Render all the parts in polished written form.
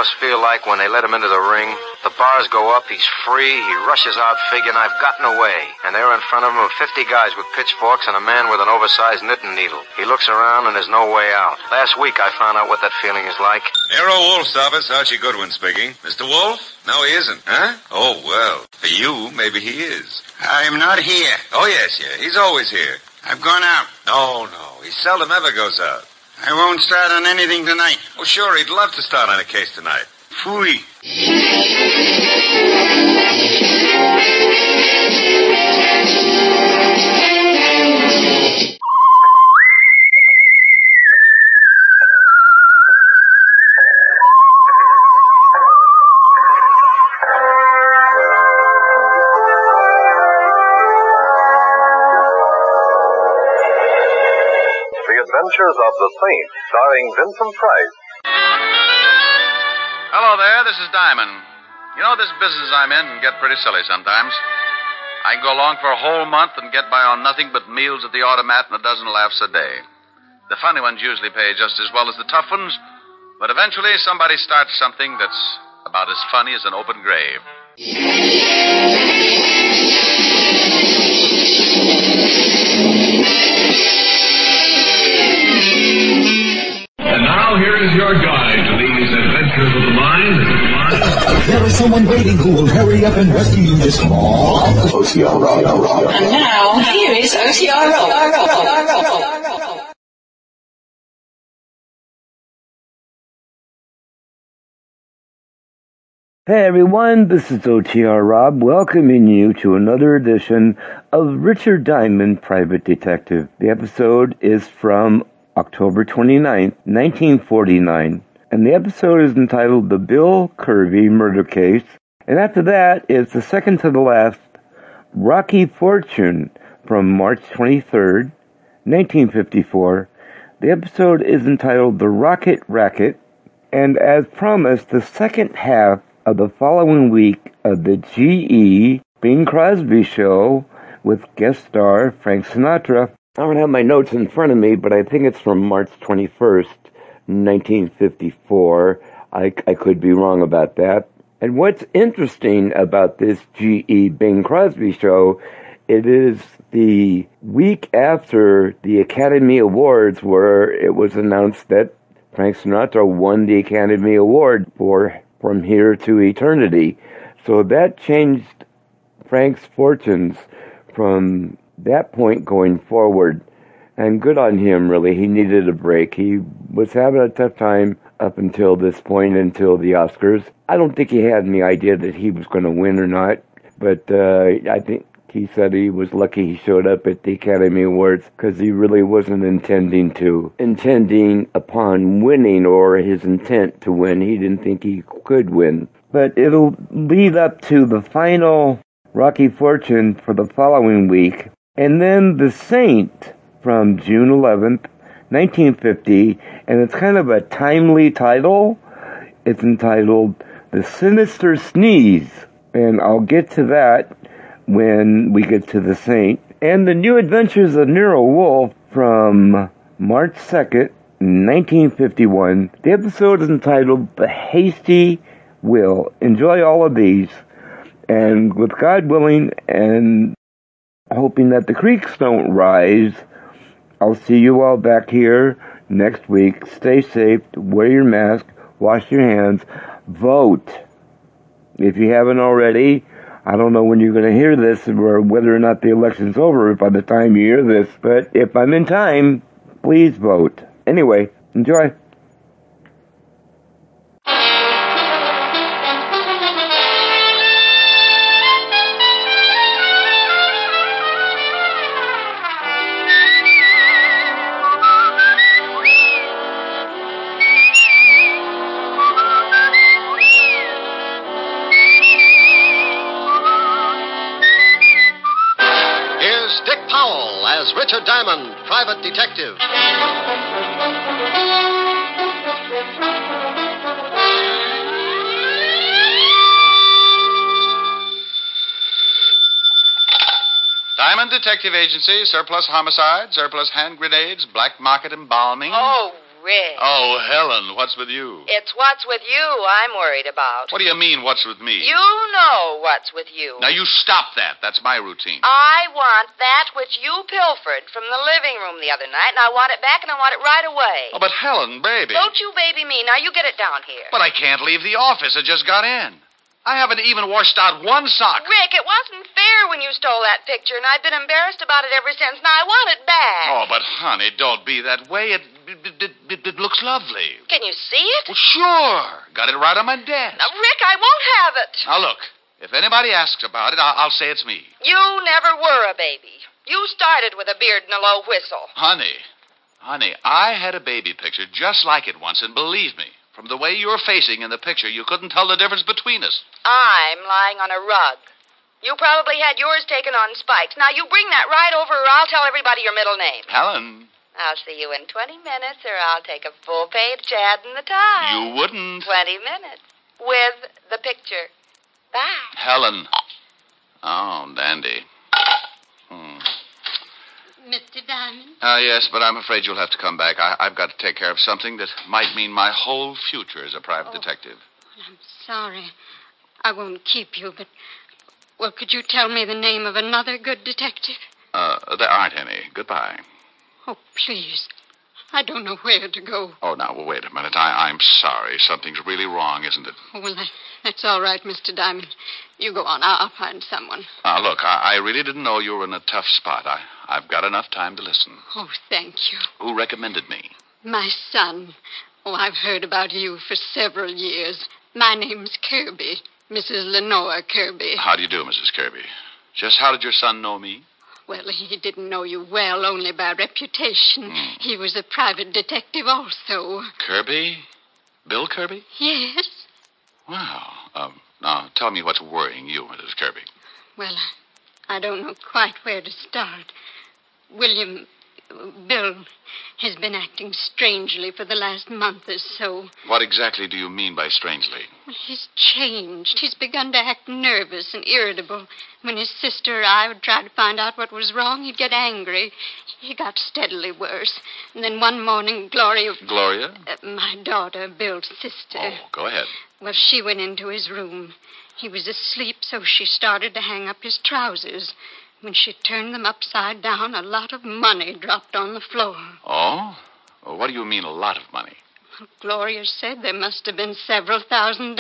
must feel like when they let him into the ring. The bars go up, he's free, he rushes out figuring I've gotten away. And there in front of him are 50 guys with pitchforks and a man with an oversized knitting needle. He looks around and there's no way out. Last week I found out what that feeling is like. Nero Wolf's office, Archie Goodwin speaking. Mr. Wolf? No, he isn't. Huh? Oh, well, for you, maybe he is. I'm not here. Oh, yes, he's always here. I've gone out. No, he seldom ever goes out. I won't start on anything tonight. Oh, sure, he'd love to start on a case tonight. Phooey. Adventures of the Saint, starring Vincent Price. Hello there, this is Diamond. You know, this business I'm in can get pretty silly sometimes. I can go along for a whole month and get by on nothing but meals at the automat and a dozen laughs a day. The funny ones usually pay just as well as the tough ones, but eventually somebody starts something that's about as funny as an open grave. And now here is your guide to these adventures of the mind. There is someone waiting who will hurry up and rescue you. Just come on. OTR Rock. And now, here is OTR Rock. Hey everyone, this is OTR Rob welcoming you to another edition of Richard Diamond, Private Detective. The episode is from October 29th, 1949, and the episode is entitled The Bill Kirby Murder Case, and after that is the second to the last, Rocky Fortune, from March 23rd, 1954. The episode is entitled The Rocket Racket, and as promised, the second half of the following week of the G.E. Bing Crosby Show with guest star Frank Sinatra. I don't have my notes in front of me, but I think it's from March 21st, 1954. I could be wrong about that. And what's interesting about this G.E. Bing Crosby Show, it is the week after the Academy Awards where it was announced that Frank Sinatra won the Academy Award for From Here to Eternity. So that changed Frank's fortunes from that point going forward. And good on him, really. He needed a break. He was having a tough time up until this point, until the Oscars. I don't think he had any idea that he was going to win or not, but I think he said he was lucky he showed up at the Academy Awards because he really wasn't intending upon winning, or his intent to win. He didn't think he could win. But it'll lead up to the final Rocky Fortune for the following week. And then The Saint from June 11th, 1950, and it's kind of a timely title. It's entitled The Sinister Sneeze, and I'll get to that when we get to The Saint. And The New Adventures of Nero Wolf from March 2nd, 1951. The episode is entitled The Hasty Will. Enjoy all of these, and with God willing, and hoping that the creeks don't rise, I'll see you all back here next week. Stay safe, wear your mask, wash your hands, vote. If you haven't already, I don't know when you're going to hear this or whether or not the election's over by the time you hear this, but if I'm in time, please vote. Anyway, enjoy. Richard Diamond, Private Detective. Diamond Detective Agency, surplus homicide, surplus hand grenades, black market embalming. Oh, Rick. Oh, Helen, what's with you? It's what's with you I'm worried about. What do you mean, what's with me? You know what's with you. Now, you stop that. That's my routine. I want that which you pilfered from the living room the other night, and I want it back, and I want it right away. Oh, but Helen, baby. Don't you baby me. Now, you get it down here. But I can't leave the office. I just got in. I haven't even washed out one sock. Rick, it wasn't fair when you stole that picture, and I've been embarrassed about it ever since. Now, I want it back. Oh, but, honey, don't be that way. It looks lovely. Can you see it? Well, sure. Got it right on my desk. Now, Rick, I won't have it. Now, look. If anybody asks about it, I'll say it's me. You never were a baby. You started with a beard and a low whistle. Honey, I had a baby picture just like it once, and believe me, from the way you were facing in the picture, you couldn't tell the difference between us. I'm lying on a rug. You probably had yours taken on spikes. Now, you bring that right over, or I'll tell everybody your middle name. Helen. I'll see you in 20 minutes, or I'll take a full-page ad in the Times. You wouldn't. 20 minutes. With the picture. Bye. Helen. Oh, dandy. Mr. Diamond? Yes, but I'm afraid you'll have to come back. I've got to take care of something that might mean my whole future as a private detective. I'm sorry. I won't keep you, but... Well, could you tell me the name of another good detective? There aren't any. Goodbye. Oh, please. I don't know where to go. Oh, now, well, wait a minute. I'm sorry. Something's really wrong, isn't it? Oh, well, that's all right, Mr. Diamond. You go on. I'll find someone. Look, I really didn't know you were in a tough spot. I've got enough time to listen. Oh, thank you. Who recommended me? My son. Oh, I've heard about you for several years. My name's Kirby, Mrs. Lenore Kirby. How do you do, Mrs. Kirby? Just how did your son know me? Well, he didn't know you well, only by reputation. He was a private detective also. Kirby? Bill Kirby? Yes. Wow. Now, tell me what's worrying you, Mrs. Kirby. Well, I don't know quite where to start. Bill has been acting strangely for the last month or so. What exactly do you mean by strangely? Well, he's changed. He's begun to act nervous and irritable. When his sister or I would try to find out what was wrong, he'd get angry. He got steadily worse. And then one morning, Gloria... Gloria? My daughter, Bill's sister. Oh, go ahead. Well, she went into his room. He was asleep, so she started to hang up his trousers. When she turned them upside down, a lot of money dropped on the floor. Oh? Well, what do you mean, a lot of money? Well, Gloria said there must have been several $1,000s.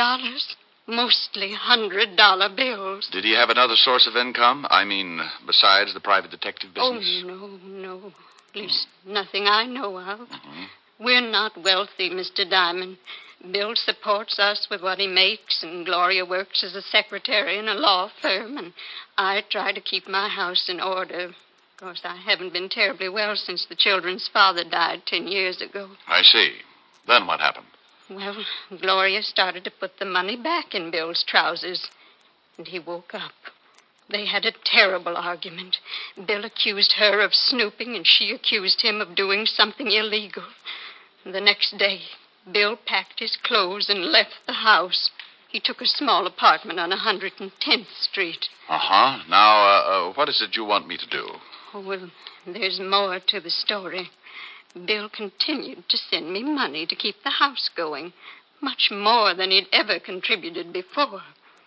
Mostly $100 bills. Did he have another source of income? I mean, besides the private detective business? Oh, no. At least nothing I know of. Mm-hmm. We're not wealthy, Mr. Diamond. Bill supports us with what he makes, and Gloria works as a secretary in a law firm, and I try to keep my house in order. Of course, I haven't been terribly well since the children's father died 10 years ago. I see. Then what happened? Well, Gloria started to put the money back in Bill's trousers, and he woke up. They had a terrible argument. Bill accused her of snooping, and she accused him of doing something illegal. The next day, Bill packed his clothes and left the house. He took a small apartment on 110th Street. Uh-huh. Now, what is it you want me to do? Oh, well, there's more to the story. Bill continued to send me money to keep the house going, much more than he'd ever contributed before.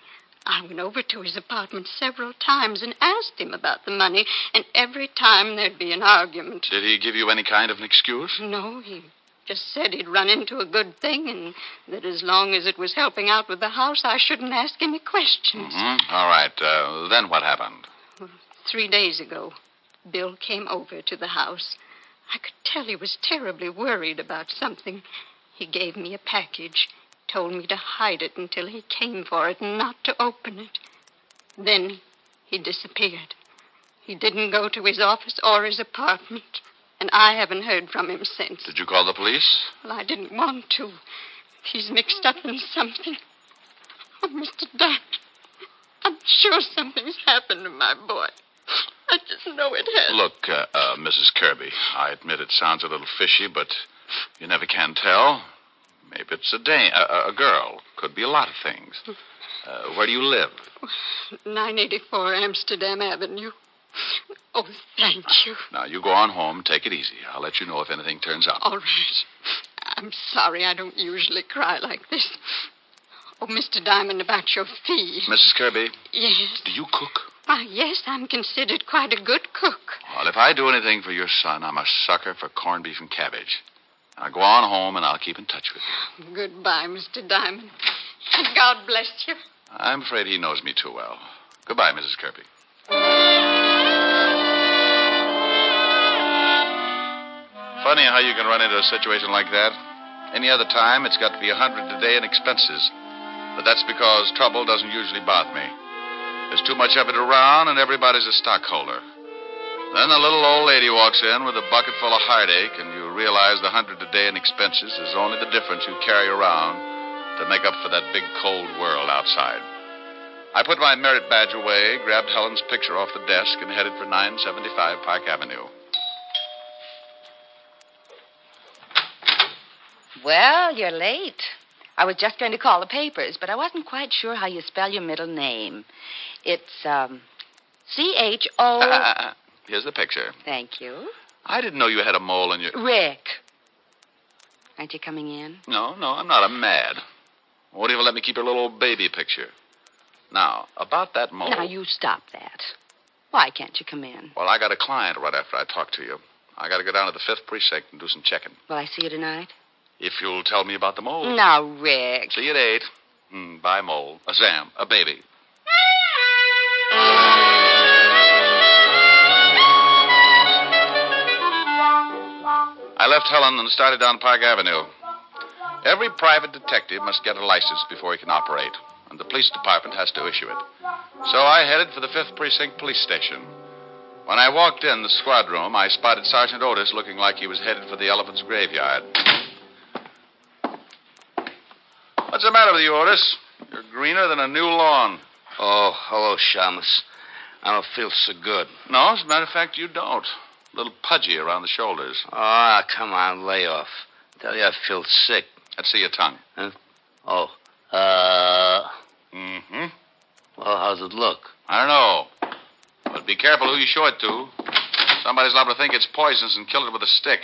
I went over to his apartment several times and asked him about the money, and every time there'd be an argument. Did he give you any kind of an excuse? No, he just said he'd run into a good thing, and that as long as it was helping out with the house, I shouldn't ask any questions. Mm-hmm. All right. Then what happened? Well, 3 days ago, Bill came over to the house. I could tell he was terribly worried about something. He gave me a package, told me to hide it until he came for it and not to open it. Then he disappeared. He didn't go to his office or his apartment, and I haven't heard from him since. Did you call the police? Well, I didn't want to. He's mixed up in something. Oh, Mr. Diamond, I'm sure something's happened to my boy. I just know it has. Look, Mrs. Kirby, I admit it sounds a little fishy, but you never can tell. Maybe it's a girl. Could be a lot of things. Where do you live? 984 Amsterdam Avenue. Oh, thank you. Now, you go on home. Take it easy. I'll let you know if anything turns up. All right. I'm sorry. I don't usually cry like this. Oh, Mr. Diamond, about your fee. Mrs. Kirby? Yes. Do you cook? Why, yes, I'm considered quite a good cook. Well, if I do anything for your son, I'm a sucker for corned beef and cabbage. Now go on home, and I'll keep in touch with you. Goodbye, Mr. Diamond. And God bless you. I'm afraid he knows me too well. Goodbye, Mrs. Kirby. Funny how you can run into a situation like that. Any other time, it's got to be $100 a day in expenses. But that's because trouble doesn't usually bother me. There's too much of it around, and everybody's a stockholder. Then a little old lady walks in with a bucket full of heartache, and you realize the $100 a day in expenses is only the difference you carry around to make up for that big, cold world outside. I put my merit badge away, grabbed Helen's picture off the desk, and headed for 975 Park Avenue. Well, you're late. I was just going to call the papers, but I wasn't quite sure how you spell your middle name. It's, C-H-O... Here's the picture. Thank you. I didn't know you had a mole in your... Rick. Aren't you coming in? No, I'm not. I'm mad. Won't even let me keep your little old baby picture. Now, about that mole... Now, you stop that. Why can't you come in? Well, I got a client right after I talk to you. I got to go down to the 5th precinct and do some checking. Will I see you tonight? If you'll tell me about the mole. Now, Rick. See you at 8. Bye, mole. Sam, a baby. I left Helen and started down Park Avenue. Every private detective must get a license before he can operate, and the police department has to issue it. So I headed for the 5th Precinct Police Station. When I walked in the squad room, I spotted Sergeant Otis looking like he was headed for the elephant's graveyard. What's the matter with you, Otis? You're greener than a new lawn. Oh, hello, Shamus. I don't feel so good. No, as a matter of fact, you don't. A little pudgy around the shoulders. Ah, come on, lay off. I tell you, I feel sick. Let's see your tongue. Huh? Oh, Mm-hmm. Well, how's it look? I don't know. But be careful who you show it to. Somebody's liable to think it's poisonous and kill it with a stick.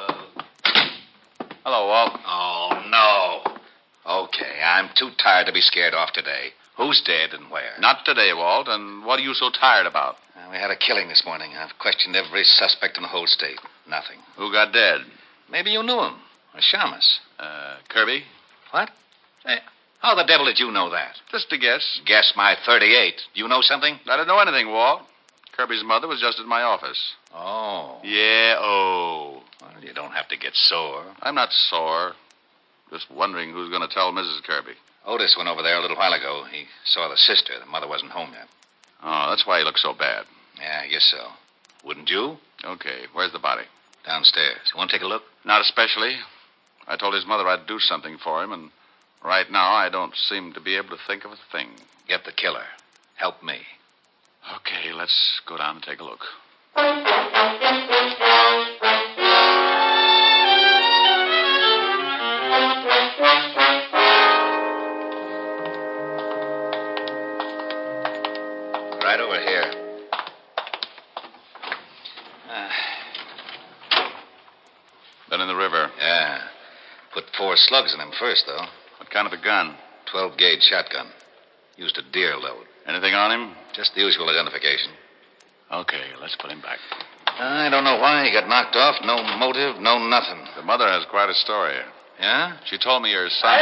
Hello, Walt. Oh, no. Okay, I'm too tired to be scared off today. Who's dead and where? Not today, Walt. And what are you so tired about? We had a killing this morning. I've questioned every suspect in the whole state. Nothing. Who got dead? Maybe you knew him. Or Shamus. Kirby? What? Hey, how the devil did you know that? Just a guess. Guess my 38. Do you know something? I didn't know anything, Walt. Kirby's mother was just at my office. Oh. Yeah, oh. Well, you don't have to get sore. I'm not sore. Just wondering who's going to tell Mrs. Kirby. Otis went over there a little while ago. He saw the sister. The mother wasn't home yet. Oh, that's why he looks so bad. Yeah, I guess so. Wouldn't you? Okay, where's the body? Downstairs. You want to take a look? Not especially. I told his mother I'd do something for him, and right now I don't seem to be able to think of a thing. Get the killer. Help me. Okay, let's go down and take a look. Right over here. Then in the river. Yeah. Put 4 slugs in him first, though. What kind of a gun? 12-gauge shotgun. Used a deer load. Anything on him? Just the usual identification. Okay, let's put him back. I don't know why he got knocked off. No motive, no nothing. The mother has quite a story. Yeah? She told me your son...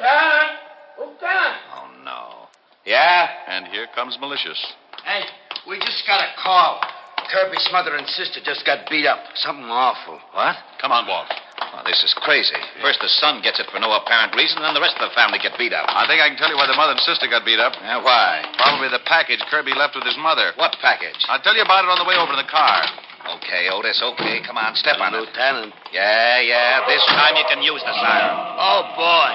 Oh, no. Yeah? And here comes Malicious. Hey, we just got a call. Kirby's mother and sister just got beat up. Something awful. What? Come on, Walt. Oh, this is crazy. First the son gets it for no apparent reason, then the rest of the family get beat up. I think I can tell you why the mother and sister got beat up. Yeah, why? Probably the package Kirby left with his mother. What package? I'll tell you about it on the way over in the car. Okay, Otis, okay. Come on, step on it. Lieutenant. Yeah. This time you can use the siren. Oh, boy.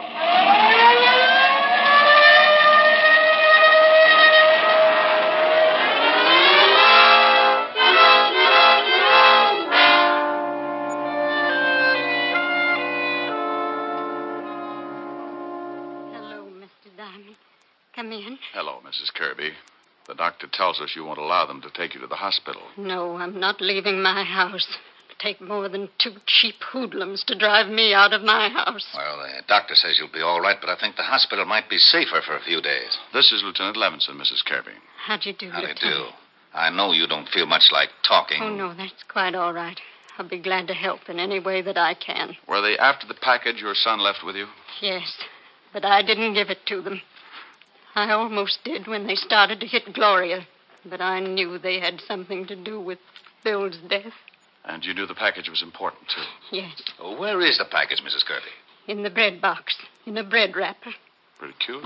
Come in. Hello, Mrs. Kirby. The doctor tells us you won't allow them to take you to the hospital. No, I'm not leaving my house. take more than 2 cheap hoodlums to drive me out of my house. Well, the doctor says you'll be all right, but I think the hospital might be safer for a few days. This is Lieutenant Levinson, Mrs. Kirby. How'd you do, How do you Lieutenant? do? I know you don't feel much like talking. Oh, no, that's quite all right. I'll be glad to help in any way that I can. Were they after the package your son left with you? Yes, but I didn't give it to them. I almost did when they started to hit Gloria, but I knew they had something to do with Bill's death. And you knew the package was important, too. Yes, Oh, where is the package, Mrs. Kirby? in the bread box, in a bread wrapper. Pretty cute.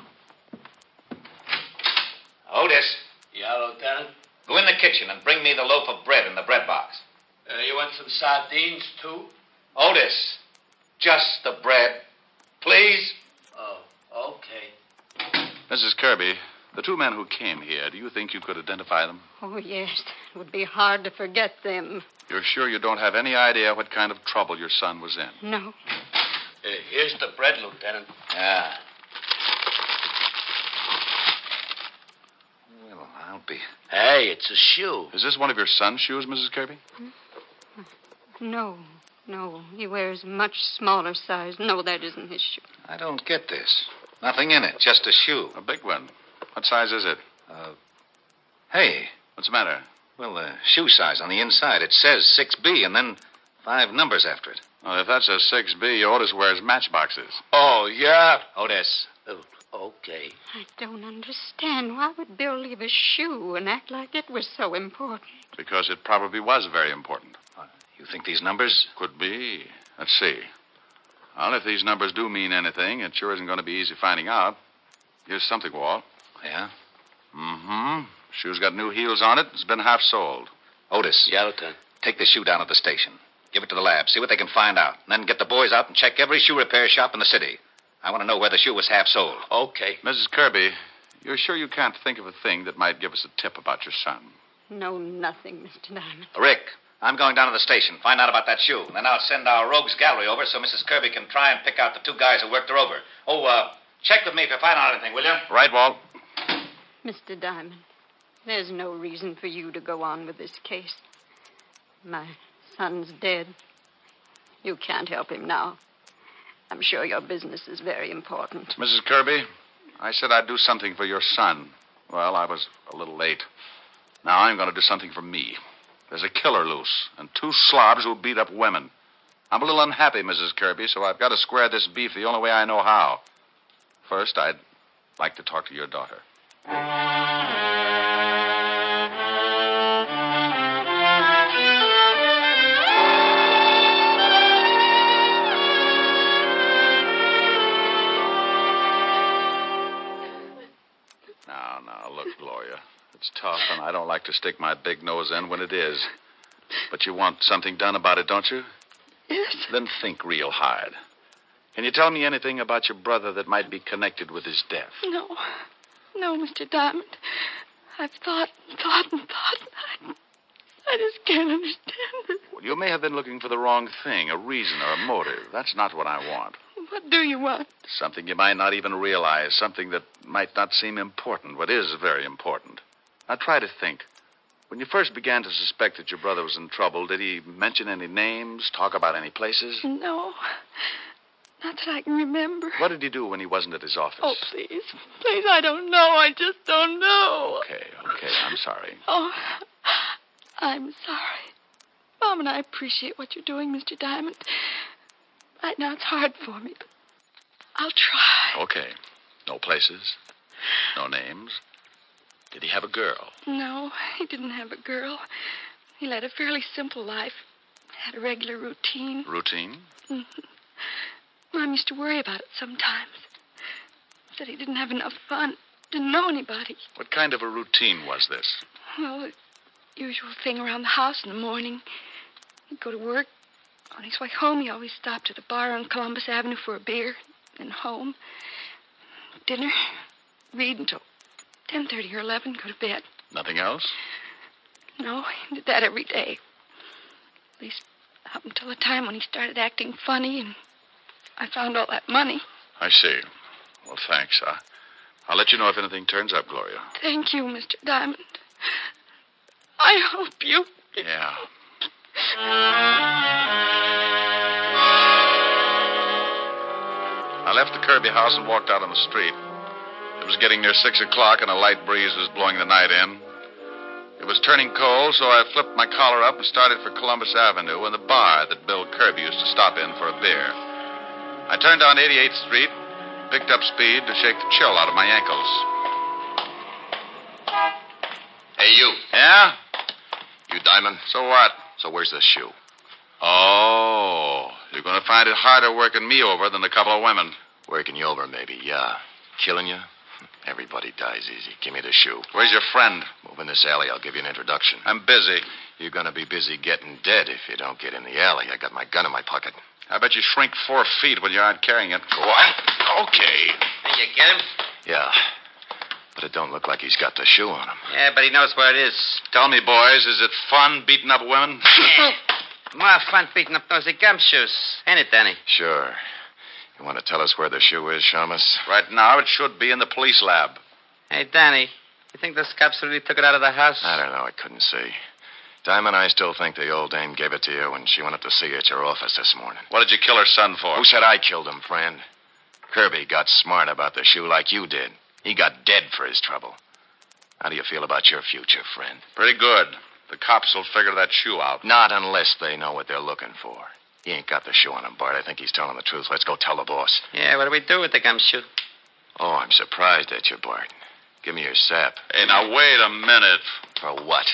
Otis, Yeah, Lieutenant? go in the kitchen and bring me the loaf of bread in the bread box. You want some sardines, too? Otis, just the bread, please. Oh, okay. Mrs. Kirby, the 2 men who came here, do you think you could identify them? Oh, yes, it would be hard to forget them. You're sure you don't have any idea what kind of trouble your son was in? No. Here's the bread, Lieutenant. Yeah. Well, I'll be... Hey, it's a shoe. Is this one of your son's shoes, Mrs. Kirby? No. He wears a much smaller size. No, that isn't his shoe. I don't get this. Nothing in it, just a shoe. A big one. What size is it? Hey. What's the matter? Well, the shoe size on the inside, it says 6B and then 5 numbers after it. Well, if that's a 6B, Otis wears matchboxes. Oh, yeah? Otis. Okay. I don't understand. Why would Bill leave a shoe and act like it was so important? Because it probably was very important. You think these numbers? Could be. Let's see. Well, if these numbers do mean anything, it sure isn't going to be easy finding out. Here's something, Walt. Yeah? Mm-hmm. Shoe's got new heels on it. It's been half soled. Otis. Yeah, Lieutenant. Take the shoe down at the station. Give it to the lab. See what they can find out. And then get the boys out and check every shoe repair shop in the city. I want to know where the shoe was half sold. Okay. Mrs. Kirby, you're sure you can't think of a thing that might give us a tip about your son? No, nothing, Mr. Diamond. Rick, I'm going down to the station. Find out about that shoe. And then I'll send our rogues gallery over so Mrs. Kirby can try and pick out the 2 guys who worked her over. Oh, check with me if you find out anything, will you? Right, Walt. Mr. Diamond, there's no reason for you to go on with this case. My son's dead. You can't help him now. I'm sure your business is very important. Mrs. Kirby, I said I'd do something for your son. Well, I was a little late. Now I'm going to do something for me. There's a killer loose, and 2 slobs who beat up women. I'm a little unhappy, Mrs. Kirby, so I've got to square this beef the only way I know how. First, I'd like to talk to your daughter. Now, look, Gloria. It's tough, and I don't like to stick my big nose in when it is. But you want something done about it, don't you? Yes. Then think real hard. Can you tell me anything about your brother that might be connected with his death? No, Mr. Diamond. I've thought. I just can't understand it. Well, you may have been looking for the wrong thing, a reason or a motive. That's not what I want. What do you want? Something you might not even realize, something that might not seem important, but is very important. Now, try to think. When you first began to suspect that your brother was in trouble, did he mention any names, talk about any places? No. Not that I can remember. What did he do when he wasn't at his office? Oh, please. Please, I don't know. I just don't know. Okay, I'm sorry. Oh, I'm sorry. Mom and I appreciate what you're doing, Mr. Diamond. Right now it's hard for me, but I'll try. Okay. No places? No names? Did he have a girl? No, he didn't have a girl. He led a fairly simple life. Had a regular routine. Routine? Mm-hmm. Mom used to worry about it sometimes. Said he didn't have enough fun. Didn't know anybody. What kind of a routine was this? Well, the usual thing around the house in the morning. He'd go to work. On his way home, he always stopped at a bar on Columbus Avenue for a beer. Then home. Dinner. Read until 10:30 or 11. Go to bed. Nothing else? No, he did that every day. At least up until the time when he started acting funny and I found all that money. I see. Well, thanks. I'll let you know if anything turns up, Gloria. Thank you, Mr. Diamond. I hope you... Yeah. I left the Kirby house and walked out on the street. It was getting near 6 o'clock, and a light breeze was blowing the night in. It was turning cold, so I flipped my collar up and started for Columbus Avenue and the bar that Bill Kirby used to stop in for a beer. I turned down 88th Street, picked up speed to shake the chill out of my ankles. Hey, you. Yeah? You Diamond? So what? So where's this shoe? Oh, you're going to find it harder working me over than a couple of women. Working you over, maybe, yeah. Killing you? Everybody dies easy. Give me the shoe. Where's your friend? Move in this alley. I'll give you an introduction. I'm busy. You're going to be busy getting dead if you don't get in the alley. I got my gun in my pocket. I bet you shrink 4 feet when you aren't carrying it. Go on. Okay. Did you get him? Yeah. But it don't look like he's got the shoe on him. Yeah, but he knows where it is. Tell me, boys, is it fun beating up women? More fun beating up those gumshoes. Ain't it, Danny? Sure. You want to tell us where the shoe is, Shamus? Right now, it should be in the police lab. Hey, Danny, you think those cops really took it out of the house? I don't know. I couldn't see. Diamond, I still think the old dame gave it to you when she went up to see you at your office this morning. What did you kill her son for? Who said I killed him, friend? Kirby got smart about the shoe like you did. He got dead for his trouble. How do you feel about your future, friend? Pretty good. The cops will figure that shoe out. Not unless they know what they're looking for. He ain't got the shoe on him, Bart. I think he's telling the truth. Let's go tell the boss. Yeah, what do we do with the gumshoe? Oh, I'm surprised at you, Bart. Give me your sap. Hey, now, wait a minute. For what?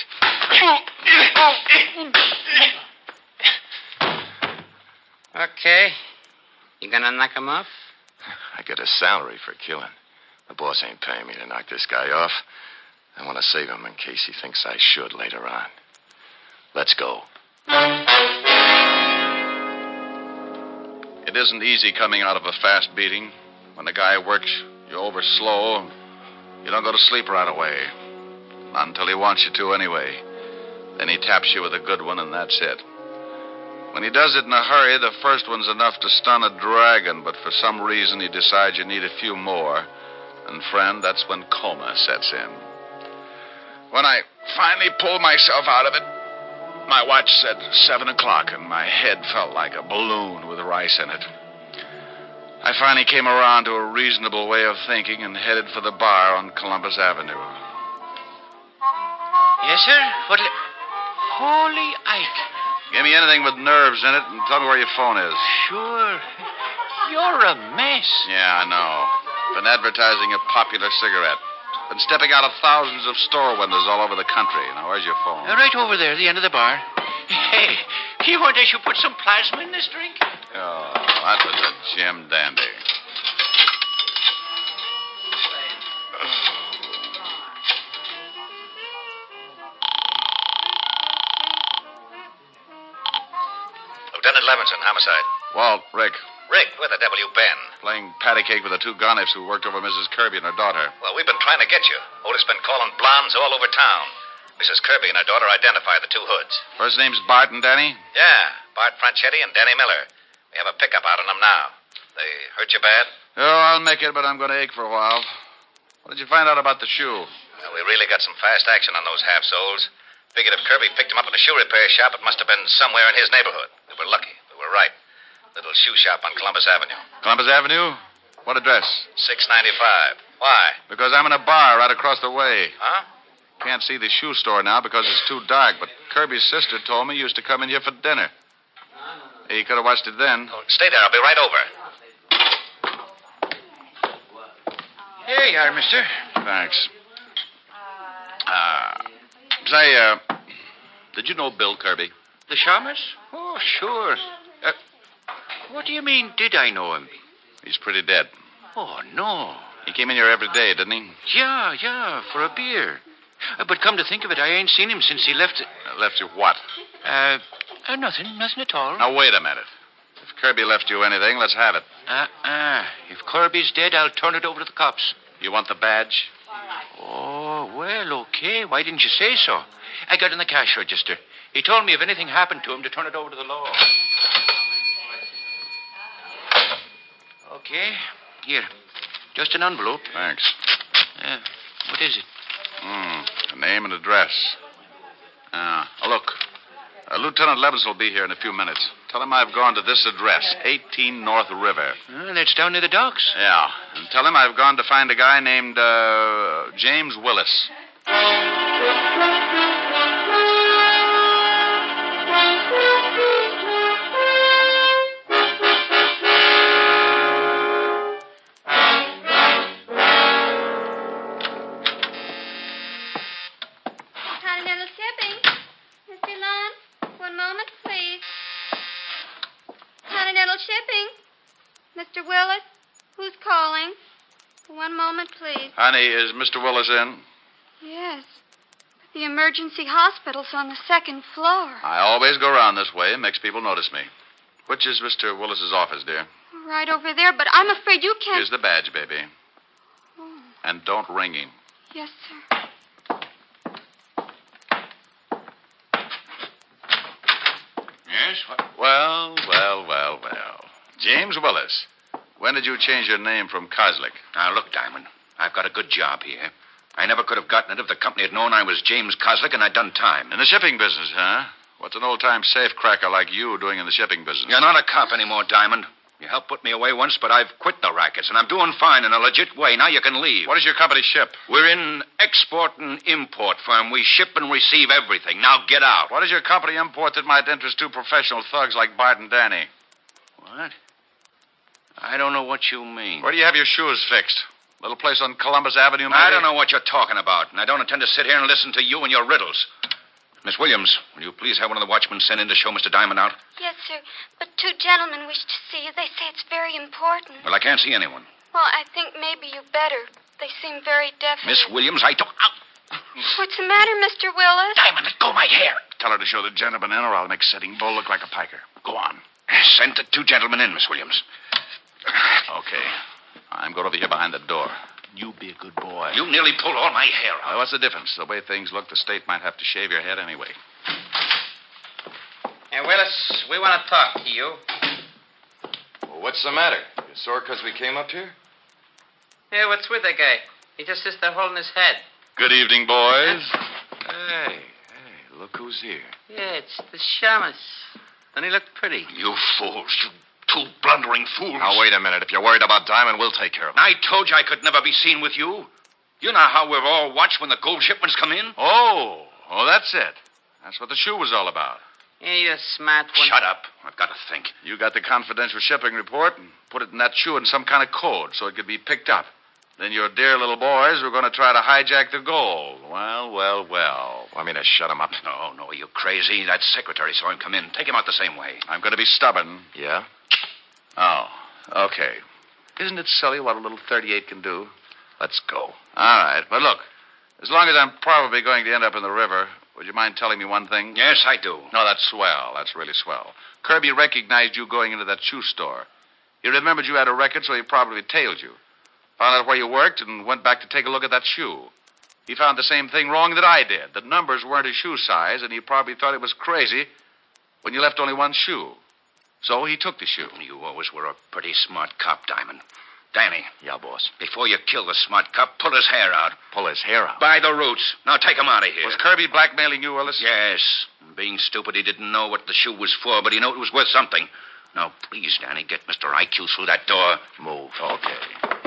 Okay. You gonna knock him off? I get a salary for killing. The boss ain't paying me to knock this guy off. I want to save him in case he thinks I should later on. Let's go. It isn't easy coming out of a fast beating. When the guy works you over slow, you don't go to sleep right away. Not until he wants you to, anyway. Then he taps you with a good one, and that's it. When he does it in a hurry, the first one's enough to stun a dragon, but for some reason he decides you need a few more. And, friend, that's when coma sets in. When I finally pulled myself out of it, my watch said 7 o'clock, and my head felt like a balloon with rice in it. I finally came around to a reasonable way of thinking and headed for the bar on Columbus Avenue. Yes, sir? What? Holy Ike. Give me anything with nerves in it and tell me where your phone is. Sure. You're a mess. Yeah, I know. Been advertising a popular cigarette. Been stepping out of thousands of store windows all over the country. Now, where's your phone? Right over there, the end of the bar. Hey, you want us to put some plasma in this drink? Oh, that was a Jim Dandy. Lieutenant Levinson, homicide. Walt, Rick. Rick, where the devil you been? Playing patty cake with the 2 gonniffs who worked over Mrs. Kirby and her daughter. Well, we've been trying to get you. Otis been calling blondes all over town. Mrs. Kirby and her daughter identified the 2 hoods. First name's Bart and Danny? Yeah, Bart Franchetti and Danny Miller. We have a pickup out on them now. They hurt you bad? Oh, I'll make it, but I'm going to ache for a while. What did you find out about the shoe? Well, we really got some fast action on those half-soles. Figured if Kirby picked him up in a shoe repair shop, it must have been somewhere in his neighborhood. We were lucky. We were right. Little shoe shop on Columbus Avenue. Columbus Avenue? What address? 695. Why? Because I'm in a bar right across the way. Huh? Can't see the shoe store now because it's too dark, but Kirby's sister told me you used to come in here for dinner. You could have watched it then. Oh, stay there. I'll be right over. Here you are, mister. Thanks. Did you know Bill Kirby? The Shamus? Oh, sure. What do you mean, did I know him? He's pretty dead. Oh, no. He came in here every day, didn't he? Yeah, for a beer. But come to think of it, I ain't seen him since he left... Left you what? Nothing at all. Now, wait a minute. If Kirby left you anything, let's have it. If Kirby's dead, I'll turn it over to the cops. You want the badge? Oh, well, okay. Why didn't you say so? I got in the cash register. He told me if anything happened to him to turn it over to the law. Okay. Here. Just an envelope. Thanks. What is it? A name and address. Look. Lieutenant Levins will be here in a few minutes. Tell him I've gone to this address, 18 North River. That's down near the docks. Yeah. And tell him I've gone to find a guy named James Willis. Continental Shipping. Mr. Lund, one moment, please. Continental Shipping. Mr. Willis, who's calling? One moment, please. Honey, is Mr. Willis in? Yes. The emergency hospital's on the second floor. I always go around this way. It makes people notice me. Which is Mr. Willis's office, dear? Right over there, but I'm afraid you can't... Here's the badge, baby. Oh, And don't ring him. yes, sir. Yes? What? Well. James Willis. When did you change your name from Kozlik? Now, look, Diamond. I've got a good job here. I never could have gotten it if the company had known I was James Kozlik and I'd done time. In the shipping business, huh? What's an old-time safecracker like you doing in the shipping business? You're not a cop anymore, Diamond. You helped put me away once, but I've quit the rackets, and I'm doing fine in a legit way. Now you can leave. What does your company ship? We're in export and import firm. We ship and receive everything. Now get out. What does your company import that might interest two professional thugs like Bart and Danny? What? I don't know what you mean. Where do you have your shoes fixed? Little place on Columbus Avenue, maybe? I don't know what you're talking about, and I don't intend to sit here and listen to you and your riddles. Miss Williams, will you please have one of the watchmen sent in to show Mr. Diamond out? Yes, sir. But two gentlemen wish to see you. They say it's very important. Well, I can't see anyone. Well, I think maybe you better. They seem very definite. Miss Williams, I don't... Ow! What's the matter, Mr. Willis? Diamond, let go my hair. Tell her to show the gentleman in, or I'll make Sitting Bull look like a piker. Go on. Send the two gentlemen in, Miss Williams. Okay. I'm going over here behind the door. You be a good boy. You nearly pulled all my hair out. Well, what's the difference? The way things look, the state might have to shave your head anyway. Hey, Willis, we want to talk to you. Well, what's the matter? You sore because we came up here? Hey, what's with the guy? He just sits there holding his head. Good evening, boys. Hey, look who's here. Yeah, it's the shamus. Doesn't he look pretty? You fools, you two blundering fools. Now, wait a minute. If you're worried about Diamond, we'll take care of him. I told you I could never be seen with you. You know how we're all watched when the gold shipments come in? Oh, that's it. That's what the shoe was all about. Yeah, you're a smart one. Shut up. I've got to think. You got the confidential shipping report and put it in that shoe in some kind of code so it could be picked up. Then your dear little boys were going to try to hijack the gold. Well. Want me to shut him up? No, are you crazy? That secretary saw him come in. Take him out the same way. I'm going to be stubborn. Yeah? Oh, okay. Isn't it silly what a little 38 can do? Let's go. All right. But look, as long as I'm probably going to end up in the river, would you mind telling me one thing? Yes, I do. No, that's swell. That's really swell. Kirby recognized you going into that shoe store. He remembered you had a record, so he probably tailed you. Found out where you worked and went back to take a look at that shoe. He found the same thing wrong that I did. The numbers weren't his shoe size, and he probably thought it was crazy when you left only one shoe. So he took the shoe. You always were a pretty smart cop, Diamond. Danny. Yeah, boss. Before you kill the smart cop, pull his hair out. Pull his hair out? By the roots. Now take him out of here. Was Kirby blackmailing you, Willis? Yes. Being stupid, he didn't know what the shoe was for, but he knew it was worth something. Now, please, Danny, get Mr. IQ through that door. Move. Okay.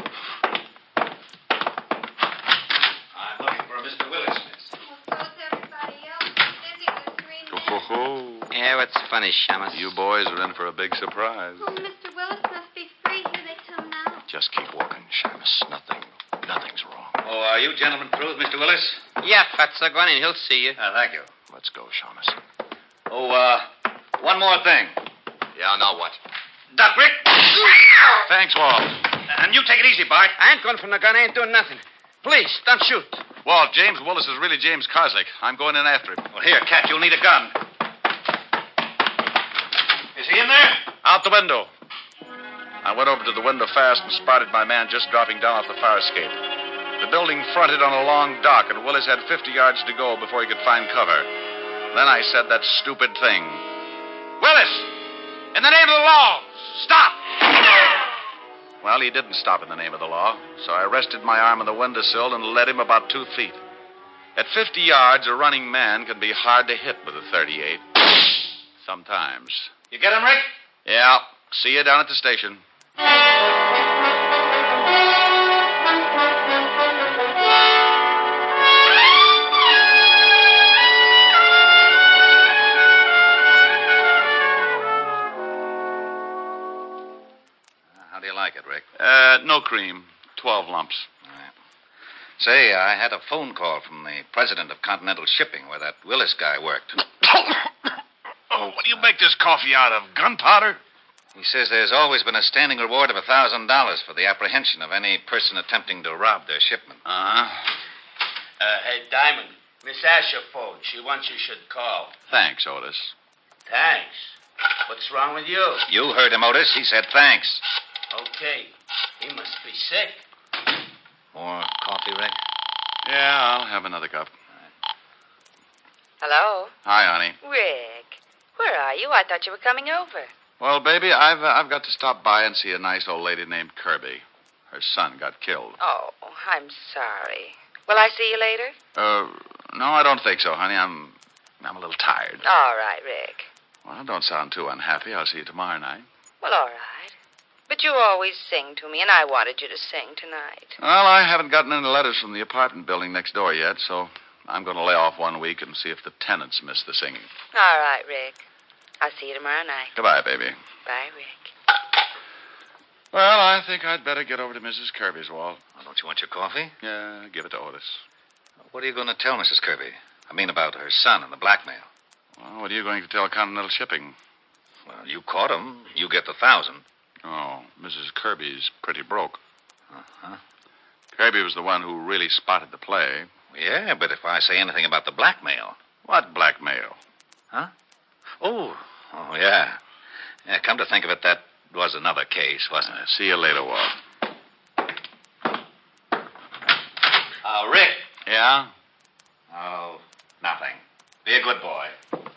I'm looking for Mr. Willis, miss. Well, so's everybody else. Busy with 3 minutes. Yeah, what's funny, shamus? You boys are in for a big surprise. Oh, Mr. Willis must be free. Here they come now. Just keep walking, Shamus. Nothing's wrong. Oh, are you gentlemen through with Mr. Willis? Yeah, Fatso, go on in. He'll see you. Thank you. Let's go, Shamus. Oh, one more thing. Yeah, now what? Duck, Rick! Thanks, Walt. And you take it easy, Bart. I ain't going from the gun. I ain't doing nothing. Please, don't shoot. Walt, James Willis is really James Kozlik. I'm going in after him. Well, here, Cat, you'll need a gun. Is he in there? Out the window. I went over to the window fast and spotted my man just dropping down off the fire escape. The building fronted on a long dock, and Willis had 50 yards to go before he could find cover. Then I said that stupid thing. Willis! In the name of the law, stop! Well, he didn't stop in the name of the law, so I rested my arm on the windowsill and led him about 2 feet. At 50 yards, a running man can be hard to hit with a 38. sometimes. You get him, Rick? Yeah. See you down at the station. How do you like it, Rick? No cream. 12 lumps. Say, I had a phone call from the president of Continental Shipping where that Willis guy worked. Oh, what do you make this coffee out of? Gunpowder? He says there's always been a standing reward of $1,000 for the apprehension of any person attempting to rob their shipment. Hey, Diamond, Miss Asher phoned. She wants you should call. Thanks, Otis. Thanks. What's wrong with you? You heard him, Otis. He said thanks. Okay. He must be sick. More coffee, Rick? Yeah, I'll have another cup. Hello? Hi, honey. Rick, where are you? I thought you were coming over. Well, baby, I've got to stop by and see a nice old lady named Kirby. Her son got killed. Oh, I'm sorry. Will I see you later? No, I don't think so, honey. I'm a little tired. All right, Rick. Well, don't sound too unhappy. I'll see you tomorrow night. Well, all right. But you always sing to me, and I wanted you to sing tonight. Well, I haven't gotten any letters from the apartment building next door yet, so I'm going to lay off 1 week and see if the tenants miss the singing. All right, Rick. I'll see you tomorrow night. Goodbye, baby. Bye, Rick. Well, I think I'd better get over to Mrs. Kirby's, Walt. Oh, don't you want your coffee? Yeah, give it to Otis. What are you going to tell Mrs. Kirby? I mean about her son and the blackmail. Well, what are you going to tell Continental Shipping? Well, you caught him. You get the 1,000. Oh, Mrs. Kirby's pretty broke. Uh-huh. Kirby was the one who really spotted the play. Yeah, but if I say anything about the blackmail... What blackmail? Huh? Oh, yeah. Yeah, come to think of it, that was another case, wasn't it? See you later, Walt. Rick. Yeah? Oh, nothing. Be a good boy.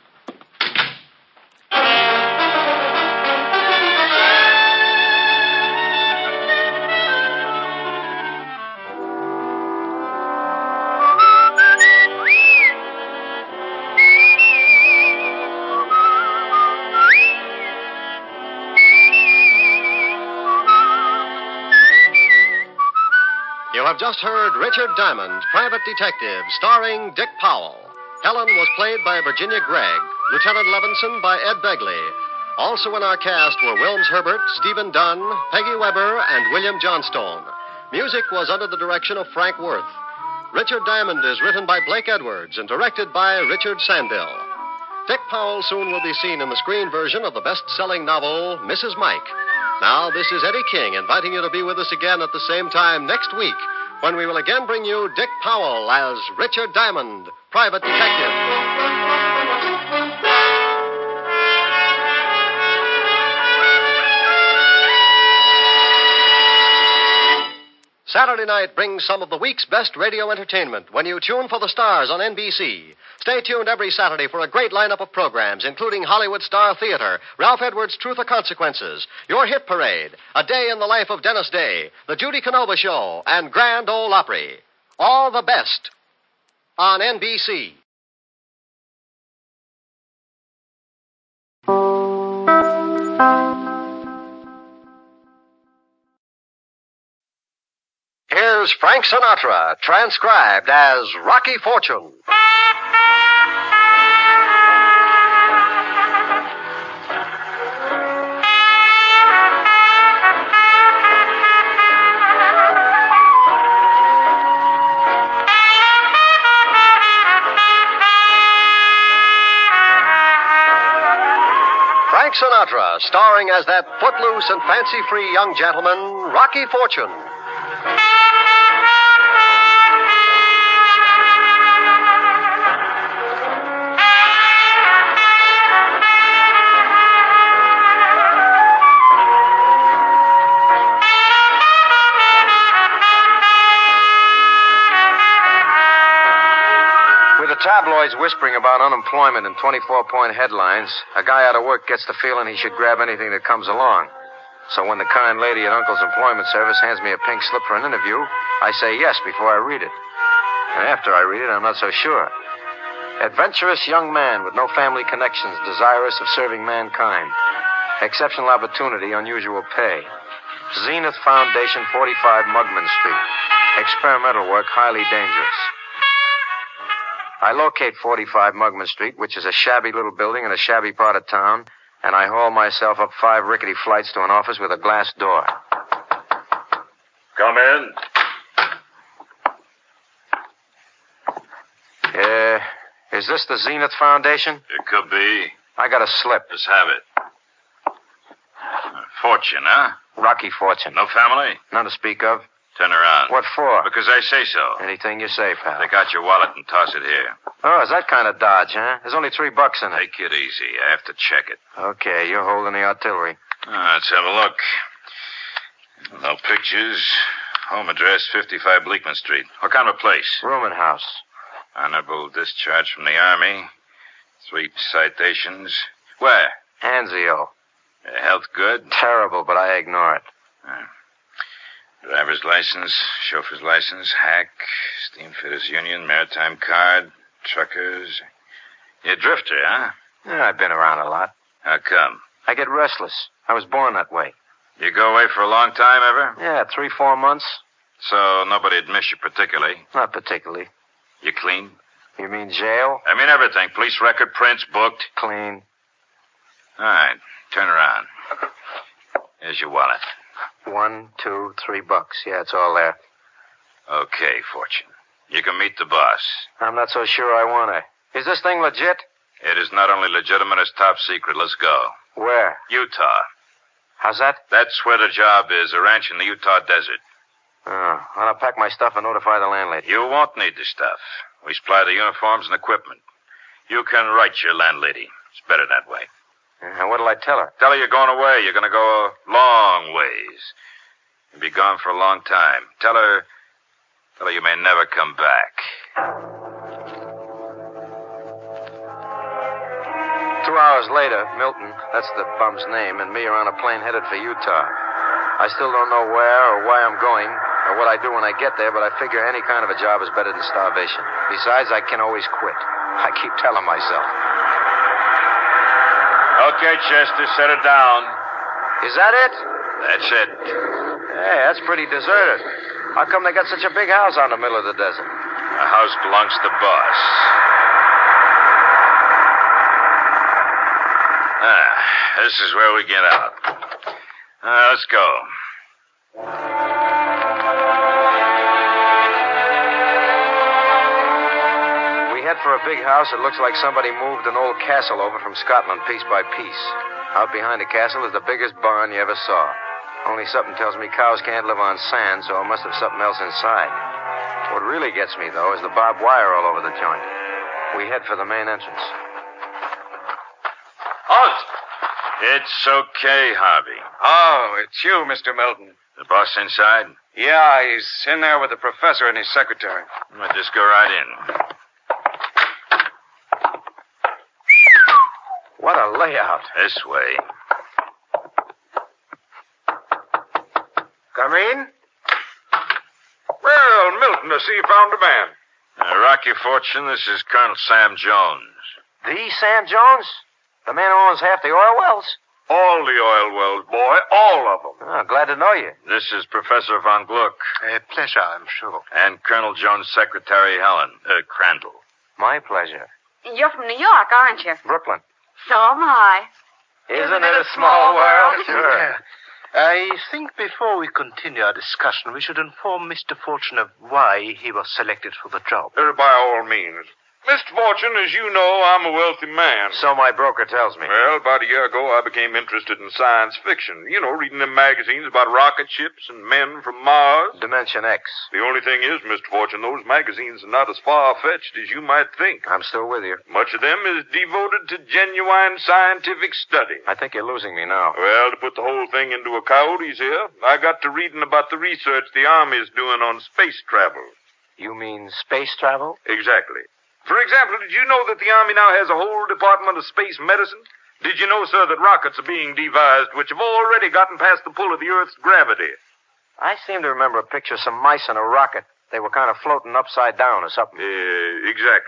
You have just heard Richard Diamond, Private Detective, starring Dick Powell. Helen was played by Virginia Gregg, Lieutenant Levinson by Ed Begley. Also in our cast were Wilms Herbert, Stephen Dunn, Peggy Weber, and William Johnstone. Music was under the direction of Frank Worth. Richard Diamond is written by Blake Edwards and directed by Richard Sandell. Dick Powell soon will be seen in the screen version of the best-selling novel, Mrs. Mike. Now, this is Eddie King inviting you to be with us again at the same time next week when we will again bring you Dick Powell as Richard Diamond, Private Detective. Saturday night brings some of the week's best radio entertainment when you tune for the stars on NBC. Stay tuned every Saturday for a great lineup of programs, including Hollywood Star Theater, Ralph Edwards' Truth or Consequences, Your Hit Parade, A Day in the Life of Dennis Day, The Judy Canova Show, and Grand Ole Opry. All the best on NBC. Here's Frank Sinatra, transcribed as Rocky Fortune. Frank Sinatra, starring as that footloose and fancy-free young gentleman, Rocky Fortune. Tabloids whispering about unemployment and 24-point headlines, a guy out of work gets the feeling he should grab anything that comes along. So when the kind lady at Uncle's Employment Service hands me a pink slip for an interview, I say yes before I read it. And after I read it, I'm not so sure. Adventurous young man with no family connections, desirous of serving mankind. Exceptional opportunity, unusual pay. Zenith Foundation, 45 Mugman Street. Experimental work, highly dangerous. I locate 45 Mugman Street, which is a shabby little building in a shabby part of town, and I haul myself up 5 rickety flights to an office with a glass door. Come in. Is this the Zenith Foundation? It could be. I got a slip. Let's have it. Fortune, huh? Rocky Fortune. No family? None to speak of. Turn around. What for? Because I say so. Anything you say, pal. Take out your wallet and toss it here. Oh, is that kind of dodge, huh? There's only $3 in it. Take it easy. I have to check it. Okay, you're holding the artillery. Let's have a look. No pictures. Home address, 55 Bleakman Street. What kind of a place? Rooming house. Honorable discharge from the Army. 3 citations. Where? Anzio. Health good? Terrible, but I ignore it. Driver's license, chauffeur's license, hack, steamfitters union, maritime card, truckers. You're a drifter, huh? Yeah, I've been around a lot. How come? I get restless. I was born that way. You go away for a long time, ever? Yeah, 3-4 months. So nobody'd miss you particularly? Not particularly. You clean? You mean jail? I mean everything. Police record, prints, booked. Clean. All right. Turn around. Here's your wallet. 1, 2, $3. Yeah, it's all there. Okay, Fortune. You can meet the boss. I'm not so sure I want to. Is this thing legit? It is not only legitimate, it's top secret. Let's go. Where? Utah. How's that? That's where the job is, a ranch in the Utah desert. Oh, well, I'll pack my stuff and notify the landlady. You won't need the stuff. We supply the uniforms and equipment. You can write your landlady. It's better that way. What'll I tell her? Tell her you're going away. You're going to go a long ways. You'll be gone for a long time. Tell her you may never come back. 2 hours later, Milton, that's the bum's name, and me are on a plane headed for Utah. I still don't know where or why I'm going or what I do when I get there, but I figure any kind of a job is better than starvation. Besides, I can always quit. I keep telling myself. Okay, Chester, set it down. Is that it? That's it. Hey, that's pretty deserted. How come they got such a big house out in the middle of the desert? The house belongs to the boss. This is where we get out. Let's go. We head for a big house that looks like somebody moved an old castle over from Scotland piece by piece. Out behind the castle is the biggest barn you ever saw. Only something tells me cows can't live on sand, so it must have something else inside. What really gets me, though, is the barbed wire all over the joint. We head for the main entrance. Halt! It's okay, Harvey. Oh, it's you, Mr. Milton. The boss inside? Yeah, he's in there with the professor and his secretary. I'll just go right in. What a layout. This way. Come in. Well, Milton, I see you found a man. Rocky Fortune, this is Colonel Sam Jones. The Sam Jones? The man who owns half the oil wells? All the oil wells, boy. All of them. Oh, glad to know you. This is Professor Von Gluck. A pleasure, I'm sure. And Colonel Jones' secretary, Helen Crandall. My pleasure. You're from New York, aren't you? Brooklyn. So am I. Isn't it a small world? Sure. Yeah. I think before we continue our discussion, we should inform Mr. Fortune of why he was selected for the job. By all means. Mr. Fortune, as you know, I'm a wealthy man. So my broker tells me. Well, about a year ago, I became interested in science fiction. You know, reading them magazines about rocket ships and men from Mars. Dimension X. The only thing is, Mr. Fortune, those magazines are not as far-fetched as you might think. I'm still with you. Much of them is devoted to genuine scientific study. I think you're losing me now. Well, to put the whole thing into a coyotes here, I got to reading about the research the Army's doing on space travel. You mean space travel? Exactly. For example, did you know that the Army now has a whole department of space medicine? Did you know, sir, that rockets are being devised which have already gotten past the pull of the Earth's gravity? I seem to remember a picture of some mice in a rocket. They were kind of floating upside down or something. Exactly.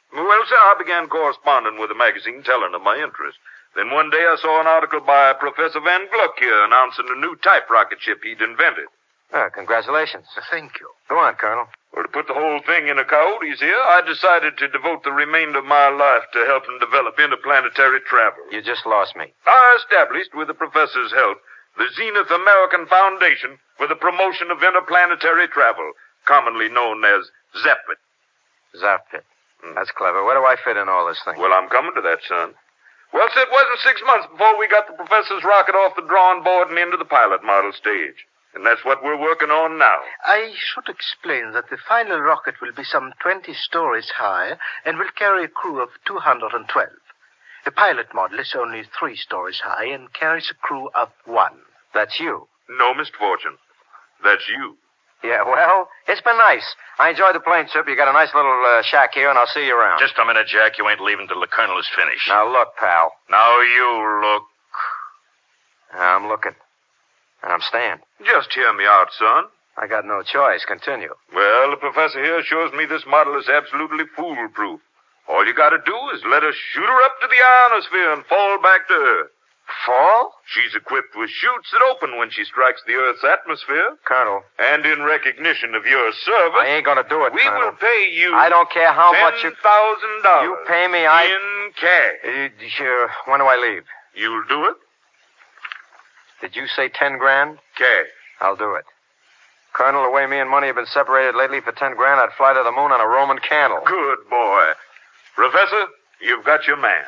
Well, sir, I began corresponding with the magazine, telling them my interest. Then one day I saw an article by Professor Van Gluck here announcing a new type rocket ship he'd invented. Congratulations. Thank you. Go on, Colonel. Well, to put the whole thing in a coyotes here, I decided to devote the remainder of my life to helping develop interplanetary travel. You just lost me. I established, with the professor's help, the Zenith American Foundation for the Promotion of Interplanetary Travel, commonly known as ZAPIT. ZAPIT. That's clever. Where do I fit in all this thing? Well, I'm coming to that, son. Well, sir, it wasn't 6 months before we got the professor's rocket off the drawing board and into the pilot model stage. And that's what we're working on now. I should explain that the final rocket will be some 20 stories high and will carry a crew of 212. The pilot model is only 3 stories high and carries a crew of 1. That's you. No, Mr. Fortune. That's you. Yeah, well, it's been nice. I enjoyed the plane trip. You got a nice little shack here, and I'll see you around. Just a minute, Jack. You ain't leaving till the colonel is finished. Now, look, pal. Now you look. I'm looking. And I'm staying. Just hear me out, son. I got no choice. Continue. Well, the professor here assures me this model is absolutely foolproof. All you gotta do is let us shoot her up to the ionosphere and fall back to Earth. Fall? She's equipped with chutes that open when she strikes the Earth's atmosphere. Colonel. And in recognition of your service... I ain't gonna do it, we Colonel. will pay you... I don't care how much you... $10,000. You pay me, in cash. Sure. When do I leave? You'll do it? Did you say 10 grand? Cash. I'll do it. Colonel, the way me and money have been separated lately, for 10 grand, I'd fly to the moon on a Roman candle. Good boy. Professor, you've got your man.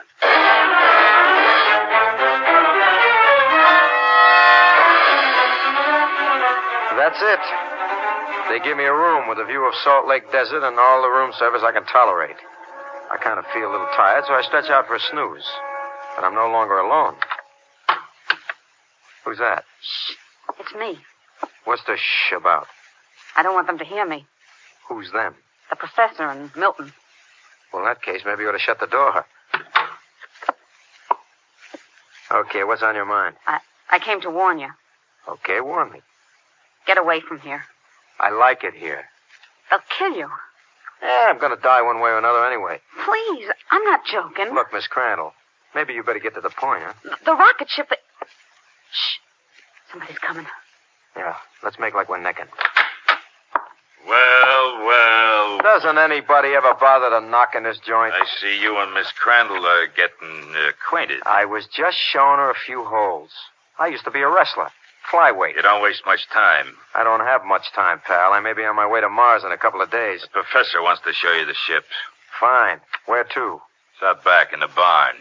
That's it. They give me a room with a view of Salt Lake Desert and all the room service I can tolerate. I kind of feel a little tired, so I stretch out for a snooze. But I'm no longer alone. Who's that? Shh. It's me. What's the shh about? I don't want them to hear me. Who's them? The professor and Milton. Well, in that case, maybe you ought to shut the door. Okay, what's on your mind? I came to warn you. Okay, warn me. Get away from here. I like it here. They'll kill you. Yeah, I'm going to die one way or another anyway. Please, I'm not joking. Look, Miss Crandall, maybe you better get to the point, huh? The rocket ship... Shh. Somebody's coming. Yeah, let's make like we're necking. Well. Doesn't anybody ever bother to knock in this joint? I see you and Miss Crandall are getting acquainted. I was just showing her a few holes. I used to be a wrestler. Flyweight. You don't waste much time. I don't have much time, pal. I may be on my way to Mars in a couple of days. The professor wants to show you the ship. Fine. Where to? It's out back in the barn.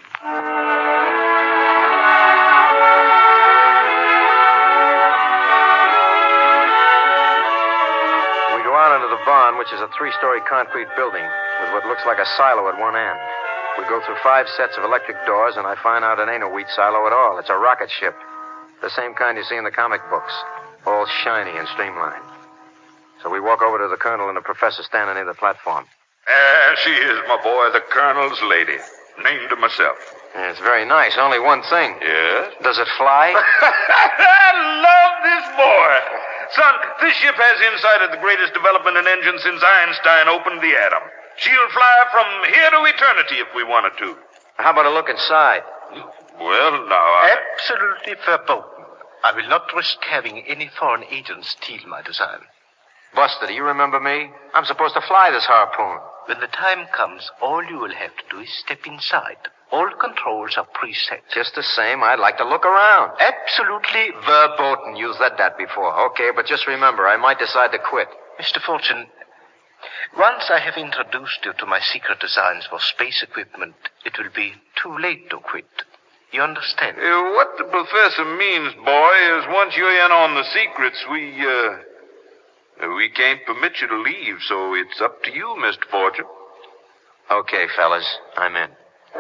We go out into the barn, which is a 3-story concrete building with what looks like a silo at one end. We go through 5 sets of electric doors, and I find out it ain't a wheat silo at all. It's a rocket ship. The same kind you see in the comic books. All shiny and streamlined. So we walk over to the colonel and the professor standing near the platform. There she is, my boy, the colonel's lady. Named her myself. Yeah, it's very nice. Only one thing. Yes? Does it fly? I love this boy. Son, this ship has inside it the greatest development in engines since Einstein opened the atom. She'll fly from here to eternity if we wanted to. How about a look inside? Well, now, Absolutely verboten. I will not risk having any foreign agents steal my design. Buster, do you remember me? I'm supposed to fly this harpoon. When the time comes, all you will have to do is step inside. All controls are preset. Just the same, I'd like to look around. Absolutely Verboten. You said that before. Okay, but just remember, I might decide to quit. Mr. Fortune, once I have introduced you to my secret designs for space equipment, it will be too late to quit. You understand? What the professor means, boy, is once you're in on the secrets, we can't permit you to leave, so it's up to you, Mr. Fortune. Okay, fellas, I'm in.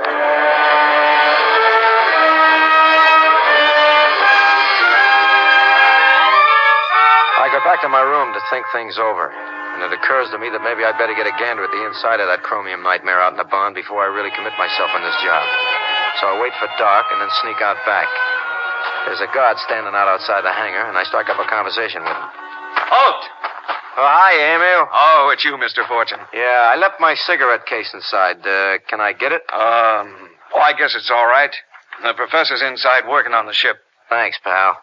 I go back to my room to think things over, and it occurs to me that maybe I'd better get a gander at the inside of that chromium nightmare out in the barn before I really commit myself on this job. So I wait for dark and then sneak out back. There's a guard standing out outside the hangar, and I strike up a conversation with him. Halt! Oh, hi, Emil. Oh, it's you, Mr. Fortune. Yeah, I left my cigarette case inside. Can I get it? I guess it's all right. The professor's inside working on the ship. Thanks, pal.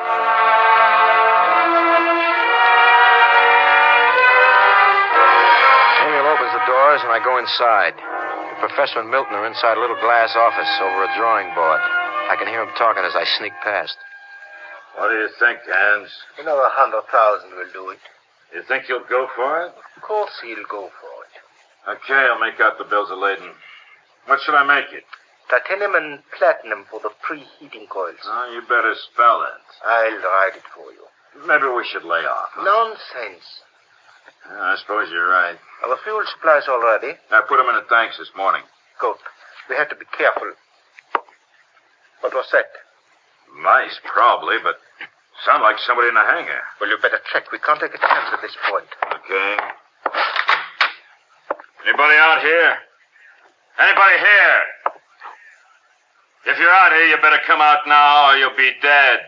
Emil opens the doors, and I go inside. The professor and Milton are inside a little glass office over a drawing board. I can hear them talking as I sneak past. What do you think, Hans? Another 100,000 will do it. You think you'll go for it? Of course he'll go for it. Okay, I'll make out the bills of lading. What should I make it? Titanium and platinum for the preheating coils. Oh, you better spell it. I'll write it for you. Maybe we should lay off. Huh? Nonsense. I suppose you're right. Are the fuel supplies all ready? I put them in the tanks this morning. Good. We have to be careful. What was that? Mice, probably, but sound like somebody in the hangar. Well, you better check. We can't take a chance at this point. Okay. Anybody out here? Anybody here? If you're out here, you better come out now or you'll be dead.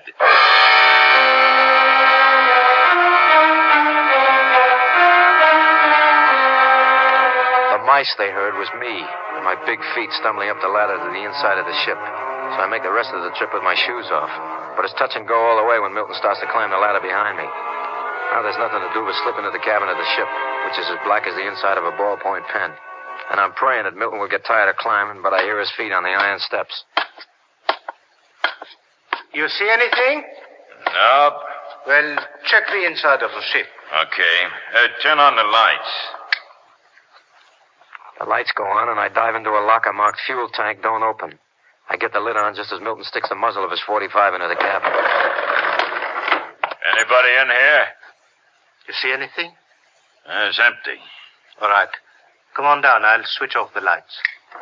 The mice they heard was me, and my big feet stumbling up the ladder to the inside of the ship. So I make the rest of the trip with my shoes off. But it's touch and go all the way when Milton starts to climb the ladder behind me. Now there's nothing to do but slip into the cabin of the ship, which is as black as the inside of a ballpoint pen. And I'm praying that Milton will get tired of climbing, but I hear his feet on the iron steps. You see anything? Nope. Well, check the inside of the ship. Okay. Turn on the lights. The lights go on, and I dive into a locker marked fuel tank, don't open. I get the lid on just as Milton sticks the muzzle of his .45 into the cabin. Anybody in here? You see anything? It's empty. All right. Come on down. I'll switch off the lights.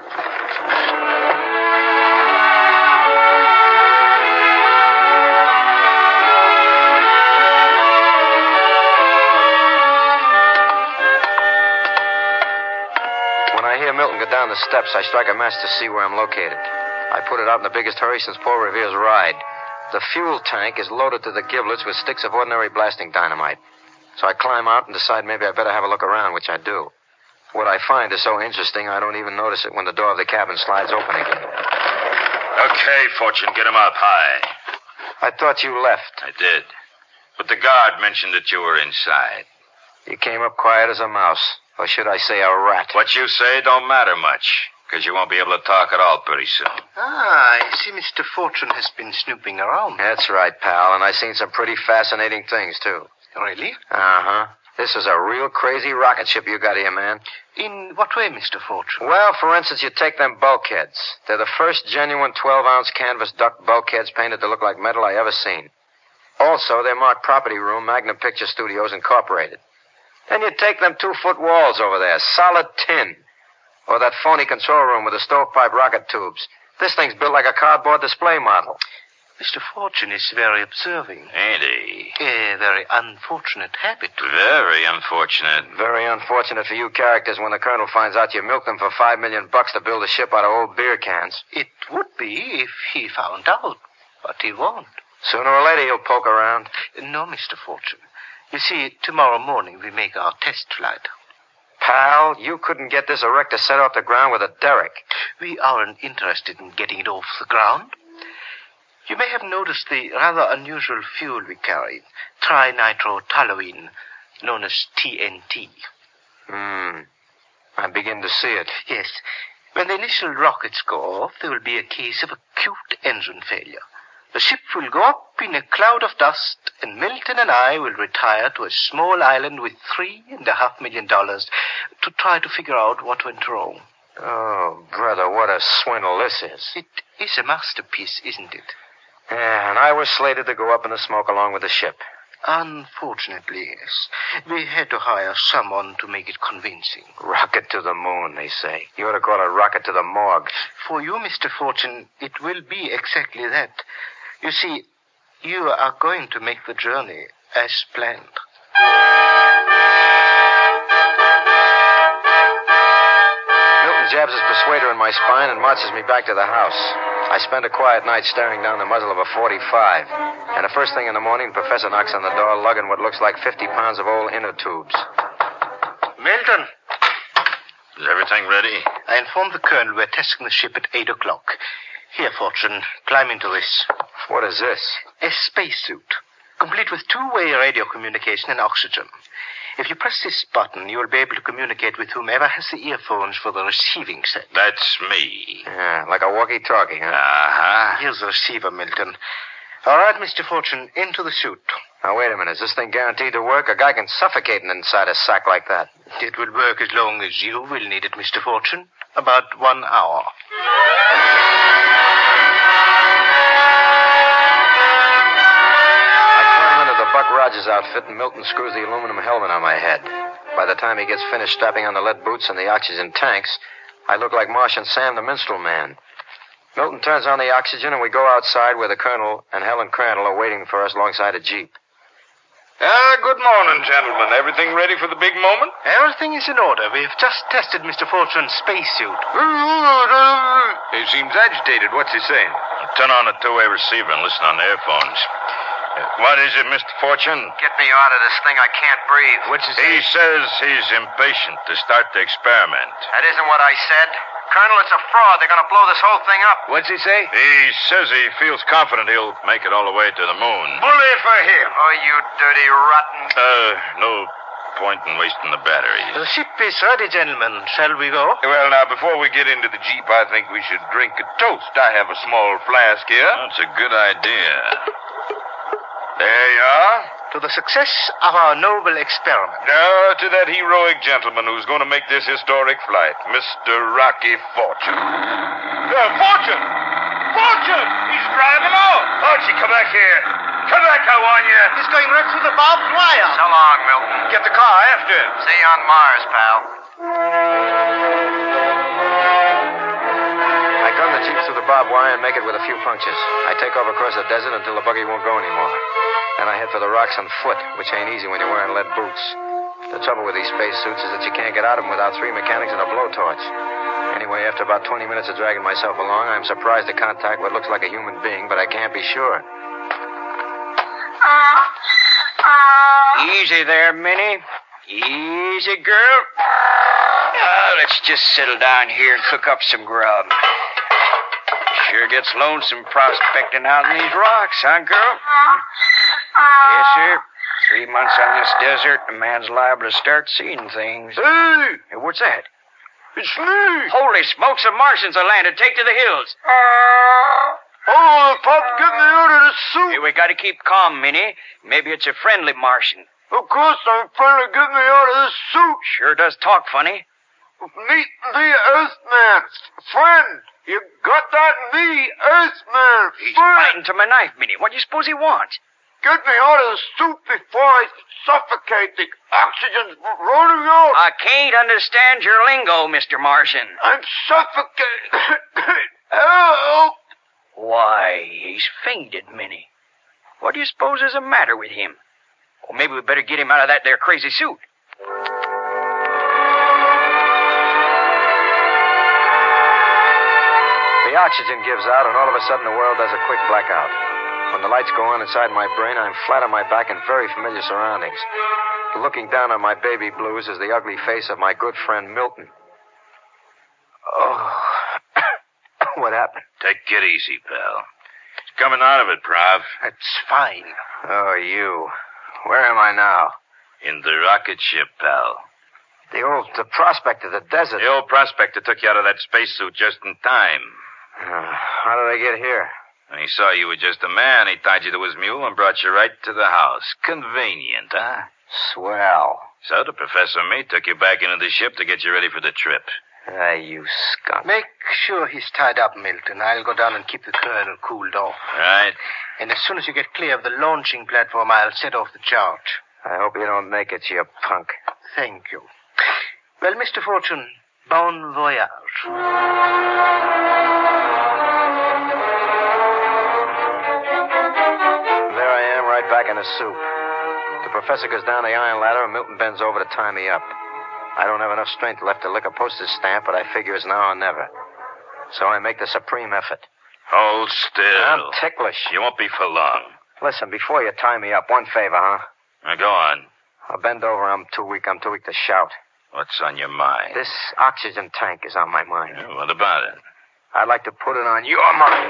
When I hear Milton go down the steps, I strike a match to see where I'm located. I put it out in the biggest hurry since Paul Revere's ride. The fuel tank is loaded to the giblets with sticks of ordinary blasting dynamite. So I climb out and decide maybe I better have a look around, which I do. What I find is so interesting, I don't even notice it when the door of the cabin slides open again. Okay, Fortune, get him up high. I thought you left. I did. But the guard mentioned that you were inside. You came up quiet as a mouse. Or should I say a rat? What you say don't matter much, because you won't be able to talk at all pretty soon. Ah, I see Mr. Fortune has been snooping around. That's right, pal, and I've seen some pretty fascinating things, too. Really? Uh-huh. This is a real crazy rocket ship you got here, man. In what way, Mr. Fortune? Well, for instance, you take them bulkheads. They're the first genuine 12-ounce canvas duct bulkheads painted to look like metal I ever seen. Also, they're marked Property Room, Magnum Picture Studios, Incorporated. Then you take them 2-foot walls over there, solid tin. Or that phony control room with the stovepipe rocket tubes. This thing's built like a cardboard display model. Mr. Fortune is very observing. Ain't he? A very unfortunate habit. Very unfortunate. Very unfortunate for you characters when the colonel finds out you milked them for $5 million to build a ship out of old beer cans. It would be if he found out, but he won't. Sooner or later he'll poke around. No, Mr. Fortune. You see, tomorrow morning we make our test flight. Pal, you couldn't get this erector set off the ground with a derrick. We aren't interested in getting it off the ground. You may have noticed the rather unusual fuel we carry, trinitrotoluene, known as TNT. I begin to see it. Yes. When the initial rockets go off, there will be a case of acute engine failure. The ship will go up in a cloud of dust, and Milton and I will retire to a small island with $3.5 million to try to figure out what went wrong. Oh, brother, what a swindle this is. It is a masterpiece, isn't it? Yeah, and I was slated to go up in the smoke along with the ship. Unfortunately, yes. We had to hire someone to make it convincing. Rocket to the moon, they say. You ought to call it rocket to the morgue. For you, Mr. Fortune, it will be exactly that. You see, you are going to make the journey as planned. Milton jabs his persuader in my spine and marches me back to the house. I spend a quiet night staring down the muzzle of a .45. And the first thing in the morning, the professor knocks on the door, lugging what looks like 50 pounds of old inner tubes. Milton. Is everything ready? I informed the colonel we're testing the ship at 8 o'clock. Here, Fortune, climb into this. What is this? A spacesuit, complete with two-way radio communication and oxygen. If you press this button, you will be able to communicate with whomever has the earphones for the receiving set. That's me. Yeah, like a walkie-talkie, huh? Uh-huh. Here's the receiver, Milton. All right, Mr. Fortune, into the suit. Now, wait a minute. Is this thing guaranteed to work? A guy can suffocate inside a sack like that. It will work as long as you will need it, Mr. Fortune. About 1 hour. Buck Rogers' outfit, and Milton screws the aluminum helmet on my head. By the time he gets finished strapping on the lead boots and the oxygen tanks, I look like Martian Sam, the minstrel man. Milton turns on the oxygen, and we go outside where the colonel and Helen Crandall are waiting for us alongside a jeep. Good morning, gentlemen. Everything ready for the big moment? Everything is in order. We've just tested Mr. Fortune's spacesuit. He seems agitated. What's he saying? Turn on the two-way receiver and listen on the earphones. What is it, Mr. Fortune? Get me out of this thing. I can't breathe. What's he say? He says he's impatient to start the experiment. That isn't what I said. Colonel, it's a fraud. They're going to blow this whole thing up. What's he say? He says he feels confident he'll make it all the way to the moon. Bully for him. Oh, you dirty rotten... No point in wasting the batteries. The ship is ready, gentlemen. Shall we go? Well, now, before we get into the jeep, I think we should drink a toast. I have a small flask here. That's a good idea. There you are. To the success of our noble experiment. To that heroic gentleman who's going to make this historic flight, Mr. Rocky Fortune. Fortune! Fortune! He's driving off! Archie, come back here. Come back, I warn you. He's going right through the barbed wire. So long, Milton. Get the car after him. See you on Mars, pal. I gun the jeep through the barbed wire and make it with a few punctures. I take off across the desert until the buggy won't go anymore. Then I head for the rocks on foot, which ain't easy when you're wearing lead boots. The trouble with these spacesuits is that you can't get out of them without 3 mechanics and a blowtorch. Anyway, after about 20 minutes of dragging myself along, I'm surprised to contact what looks like a human being, but I can't be sure. Easy there, Minnie. Easy, girl. Let's just settle down here and cook up some grub. Sure gets lonesome prospecting out in these rocks, huh, girl? Yes, sir. 3 months on this desert, a man's liable to start seeing things. Hey, what's that? It's me. Holy smokes, the Martians are landed. Take to the hills. Oh, Pop, get me out of this suit. Hey, we got to keep calm, Minnie. Maybe it's a friendly Martian. Of course I'm friendly. Get me out of this suit. Sure does talk funny. Meet the Earthman. Friend. You got that? Me, Earthman. He's fighting to my knife, Minnie. What do you suppose he wants? Get me out of the suit before I suffocate. The oxygen's running out. I can't understand your lingo, Mr. Martian. I'm suffocating. Help! Why, he's fainted, Minnie. What do you suppose is the matter with him? Well, maybe we better get him out of that there crazy suit. The oxygen gives out, and all of a sudden the world does a quick blackout. When the lights go on inside my brain, I'm flat on my back in very familiar surroundings. Looking down on my baby blues is the ugly face of my good friend Milton. Oh, what happened? Take it easy, pal. It's coming out of it, Prav. That's fine. Oh, you. Where am I now? In the rocket ship, pal. The prospector, the desert. The old prospector took you out of that spacesuit just in time. How did I get here? When he saw you were just a man, he tied you to his mule and brought you right to the house. Convenient, huh? Swell. So the professor and me took you back into the ship to get you ready for the trip. You skunk. Make sure he's tied up, Milton. I'll go down and keep the colonel cooled off. Right. And as soon as you get clear of the launching platform, I'll set off the charge. I hope you don't make it, you punk. Thank you. Well, Mr. Fortune, bon voyage. There I am, right back in the soup. The professor goes down the iron ladder, and Milton bends over to tie me up. I don't have enough strength left to lick a postage stamp, but I figure it's now or never. So I make the supreme effort. Hold still. I'm ticklish. You won't be for long. Listen, before you tie me up, one favor, huh? Now go on. I'll bend over. I'm too weak to shout. What's on your mind? This oxygen tank is on my mind. Yeah, what about it? I'd like to put it on your mind.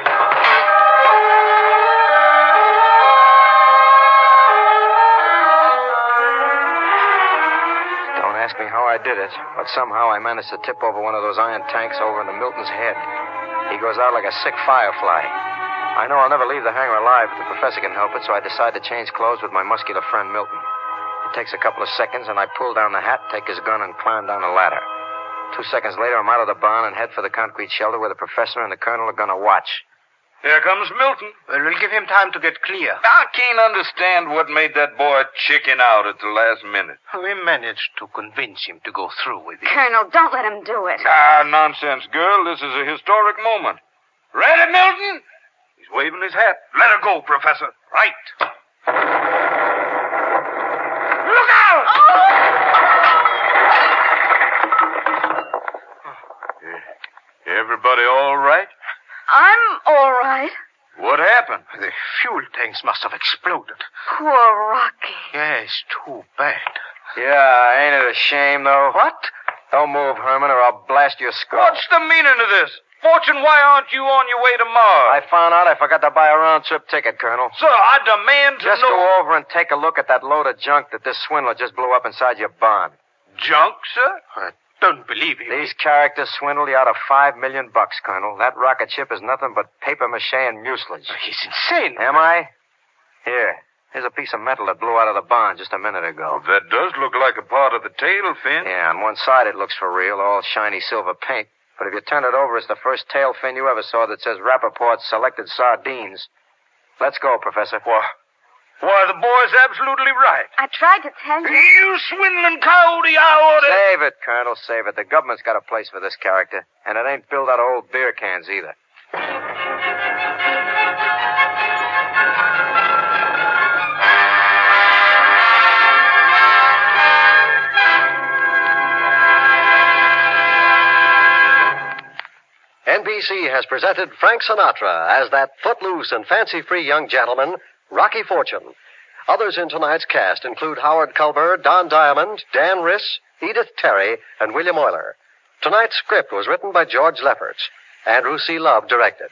Don't ask me how I did it, but somehow I managed to tip over one of those iron tanks over into Milton's head. He goes out like a sick firefly. I know I'll never leave the hangar alive if the professor can help it, so I decide to change clothes with my muscular friend Milton. It takes a couple of seconds, and I pull down the hat, take his gun, and climb down the ladder. 2 seconds later, I'm out of the barn and head for the concrete shelter where the professor and the colonel are going to watch. Here comes Milton. Well, we'll give him time to get clear. I can't understand what made that boy chicken out at the last minute. We managed to convince him to go through with it. Colonel, don't let him do it. Ah, nonsense, girl. This is a historic moment. Ready, Milton? He's waving his hat. Let her go, Professor. Right. Look out! Everybody all right? I'm all right. What happened? The fuel tanks must have exploded. Poor Rocky. Yes, too bad. Yeah, ain't it a shame, though? What? Don't move, Herman, or I'll blast your skull. What's the meaning of this? Fortune, why aren't you on your way to Mars? I found out I forgot to buy a round-trip ticket, Colonel. Sir, I demand to Just know... go over and take a look at that load of junk that this swindler just blew up inside your barn. Junk, sir? I don't believe you. These characters swindled you out of $5 million, Colonel. That rocket ship is nothing but papier-mâché and mucilage. He's insane. Am I? Here's a piece of metal that blew out of the barn just a minute ago. Well, that does look like a part of the tail fin. Yeah, on one side it looks for real, all shiny silver paint. But if you turn it over, it's the first tail fin you ever saw that says Rappaport's Selected Sardines. Let's go, Professor. Why, the boy's absolutely right. I tried to tell you. You swindling coyote, I oughta... Save it, Colonel, save it. The government's got a place for this character, and it ain't built out of old beer cans either. NBC has presented Frank Sinatra as that footloose and fancy-free young gentleman, Rocky Fortune. Others in tonight's cast include Howard Culver, Don Diamond, Dan Riss, Edith Terry, and William Euler. Tonight's script was written by George Lefferts. Andrew C. Love directed.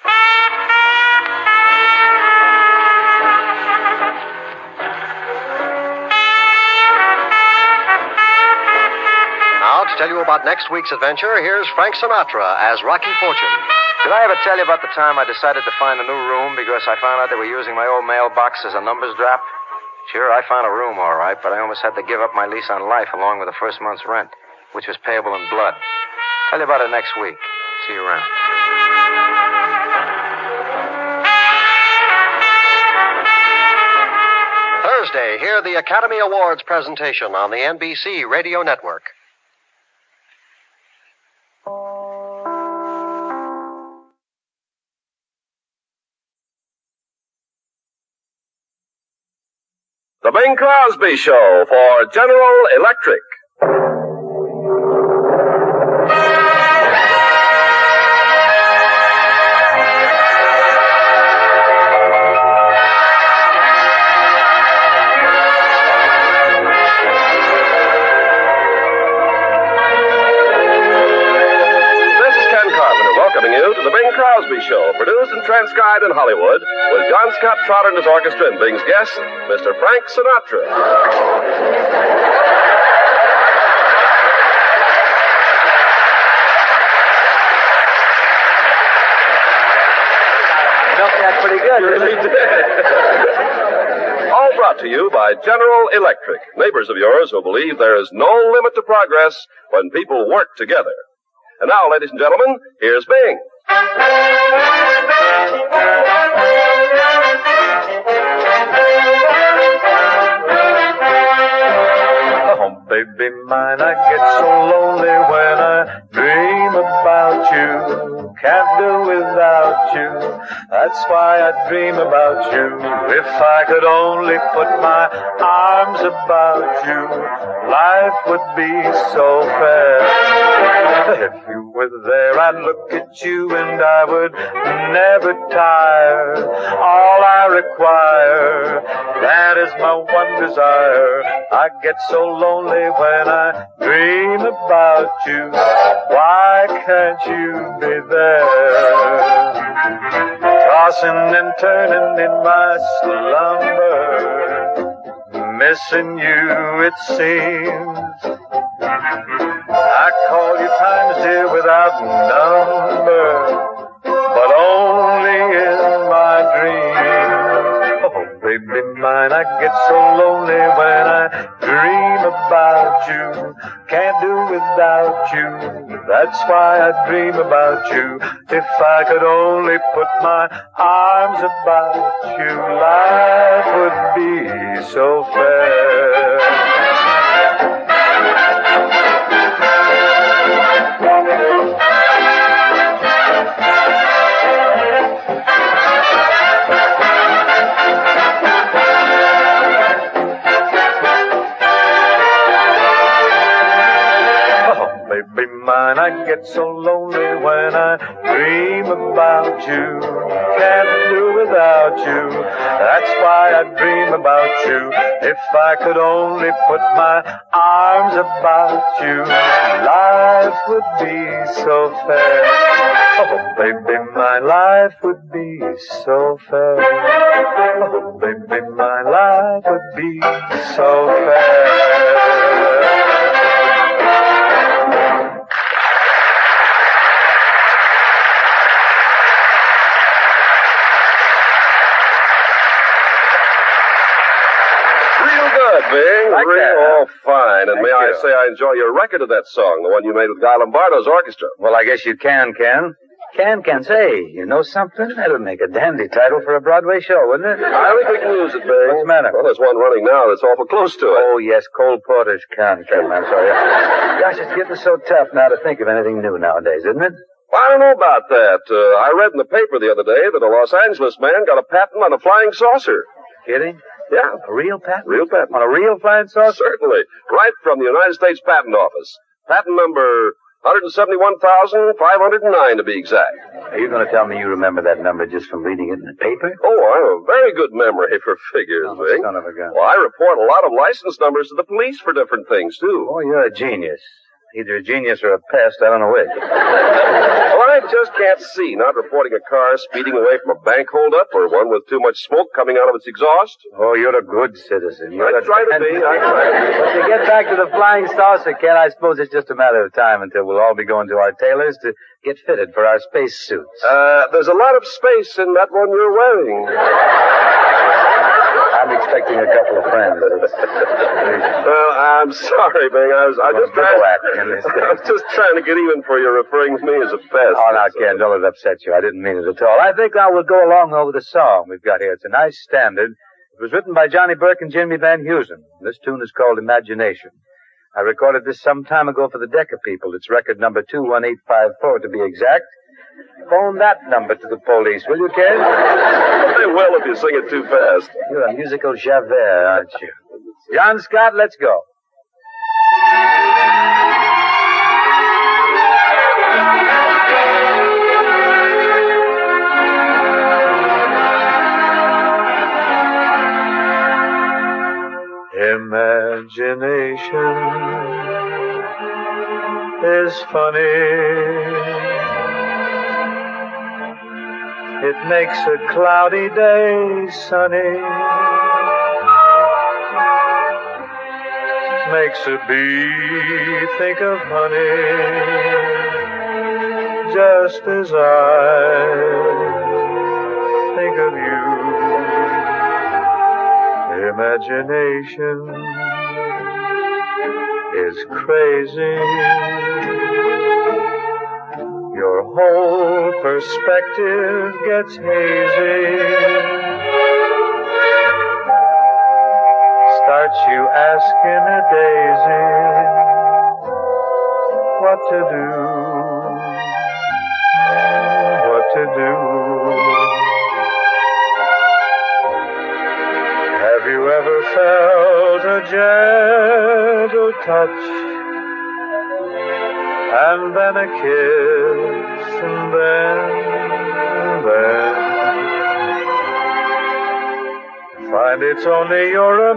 Now, to tell you about next week's adventure, here's Frank Sinatra as Rocky Fortune. Did I ever tell you about the time I decided to find a new room because I found out they were using my old mailbox as a numbers drop? Sure, I found a room all right, but I almost had to give up my lease on life along with the first month's rent, which was payable in blood. Tell you about it next week. See you around. Thursday, hear the Academy Awards presentation on the NBC Radio Network. The Bing Crosby Show for General Electric. To the Bing Crosby Show, produced and transcribed in Hollywood, with John Scott Trotter and his orchestra and Bing's guest, Mr. Frank Sinatra. Milked that pretty good, didn't it? All brought to you by General Electric, neighbors of yours who believe there is no limit to progress when people work together. And now, ladies and gentlemen, here's Bing. Oh, baby mine, I get so lonely when I dream about you. Can't do without you. That's why I dream about you. If I could only put my arms about you, life would be so fair. If you were there, I'd look at you and I would never tire. All I require, that is my one desire. I get so lonely when I dream about you. Why can't you be there? Tossing and turning in my slumber, missing you it seems. I call you times, dear, without number, but only in my dreams. Oh, baby mine, I get so lonely when I dream about you. Can't do without you, that's why I dream about you. If I could only put my arms about you, life would be so fair. Baby mine, I get so lonely when I dream about you. Can't do without you, that's why I dream about you. If I could only put my arms about you, life would be so fair. Oh, baby mine, life would be so fair. Oh, baby mine, life would be so fair. Bing, like real that, huh? fine. And Thank may I you. say I enjoy your record of that song, the one you made with Guy Lombardo's orchestra. Well, I guess you can, Ken. Can say, you know something? That'll make a dandy title for a Broadway show, wouldn't it? I think we can use it, Bing. What's the matter? Well, there's one running now that's awful close to it. Oh, yes, Cole Porter's Can, I'm sorry. Gosh, it's getting so tough now to think of anything new nowadays, isn't it? Well, I don't know about that. I read in the paper the other day that a Los Angeles man got a patent on a flying saucer. Kidding? Yeah. A real patent? Real patent. On a real flying saucer? Certainly. Right from the United States Patent Office. Patent number 171,509 to be exact. Are you going to tell me you remember that number just from reading it in the paper? Oh, I have a very good memory for figures, Bing. Son of a gun. Well, I report a lot of license numbers to the police for different things, too. Oh, you're a genius. Either a genius or a pest, I don't know which. Well, I just can't see not reporting a car speeding away from a bank holdup or one with too much smoke coming out of its exhaust. Oh, you're a good citizen. I try to be. But to get back to the flying saucer, Ken, I suppose it's just a matter of time until we'll all be going to our tailors to get fitted for our space suits. There's a lot of space in that one you're wearing. I'm expecting a couple of friends. Well, I'm sorry, Bing. I was just trying to get even for your referring to me as a pest. Oh, now, Ken, don't let it upset you. I didn't mean it at all. I think I will go along over the song we've got here. It's a nice standard. It was written by Johnny Burke and Jimmy Van Heusen. This tune is called Imagination. I recorded this some time ago for the Decca people. It's record number 21854 to be exact. Phone that number to the police, will you, Ken? They will if you sing it too fast. You're a musical Javert, aren't you? John Scott, let's go. Imagination is funny. It makes a cloudy day sunny. Makes a bee think of honey. Just as I think of you. Imagination is crazy. Your whole perspective gets hazy. Starts you asking a daisy what to do, what to do. Have you ever felt a gentle touch and then a kiss, and then find it's only your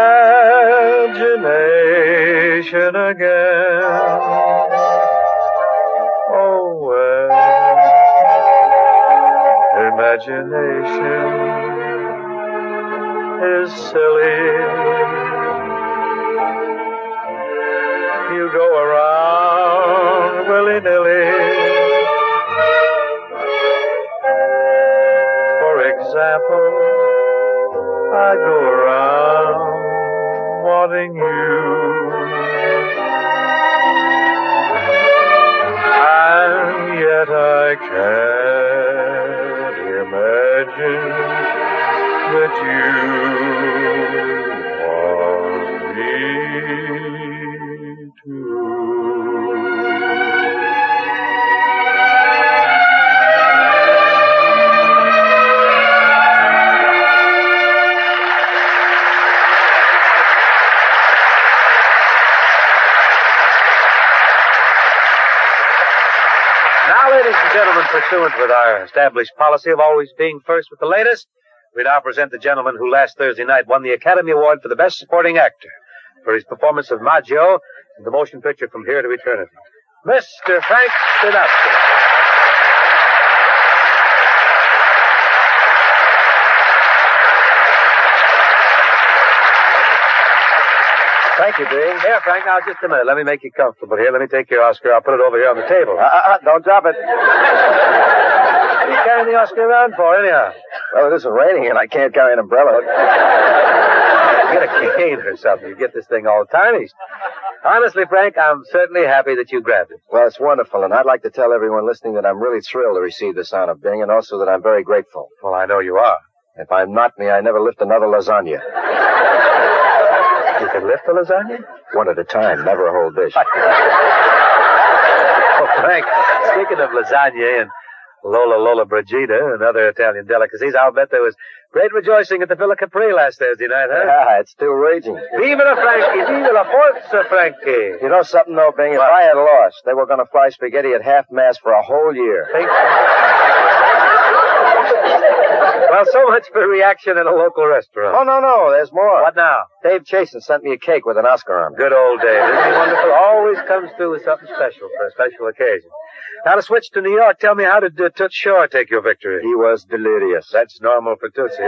imagination again. Oh, well, imagination is silly. You go around willy-nilly. For example, I go around wanting you, and yet I can't imagine that you want me to. Now, ladies and gentlemen, pursuant with our established policy of always being first with the latest, we now present the gentleman who last Thursday night won the Academy Award for the Best Supporting Actor for his performance of Maggio in the motion picture From Here to Eternity, Mr. Frank Sinatra. Thank you, Dean. Here, Frank, now just a minute. Let me make you comfortable here. Let me take your Oscar. I'll put it over here on the table. Don't drop it. What are you carrying the Oscar around for, anyhow? Well, it isn't raining, and I can't carry an umbrella. Get a cane or something. You get this thing all tarnished. Honestly, Frank, I'm certainly happy that you grabbed it. Well, it's wonderful, and I'd like to tell everyone listening that I'm really thrilled to receive this honor, Bing, and also that I'm very grateful. Well, I know you are. If I'm not me, I never lift another lasagna. You can lift a lasagna? One at a time, never a whole dish. Oh, Frank, speaking of lasagna and Lola Brigida and other Italian delicacies, I'll bet there was great rejoicing at the Villa Capri last Thursday night, huh? Yeah, it's still raging. Viva la Frankie! Viva la Forza Frankie! You know something, though, Bing? If I had lost, they were going to fry spaghetti at half-mast for a whole year. Well, so much for reaction at a local restaurant. Oh, no, there's more. What now? Dave Chasen sent me a cake with an Oscar on it. Good old Dave. Isn't he wonderful? Always comes through with something special for a special occasion. Now to switch to New York, tell me, how did Toots Shore take your victory? He was delirious. That's normal for Tootsie.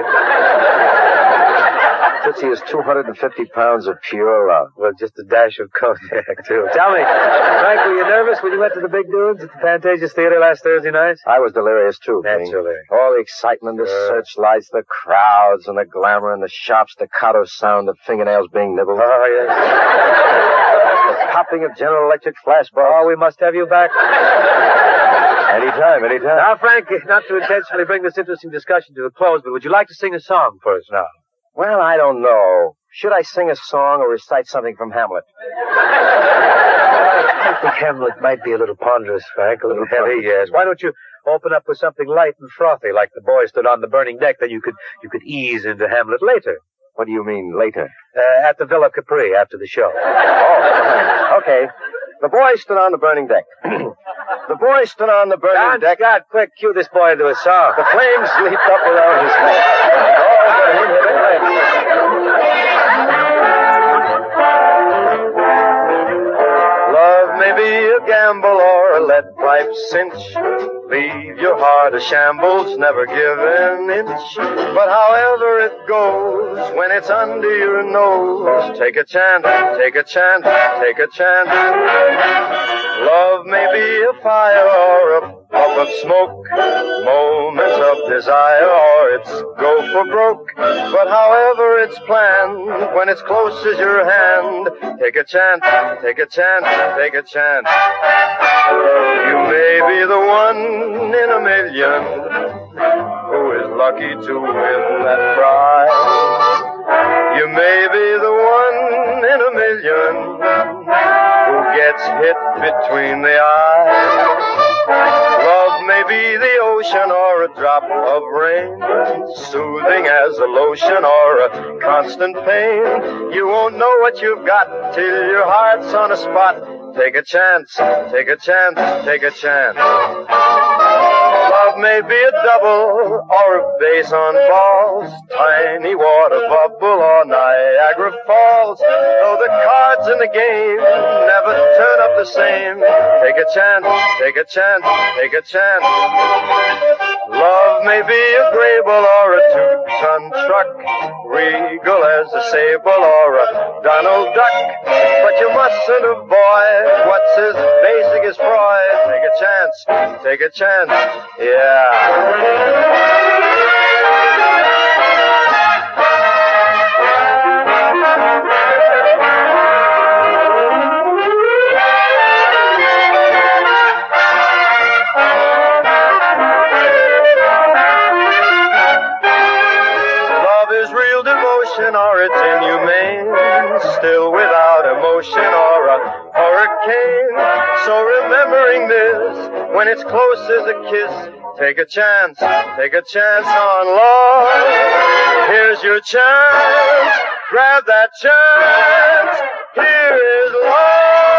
Tootsie is 250 pounds of pure love. Well, just a dash of cognac, too. Tell me, Frank, were you nervous when you went to the Big Dunes at the Pantages Theater last Thursday night? I was delirious, too, Naturally. Bing. All the excitement, the searchlights, the crowds, and the glamour, and the sharp staccato sound of fingernails being nibbled. Oh, yes. The popping of General Electric flashbulbs. Oh, we must have you back. Anytime. Now, Frank, not to intentionally bring this interesting discussion to a close, but would you like to sing a song for us now? Well, I don't know. Should I sing a song or recite something from Hamlet? I think Hamlet might be a little ponderous, Frank, a little heavy, yes. Why don't you open up with something light and frothy, like The Boy Stood on the Burning Deck, then you could ease into Hamlet later. What do you mean, later? At the Villa Capri, after the show. Oh, okay. The boy stood on the burning deck. The boy stood on the burning deck. God, quick, cue this boy into a song. The flames leaped up around his neck. Love may be a gamble or a lead pipe cinch. Leave your heart a shambles, never give an inch. But however it goes, when it's under your nose, take a chance, take a chance, take a chance. Love may be a fire or a puff of smoke, moments of desire or it's go for broke. But however it's planned, when it's close as your hand, take a chance, take a chance, take a chance. You may be the one in a million who is lucky to win that prize. You may be the one in a million who gets hit between the eyes. Love may be the ocean or a drop of rain, soothing as a lotion or a constant pain. You won't know what you've got till your heart's on a spot. take a chance, take a chance, take a chance. Love may be a double or a base on balls, tiny water bubble or Niagara Falls. Though the cards in the game never turn up the same, take a chance, take a chance, take a chance. Love may be a Grable or a 2-ton truck, regal as a sable or a Donald Duck. But you mustn't avoid what's as basic as Freud. Take a chance, take a chance, yeah. Or it's inhumane, still without emotion or a hurricane. So remembering this, when it's close as a kiss, take a chance on love. Here's your chance, grab that chance, here is love.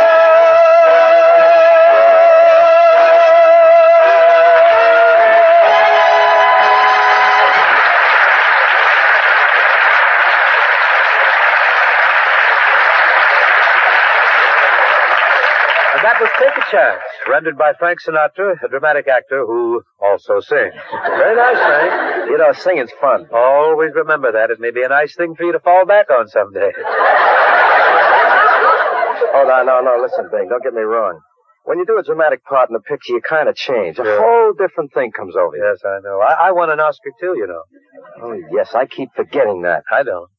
And that was Take a Chance, rendered by Frank Sinatra, a dramatic actor who also sings. Very nice, Frank. You know, singing's fun. Always remember that. It may be a nice thing for you to fall back on someday. Oh, no, listen, Bing, don't get me wrong. When you do a dramatic part in a picture, you kind of change. A Sure. whole different thing comes over you. Yes, I know. I won an Oscar, too, you know. Oh, yes, I keep forgetting that. I don't.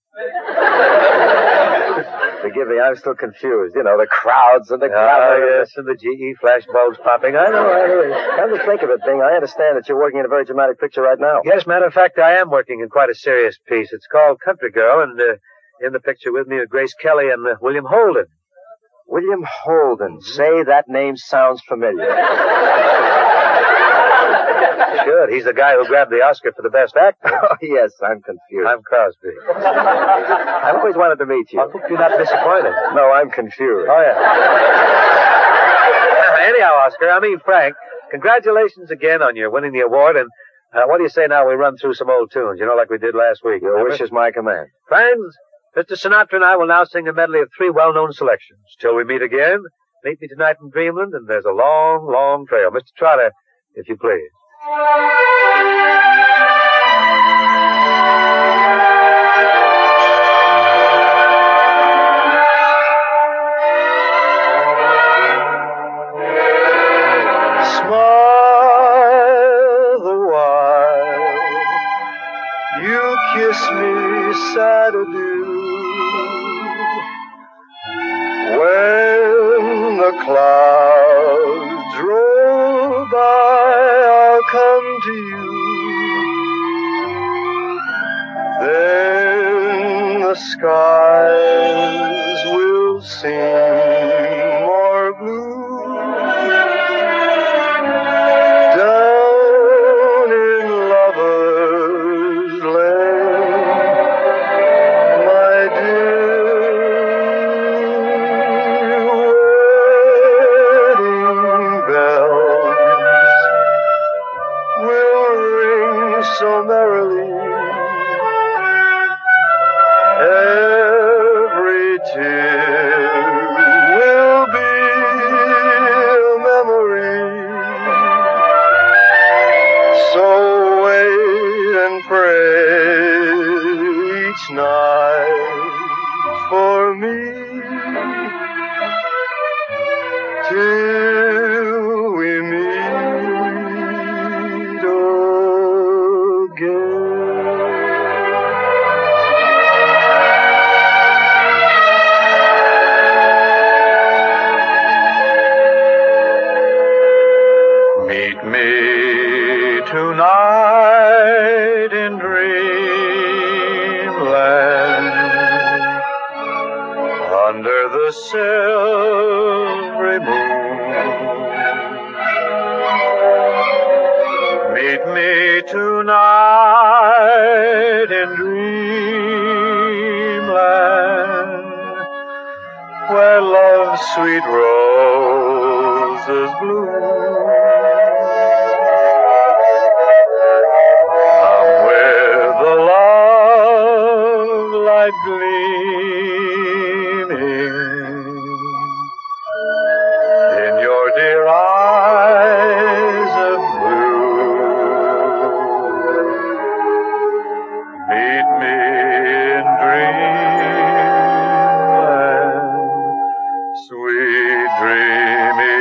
Forgive me, I'm still confused. You know, the crowds and the Ah, crowds. yes, and the GE flashbulbs popping. I know. Come to think of it, Bing, I understand that you're working in a very dramatic picture right now. Yes, matter of fact, I am working in quite a serious piece. It's called Country Girl, and in the picture with me are Grace Kelly and William Holden. William Holden. Say that name sounds familiar. Good. He's the guy who grabbed the Oscar for the best actor. Oh, yes, I'm confused. I'm Crosby. I've always wanted to meet you. I hope you're not disappointed. No, I'm confused. Oh, yeah. Anyhow, Frank, congratulations again on your winning the award, and what do you say now we run through some old tunes, you know, like we did last week? Your wish is my command. Friends, Mr. Sinatra and I will now sing a medley of 3 well-known selections. Till we meet again, meet me tonight in Dreamland, and there's a long, long trail. Mr. Trotter, if you please. Smile the while you kiss me sad adieu. When the clouds roll by, I'll come to you. Then the skies will seem more blue. Down in Lover's Lane, my dear, wedding bells will ring so merrily. Every tear will be a memory. So wait and pray each night for me till we meet again. Meet me tonight in dreamland, under the silvery moon. Meet me tonight in dreamland, where love's sweet rose Come with the love light gleaming in your dear eyes of blue. Meet me in dreamland, sweet dreamy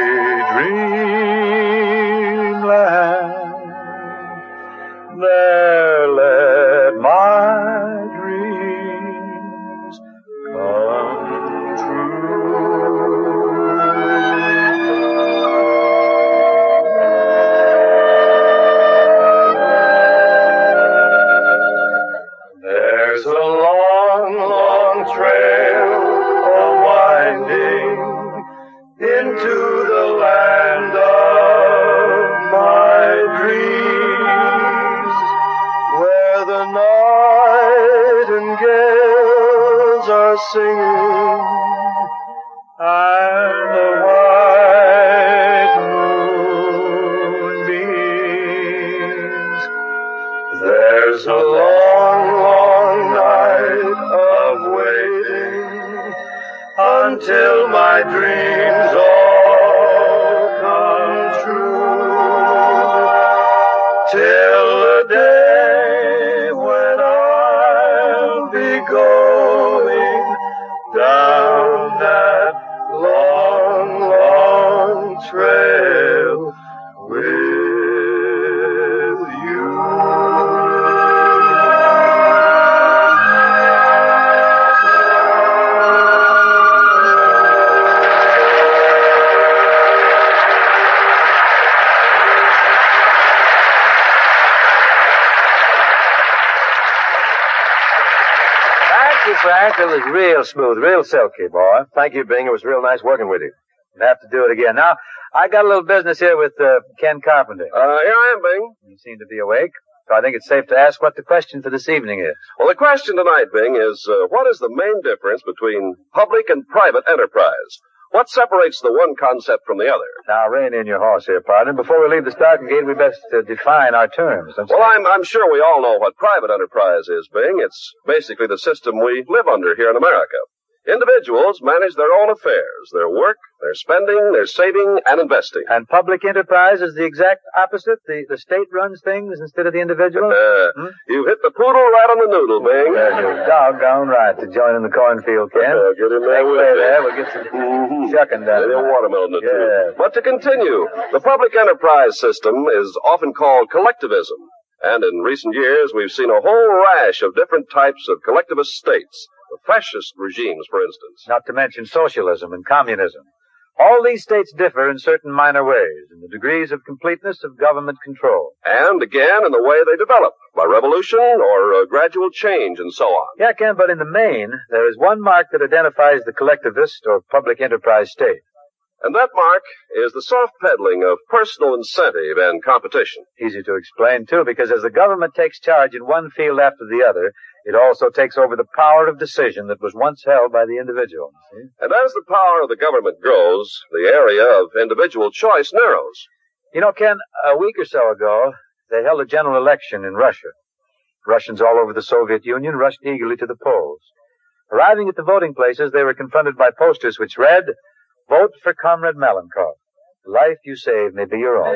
dreamland. There let my dreams come There's a long, long trail a-winding into the land of my dreams, where the nightingales are singing and the white moon beams. There's a long, long night of waiting until my dreams all come true, till the day when I'll be going down that long, long trail with you. Thank you, Frank. It was real smooth, real silky, boy. Thank you, Bing. It was real nice working with you. We'll have to do it again. Now, I got a little business here with Ken Carpenter. Here I am, Bing. You seem to be awake, so I think it's safe to ask what the question for this evening is. Well, the question tonight, Bing, is what is the main difference between public and private enterprise? What separates the one concept from the other? Now, rein in your horse here, partner. Before we leave the starting gate, we best define our terms. Well, I'm sure we all know what private enterprise is, Bing. It's basically the system we live under here in America. Individuals manage their own affairs, their work, their spending, their saving, and investing. And public enterprise is the exact opposite. The state runs things instead of the individual. You hit the poodle right on the noodle, Bing. You're doggone right to join in the cornfield, Ken. Get in there with me. there. We'll get some shucking done. Maybe a watermelon or two. Yeah. But to continue, the public enterprise system is often called collectivism. And in recent years, we've seen a whole rash of different types of collectivist states. The fascist regimes, for instance. Not to mention socialism and communism. All these states differ in certain minor ways in the degrees of completeness of government control. And again, in the way they develop, by revolution or gradual change and so on. Yeah, Ken, but in the main, there is one mark that identifies the collectivist or public enterprise state. And that mark is the soft peddling of personal incentive and competition. Easy to explain, too, because as the government takes charge in one field after the other, it also takes over the power of decision that was once held by the individual. See? And as the power of the government grows, the area of individual choice narrows. You know, Ken, a week or so ago, they held a general election in Russia. Russians all over the Soviet Union rushed eagerly to the polls. Arriving at the voting places, they were confronted by posters which read, "Vote for Comrade Malenkov. The life you save may be your own."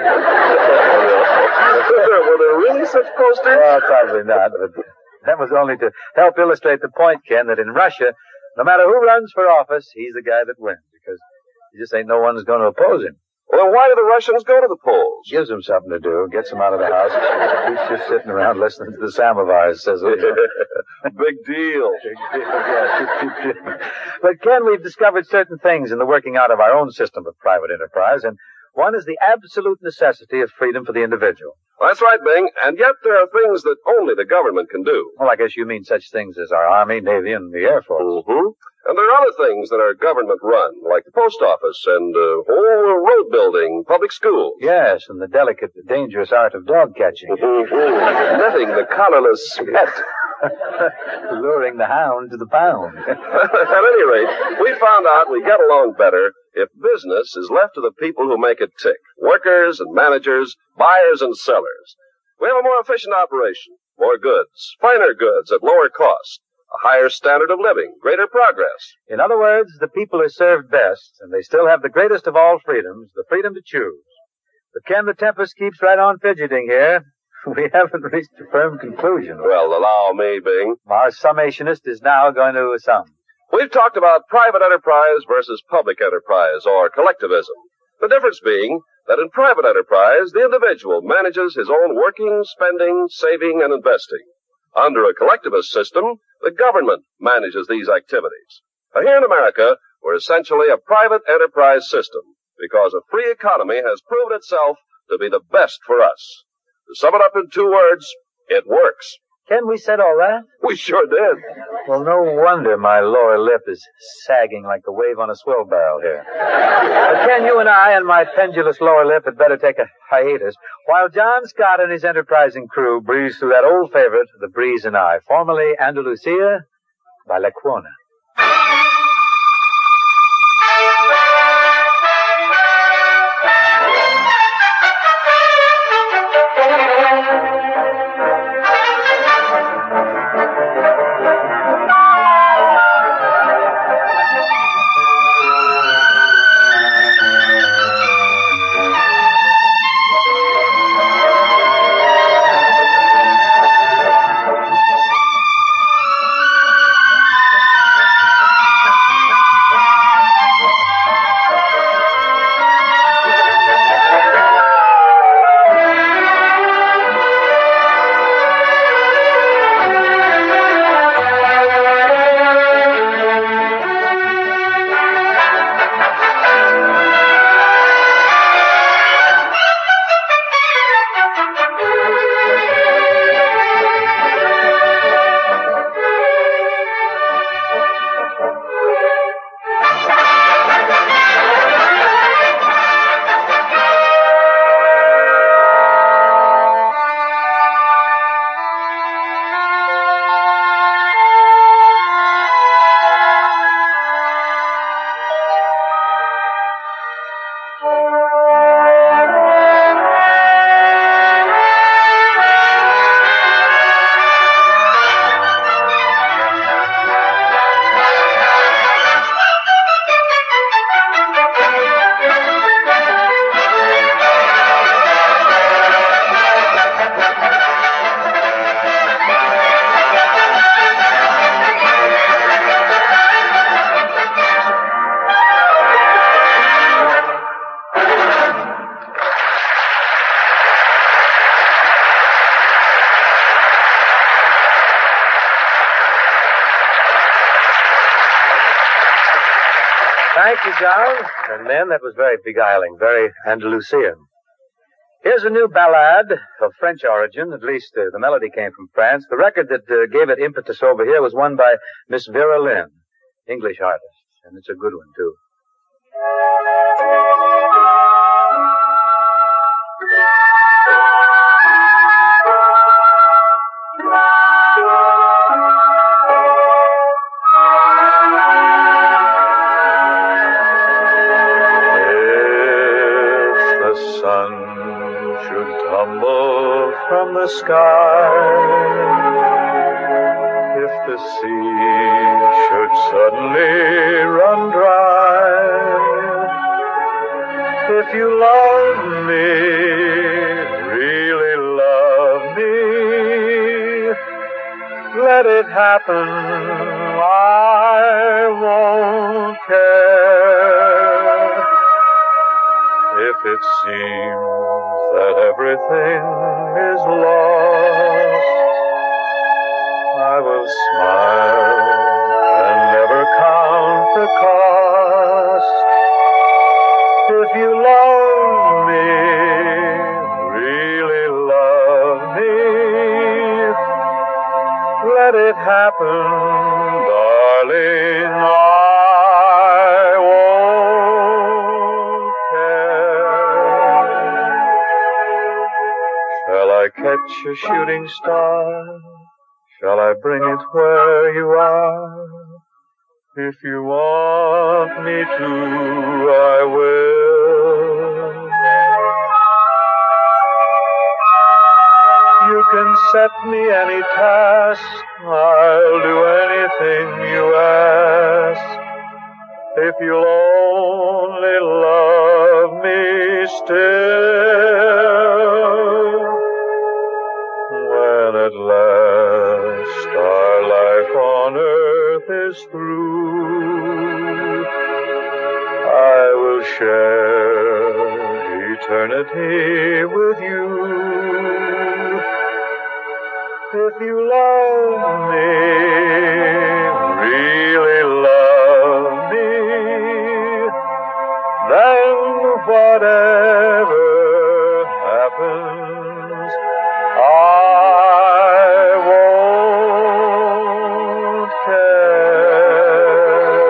Were there really such posters? Well, probably not, but that was only to help illustrate the point, Ken, that in Russia, no matter who runs for office, he's the guy that wins, because there just ain't no one who's going to oppose him. Well, then why do the Russians go to the polls? Gives them something to do, gets them out of the house. He's just sitting around listening to the samovars, says it. Big deal. Big deal, yeah. But, Ken, we've discovered certain things in the working out of our own system of private enterprise, and one is the absolute necessity of freedom for the individual. Well, that's right, Bing. And yet there are things that only the government can do. Well, I guess you mean such things as our Army, Navy, and the Air Force. Mm-hmm. And there are other things that are government-run, like the post office and road building, public schools. Yes, and the delicate, dangerous art of dog catching. Netting the collarless pet. Luring the hound to the pound. At any rate, we found out we get along better if business is left to the people who make it tick. Workers and managers, buyers and sellers. We have a more efficient operation, more goods, finer goods at lower cost, a higher standard of living, greater progress. In other words, the people are served best, and they still have the greatest of all freedoms, the freedom to choose. But Ken, the Tempest keeps right on fidgeting here. We haven't reached a firm conclusion. Well, allow me, Bing. Our summationist is now going to sum. We've talked about private enterprise versus public enterprise, or collectivism. The difference being that in private enterprise, the individual manages his own working, spending, saving, and investing. Under a collectivist system, the government manages these activities. Now, here in America, we're essentially a private enterprise system because a free economy has proven itself to be the best for us. To sum it up in 2 words, it works. Ken, we said all that? We sure did. Well, no wonder my lower lip is sagging like the wave on a swill barrel here. But Ken, you and I and my pendulous lower lip had better take a hiatus while John Scott and his enterprising crew breeze through that old favorite, The Breeze and I, formerly Andalusia by Lecuona. Thank you, John. And men, that was very beguiling, very Andalusian. Here's a new ballad of French origin. At least the melody came from France. The record that gave it impetus over here was one by Miss Vera Lynn, English artist. And it's a good one, too. From the sky, if the sea should suddenly run dry, if you love me, really love me, let it happen, I won't care. If it seems that everything is lost, I will smile and never count the cost. If you love me, really love me, let it happen, darling, I won't care. Shall I catch a shooting star? Shall I bring it where you are? If you want me to, I will. You can set me any task, I'll do anything you ask. If you'll only love me still, when at last our life on earth is through, I will share eternity with you. If you love me, really love me, then whatever happens, I won't care.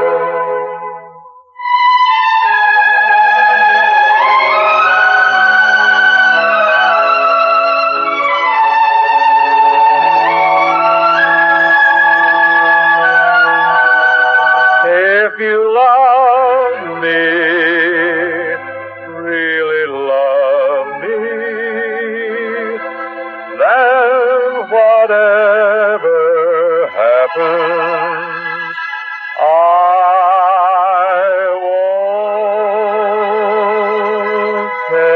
If you love me, really love me, then whatever happens, I won't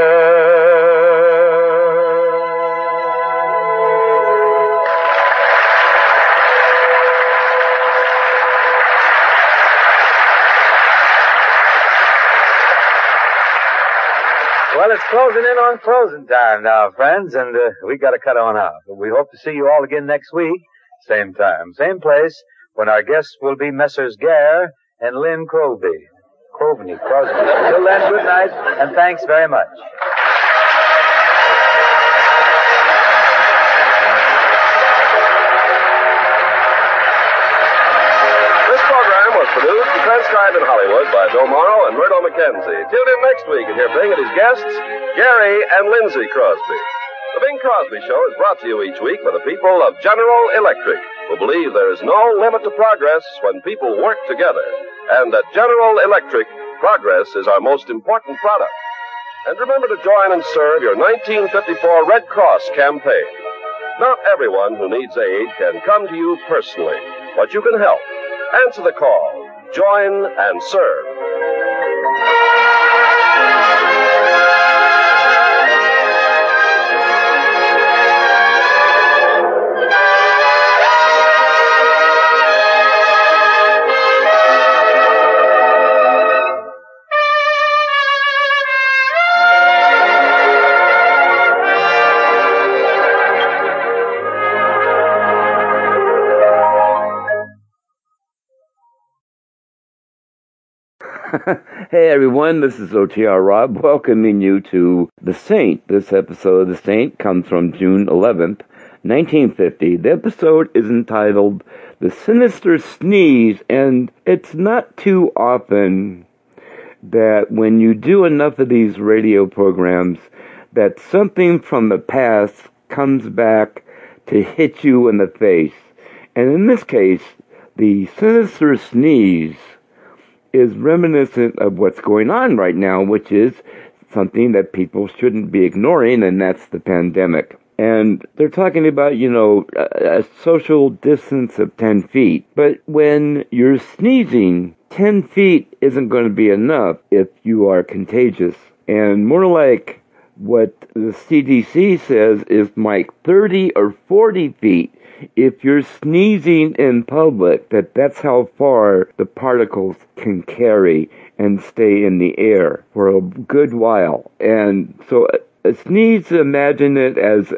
Well, it's closing in on closing time now, friends, and we got to cut on out. But we hope to see you all again next week, same time, same place, when our guests will be Messrs. Gare and Lynn Crosby. Crosby. Till then, good night, and thanks very much. This program was produced and transcribed in Hollywood by Bill Morrow and Myrtle McKenzie. Tune in next week and hear Bing and his guests, Gary and Lindsay Crosby. The Bing Crosby Show is brought to you each week by the people of General Electric, who believe there is no limit to progress when people work together, and at General Electric, progress is our most important product. And remember to join and serve your 1954 Red Cross campaign. Not everyone who needs aid can come to you personally, but you can help. Answer the call. Join and serve. Hey everyone, this is OTR Rob welcoming you to The Saint. This episode of The Saint comes from June 11th, 1950. The episode is entitled The Sinister Sneeze, and it's not too often that when you do enough of these radio programs that something from the past comes back to hit you in the face. And in this case, the sinister sneeze is reminiscent of what's going on right now, which is something that people shouldn't be ignoring, and that's the pandemic. And they're talking about, a social distance of 10 feet. But when you're sneezing, 10 feet isn't going to be enough if you are contagious. And more like what the CDC says is like 30 or 40 feet. If you're sneezing in public, that's how far the particles can carry and stay in the air for a good while. And so a sneeze, imagine it as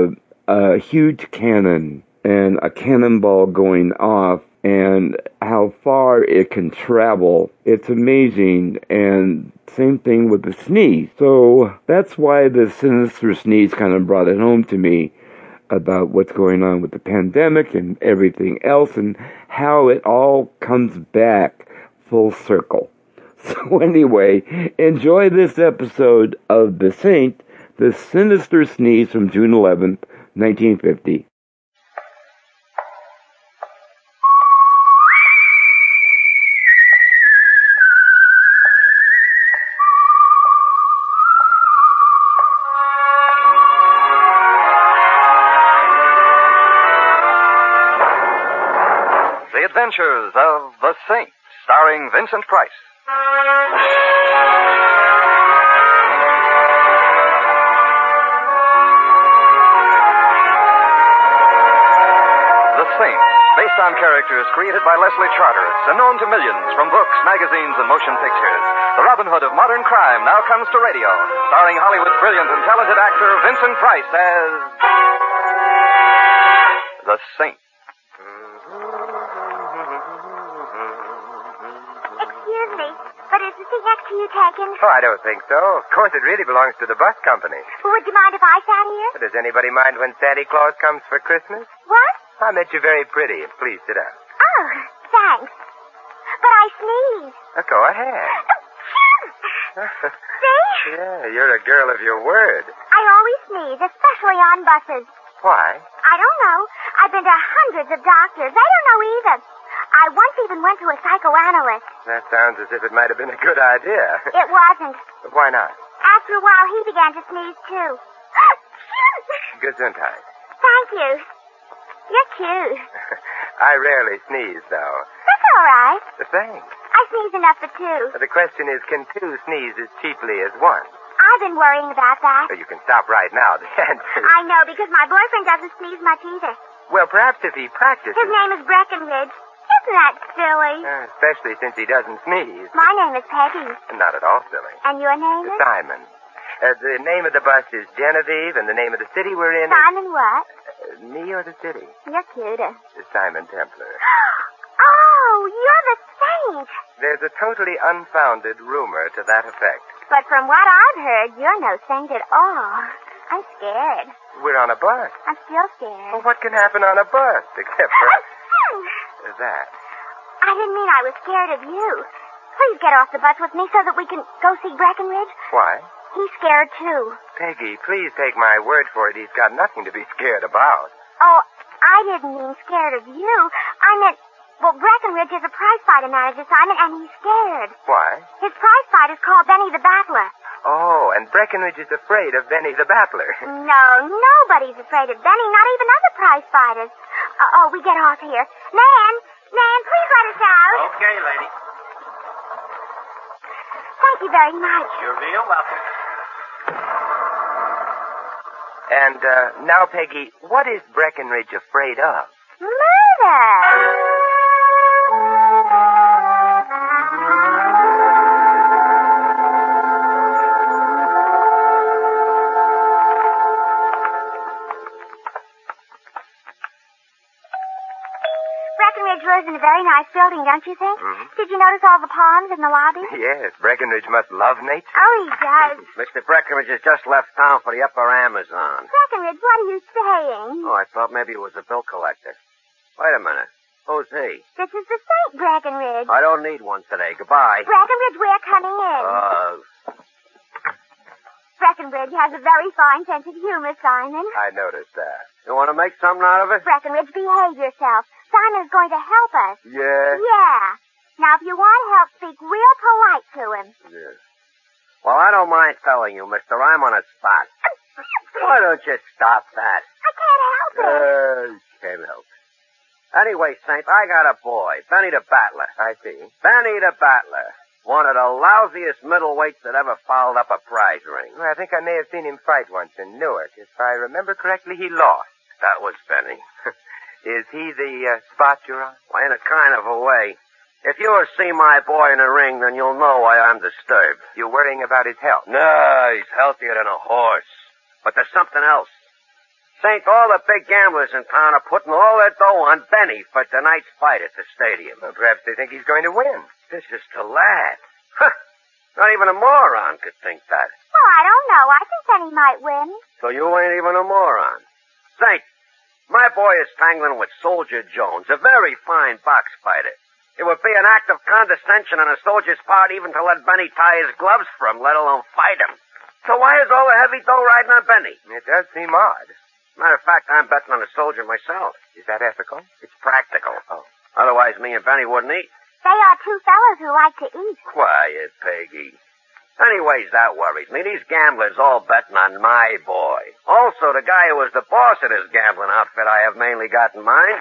a huge cannon and a cannonball going off and how far it can travel. It's amazing. And same thing with the sneeze. So that's why the sinister sneeze kind of brought it home to me, about what's going on with the pandemic and everything else and how it all comes back full circle. So anyway, enjoy this episode of The Saint, The Sinister Sneeze from June 11th, 1950. Adventures of the Saint, starring Vincent Price. The Saint, based on characters created by Leslie Charteris and known to millions from books, magazines, and motion pictures. The Robin Hood of modern crime now comes to radio, starring Hollywood's brilliant and talented actor Vincent Price as The Saint. Excuse me, but is the seat next to you taken? Oh, I don't think so. Of course, it really belongs to the bus company. Would you mind if I sat here? Does anybody mind when Santa Claus comes for Christmas? What? I met you very pretty. Please sit down. Oh, thanks. But I sneeze. Go ahead. See? Yeah, you're a girl of your word. I always sneeze, especially on buses. Why? I don't know. I've been to hundreds of doctors. They don't know either. I once even went to a psychoanalyst. That sounds as if it might have been a good idea. It wasn't. Why not? After a while, he began to sneeze, too. Gesundheit. Thank you. You're cute. I rarely sneeze, though. That's all right. Thanks. I sneeze enough for two. The question is, can two sneeze as cheaply as one? I've been worrying about that. You can stop right now. The answer. I know, because my boyfriend doesn't sneeze much either. Well, perhaps if he practices. His name is Breckenridge. Isn't that silly? Especially since he doesn't sneeze. My name is Peggy. Not at all silly. And your name is? Simon. The name of the bus is Genevieve, and the name of the city we're in Simon what? Me or the city? You're cuter. Simon Templar. Oh, you're the saint. There's a totally unfounded rumor to that effect. But from what I've heard, you're no saint at all. I'm scared. We're on a bus. I'm still scared. Well, what can happen on a bus, except for that? I didn't mean I was scared of you. Please get off the bus with me so that we can go see Breckenridge. Why? He's scared, too. Peggy, please take my word for it. He's got nothing to be scared about. Oh, I didn't mean scared of you. I meant, well, Breckenridge is a prize fighter manager, Simon, and he's scared. Why? His prize fight is called Benny the Battler. Oh, and Breckenridge is afraid of Benny the Battler. No, nobody's afraid of Benny, not even other prize fighters. We get off here. Nan, please let us out. Okay, lady. Thank you very much. You're real welcome. And now, Peggy, what is Breckenridge afraid of? Murder. Breckenridge lives in a very nice building, don't you think? Mm-hmm. Did you notice all the palms in the lobby? Yes, Breckenridge must love nature. Oh, he does. Mr. Breckenridge has just left town for the upper Amazon. Breckenridge, what are you saying? Oh, I thought maybe it was a bill collector. Wait a minute. Who's he? This is the Saint, Breckenridge. I don't need one today. Goodbye. Breckenridge, we're coming in. Breckenridge has a very fine sense of humor, Simon. I noticed that. You want to make something out of it? Breckenridge, behave yourself. Simon's going to help us. Yeah? Yeah. Now, if you want help, speak real polite to him. Yeah. Well, I don't mind telling you, mister. I'm on a spot. Why don't you stop that? I can't help it. Can't help it. Anyway, Saint, I got a boy, Benny the Battler. I see. Benny the Battler. One of the lousiest middleweights that ever fouled up a prize ring. Well, I think I may have seen him fight once in Newark. If I remember correctly, he lost. That was Benny. Is he the spot you're on? Well, in a kind of a way. If you ever see my boy in the ring, then you'll know why I'm disturbed. You're worrying about his health? No, he's healthier than a horse. But there's something else. Saint, all the big gamblers in town are putting all their dough on Benny for tonight's fight at the stadium. Well, perhaps they think he's going to win. This is the lad. Huh. Not even a moron could think that. Well, I don't know. I think Benny might win. So you ain't even a moron. Saint, my boy is tangling with Soldier Jones, a very fine box fighter. It would be an act of condescension on a soldier's part even to let Benny tie his gloves for him, let alone fight him. So why is all the heavy dough riding on Benny? It does seem odd. Matter of fact, I'm betting on a soldier myself. Is that ethical? It's practical. Oh. Otherwise, me and Benny wouldn't eat. They are two fellows who like to eat. Quiet, Peggy. Anyways, that worries me. These gamblers all betting on my boy. Also, the guy who was the boss of this gambling outfit I have mainly got in mind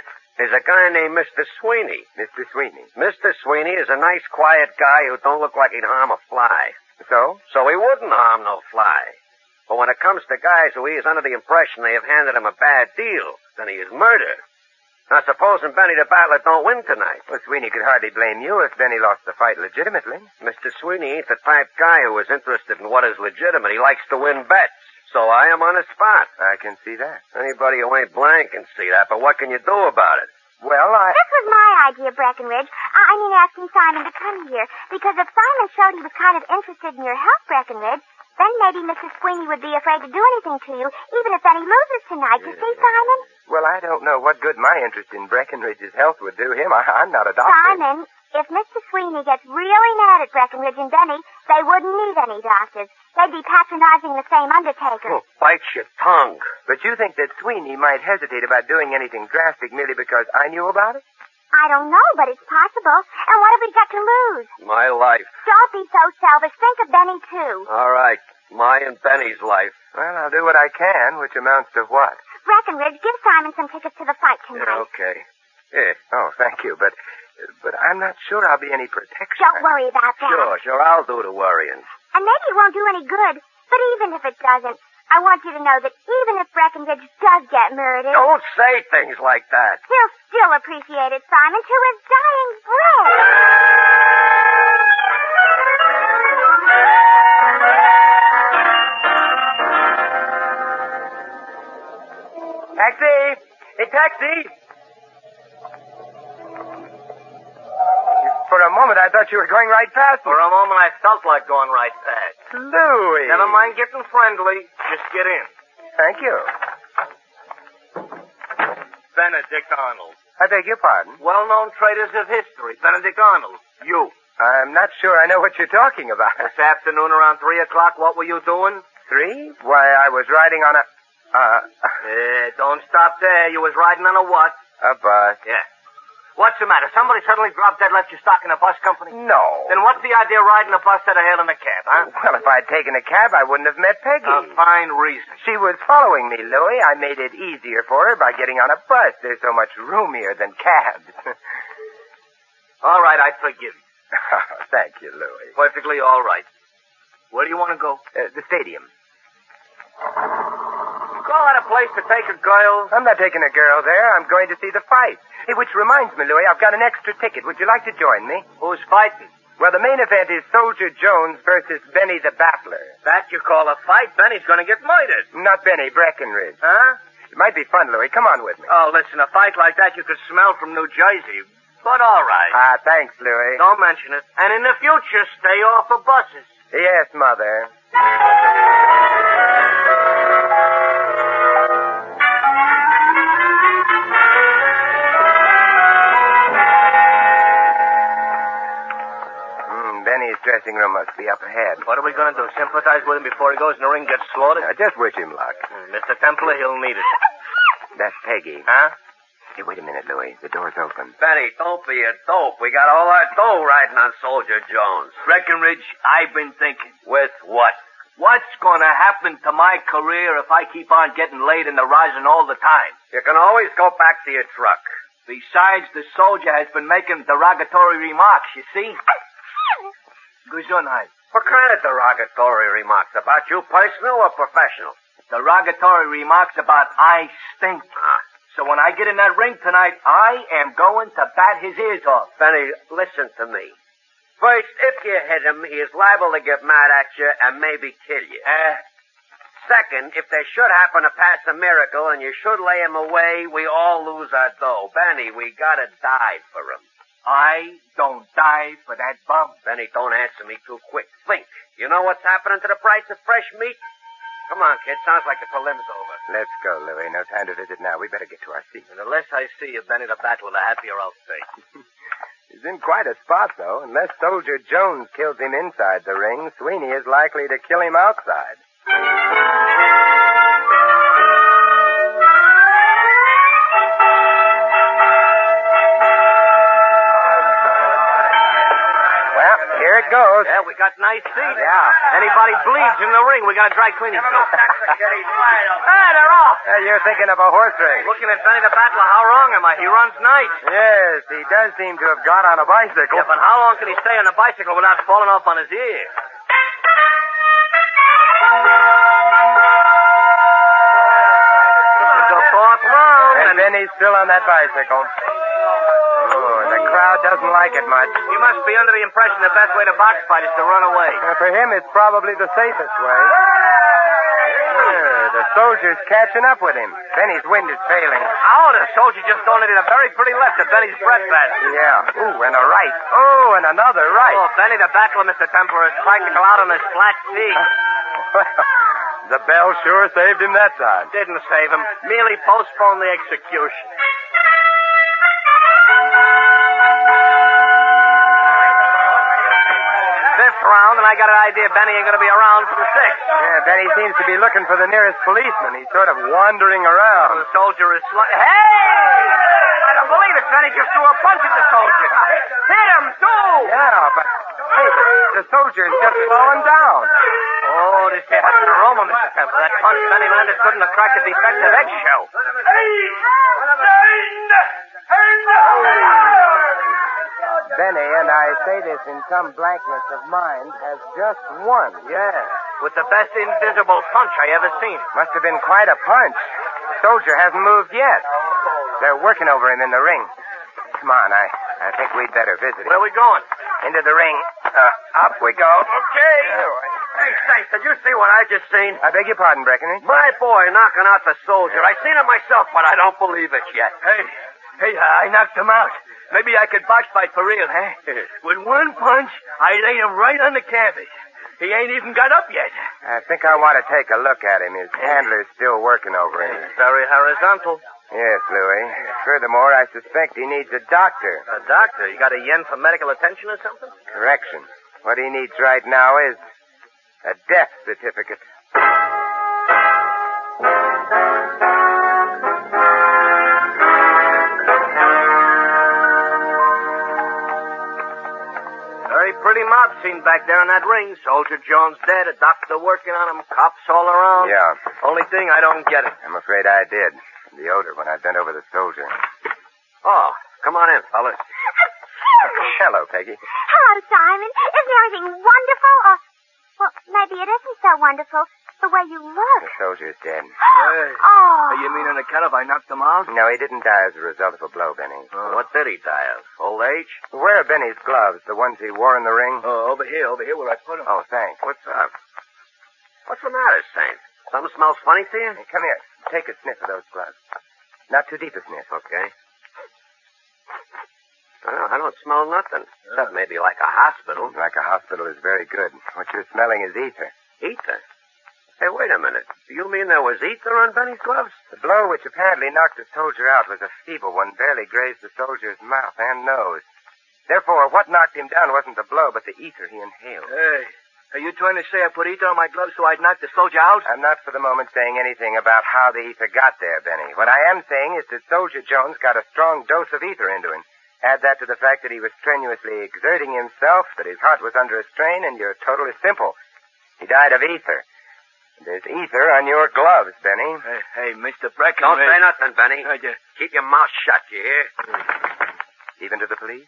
is a guy named Mr. Sweeney. Mr. Sweeney. Mr. Sweeney is a nice, quiet guy who don't look like he'd harm a fly. So? So he wouldn't harm no fly. But when it comes to guys who he is under the impression they have handed him a bad deal, then he is murder. Now, supposing Benny the Battler don't win tonight. Well, Sweeney could hardly blame you if Benny lost the fight legitimately. Mr. Sweeney ain't the type guy who is interested in what is legitimate. He likes to win bets. So I am on the spot. I can see that. Anybody who ain't blind can see that, but what can you do about it? Well, This was my idea, Breckenridge. I mean asking Simon to come here. Because if Simon showed he was kind of interested in your health, Breckenridge, then maybe Mr. Sweeney would be afraid to do anything to you, even if Benny loses tonight. You see, Simon? well, I don't know what good my interest in Breckenridge's health would do him. I'm not a doctor. Simon, if Mr. Sweeney gets really mad at Breckenridge and Benny, they wouldn't need any doctors. They'd be patronizing the same undertaker. Oh, bite your tongue. But you think that Sweeney might hesitate about doing anything drastic merely because I knew about it? I don't know, but it's possible. And what have we got to lose? My life. Don't be so selfish. Think of Benny, too. All right. My and Benny's life. Well, I'll do what I can, which amounts to what? Breckenridge, give Simon some tickets to the fight tonight. Yeah, okay. Yeah. Oh, thank you, but I'm not sure I'll be any protection. Don't worry about that. Sure. I'll do the worrying. And maybe it won't do any good, but even if it doesn't, I want you to know that even if Breckenridge does get murdered... Don't say things like that. He'll still appreciate it, Simon, to his dying breath. Taxi! Hey, taxi! For a moment, I thought you were going right past me. For a moment, I felt like going right past. Louis! Never mind getting friendly. Just get in. Thank you. Benedict Arnold. I beg your pardon? Well-known traders of history. Benedict Arnold. You. I'm not sure I know what you're talking about. This afternoon around 3 o'clock, what were you doing? 3? Why, I was riding on a... Don't stop there. You was riding on a what? A bus. Yeah. What's the matter? Somebody suddenly dropped dead, left you stuck in a bus company? No. Then what's the idea of riding a bus instead of hailing a cab, huh? Well, if I'd taken a cab, I wouldn't have met Peggy. A fine reason. She was following me, Louis. I made it easier for her by getting on a bus. They're so much roomier than cabs. All right, I forgive you. Thank you, Louis. Perfectly all right. Where do you want to go? The stadium. Call that a place to take a girl? I'm not taking a girl there. I'm going to see the fight. Hey, which reminds me, Louis, I've got an extra ticket. Would you like to join me? Who's fighting? Well, the main event is Soldier Jones versus Benny the Battler. That you call a fight? Benny's going to get murdered. Not Benny, Breckenridge. Huh? It might be fun, Louis. Come on with me. Oh, listen, a fight like that you could smell from New Jersey. But all right. Thanks, Louis. Don't mention it. And in the future, stay off of buses. Yes, Mother. Benny's dressing room must be up ahead. What are we going to do? Sympathize with him before he goes in the ring and gets slaughtered? Just wish him luck. Mr. Templer, he'll need it. That's Peggy. Huh? Hey, wait a minute, Louis. The door's open. Benny, don't be a dope. We got all our dough riding on Soldier Jones. Breckenridge, I've been thinking. With what? What's going to happen to my career if I keep on getting laid in the rosin all the time? You can always go back to your truck. Besides, the soldier has been making derogatory remarks, you see? Gesundheit. What kind of derogatory remarks? About you personal or professional? Derogatory remarks about I stink. So when I get in that ring tonight, I am going to bat his ears off. Benny, listen to me. First, if you hit him, he is liable to get mad at you and maybe kill you. Second, if there should happen to pass a miracle and you should lay him away, we all lose our dough. Benny, we gotta die for him. I don't die for that bum. Benny, don't answer me too quick. Think. You know what's happening to the price of fresh meat? Come on, kid. Sounds like the prelim's over. Let's go, Louis. No time to visit now. We better get to our seats. And the less I see of Benny the Battler, the happier I'll stay. He's in quite a spot, though. Unless Soldier Jones kills him inside the ring, Sweeney is likely to kill him outside. Well, here it goes. Carlos? Yeah, we got nice seats. Yeah. Anybody bleeds in the ring, we got a dry cleaning crew. Hey, they're off. You're thinking of a horse race. Looking at Benny the Battler, how wrong am I? He runs nice. Yes, he does seem to have got on a bicycle. Yeah, but how long can he stay on a bicycle without falling off on his ear? This is the fourth round. And Benny's still on that bicycle. Oh, the crowd doesn't like it much. He must be under the impression the best way to box fight is to run away. For him, it's probably the safest way. The soldier's catching up with him. Benny's wind is failing. Oh, the soldier just donated a very pretty left to Benny's breadbasket. Yeah. Ooh, and a right. Oh, and another right. Oh, Benny the Battler, Mr. Templar, is practical out on his flat feet. The bell sure saved him that time. Didn't save him. Merely postponed the execution. Fifth round, and I got an idea Benny ain't going to be around for the sixth. Yeah, Benny seems to be looking for the nearest policeman. He's sort of wandering around. The soldier is Hey! I don't believe it. Benny just threw a punch at the soldier. Hit him, too! Yeah, but the soldier's just fallen down. Oh, this here has an aroma, Mr. Temple. That punch Benny landed couldn't have cracked a defective eggshell. Benny, and I say this in some blankness of mind, has just won. Yeah, with the best invisible punch I ever seen. Must have been quite a punch. The soldier hasn't moved yet. They're working over him in the ring. Come on, I think we'd better visit him. Where are we going? Into the ring. Up we go. Okay. Hey, Stace, did you see what I just seen? I beg your pardon, Breckenridge. My boy knocking out the soldier. I seen it myself, but I don't believe it yet. Hey, I knocked him out. Maybe I could box fight for real, huh? With one punch, I laid him right on the canvas. He ain't even got up yet. I think I want to take a look at him. His handler's still working over him. Very horizontal. Yes, Louis. Furthermore, I suspect he needs a doctor. A doctor? You got a yen for medical attention or something? Correction. What he needs right now is a death certificate. Very pretty mob scene back there in that ring. Soldier Jones dead, a doctor working on him, cops all around. Yeah. Only thing, I don't get it. I'm afraid I did. The odor when I bent over the soldier. Oh, come on in, fellas. Hello, Peggy. Hello, Simon. Isn't everything wonderful? Or, well, maybe it isn't so wonderful the way you look. The soldier's dead. Oh. You mean on account of I knocked him out? No, he didn't die as a result of a blow, Benny. What did he die of? Old age? Where are Benny's gloves? The ones he wore in the ring? Oh, over here where I put him. Oh, thanks. What's up? What's the matter, Saint? Something smells funny to you? Hey, come here. Take a sniff of those gloves. Not too deep a sniff. Okay. I don't smell nothing. Except maybe like a hospital. Like a hospital is very good. What you're smelling is ether. Ether? Hey, wait a minute. Do you mean there was ether on Benny's gloves? The blow which apparently knocked the soldier out was a feeble one, barely grazed the soldier's mouth and nose. Therefore, what knocked him down wasn't the blow, but the ether he inhaled. Hey, are you trying to say I put ether on my gloves so I'd knock the soldier out? I'm not for the moment saying anything about how the ether got there, Benny. What I am saying is that Soldier Jones got a strong dose of ether into him. Add that to the fact that he was strenuously exerting himself, that his heart was under a strain, and your total is simple. He died of ether. There's ether on your gloves, Benny. Hey, Mr. Breckenridge. Don't say nothing, Benny. Keep your mouth shut, you hear? Even to the police?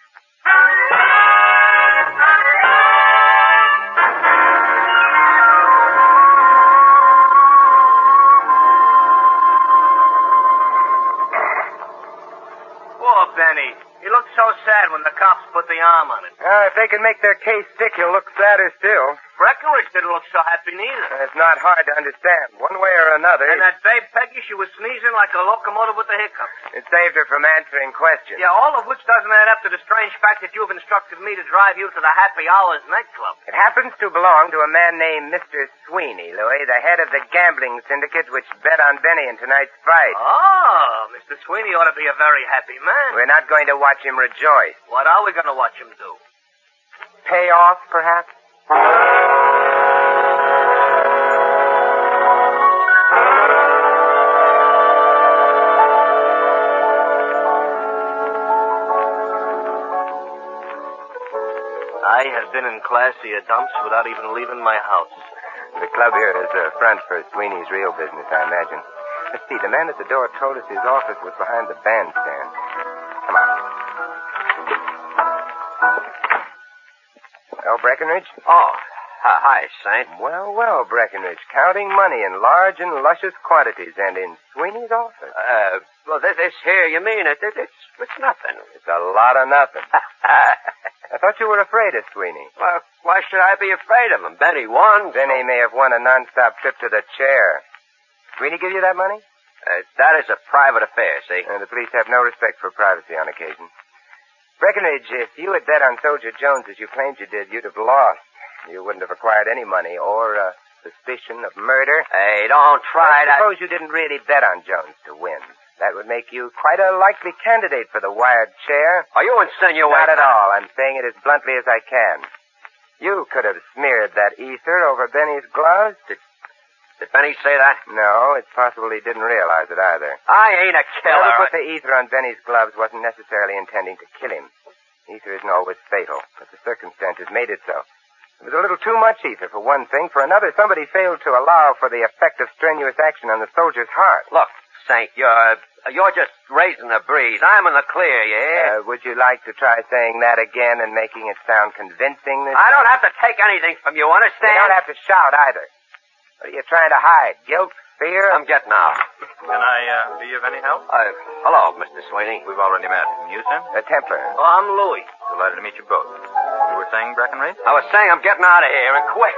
Poor Benny. He looked so sad when the cops put the arm on it. If they can make their case stick, he'll look sadder still. Breckenridge didn't look so happy neither. It's not hard to understand. One way or another. And that babe Peggy, she was sneezing like a locomotive with the hiccups. It saved her from answering questions. Yeah, all of which doesn't add up to the strange fact that you've instructed me to drive you to the Happy Hours nightclub. It happens to belong to a man named Mr. Sweeney, Louis, the head of the gambling syndicate which bet on Benny in tonight's fight. Oh, Mr. Sweeney ought to be a very happy man. We're not going to watch him rejoice. What are we going to watch him do? Pay off, perhaps? I have been in classier dumps without even leaving my house. The club here is a front for Sweeney's real business, I imagine. Let's see, the man at the door told us his office was behind the bandstand. Come on. Oh, Breckenridge? Oh, hi, Saint. Well, Breckenridge. Counting money in large and luscious quantities and in Sweeney's office. Well, this here, you mean it? It's nothing. It's a lot of nothing. I thought you were afraid of Sweeney. Well, why should I be afraid of him? Benny won. Benny may have won a non-stop trip to the chair. Sweeney give you that money? That is a private affair, see? And the police have no respect for privacy on occasion. Breckenridge, if you had bet on Soldier Jones as you claimed you did, you'd have lost. You wouldn't have acquired any money or suspicion of murder. Hey, don't try that. Suppose you didn't really bet on Jones to win. That would make you quite a likely candidate for the wired chair. Are you insinuating? Not at all. I'm saying it as bluntly as I can. You could have smeared that ether over Benny's gloves. Did Benny say that? No, it's possible he didn't realize it either. I ain't a killer. Whoever put the ether on Benny's gloves wasn't necessarily intending to kill him. Ether isn't always fatal, but the circumstances made it so. It was a little too much ether, for one thing. For another, somebody failed to allow for the effect of strenuous action on the soldier's heart. Look, Saint, you're just raising the breeze. I'm in the clear, yeah? Would you like to try saying that again and making it sound convincing this I time? don't have to take anything from you, understand? You don't have to shout either. What are you trying to hide? Guilt? Fear? I'm getting out. Can I be of any help? Hello, Mr. Sweeney. We've already met. And you, sir? Templar. Oh, I'm Louis. Delighted to meet you both. You were saying, Breckenridge? I was saying I'm getting out of here, and quick.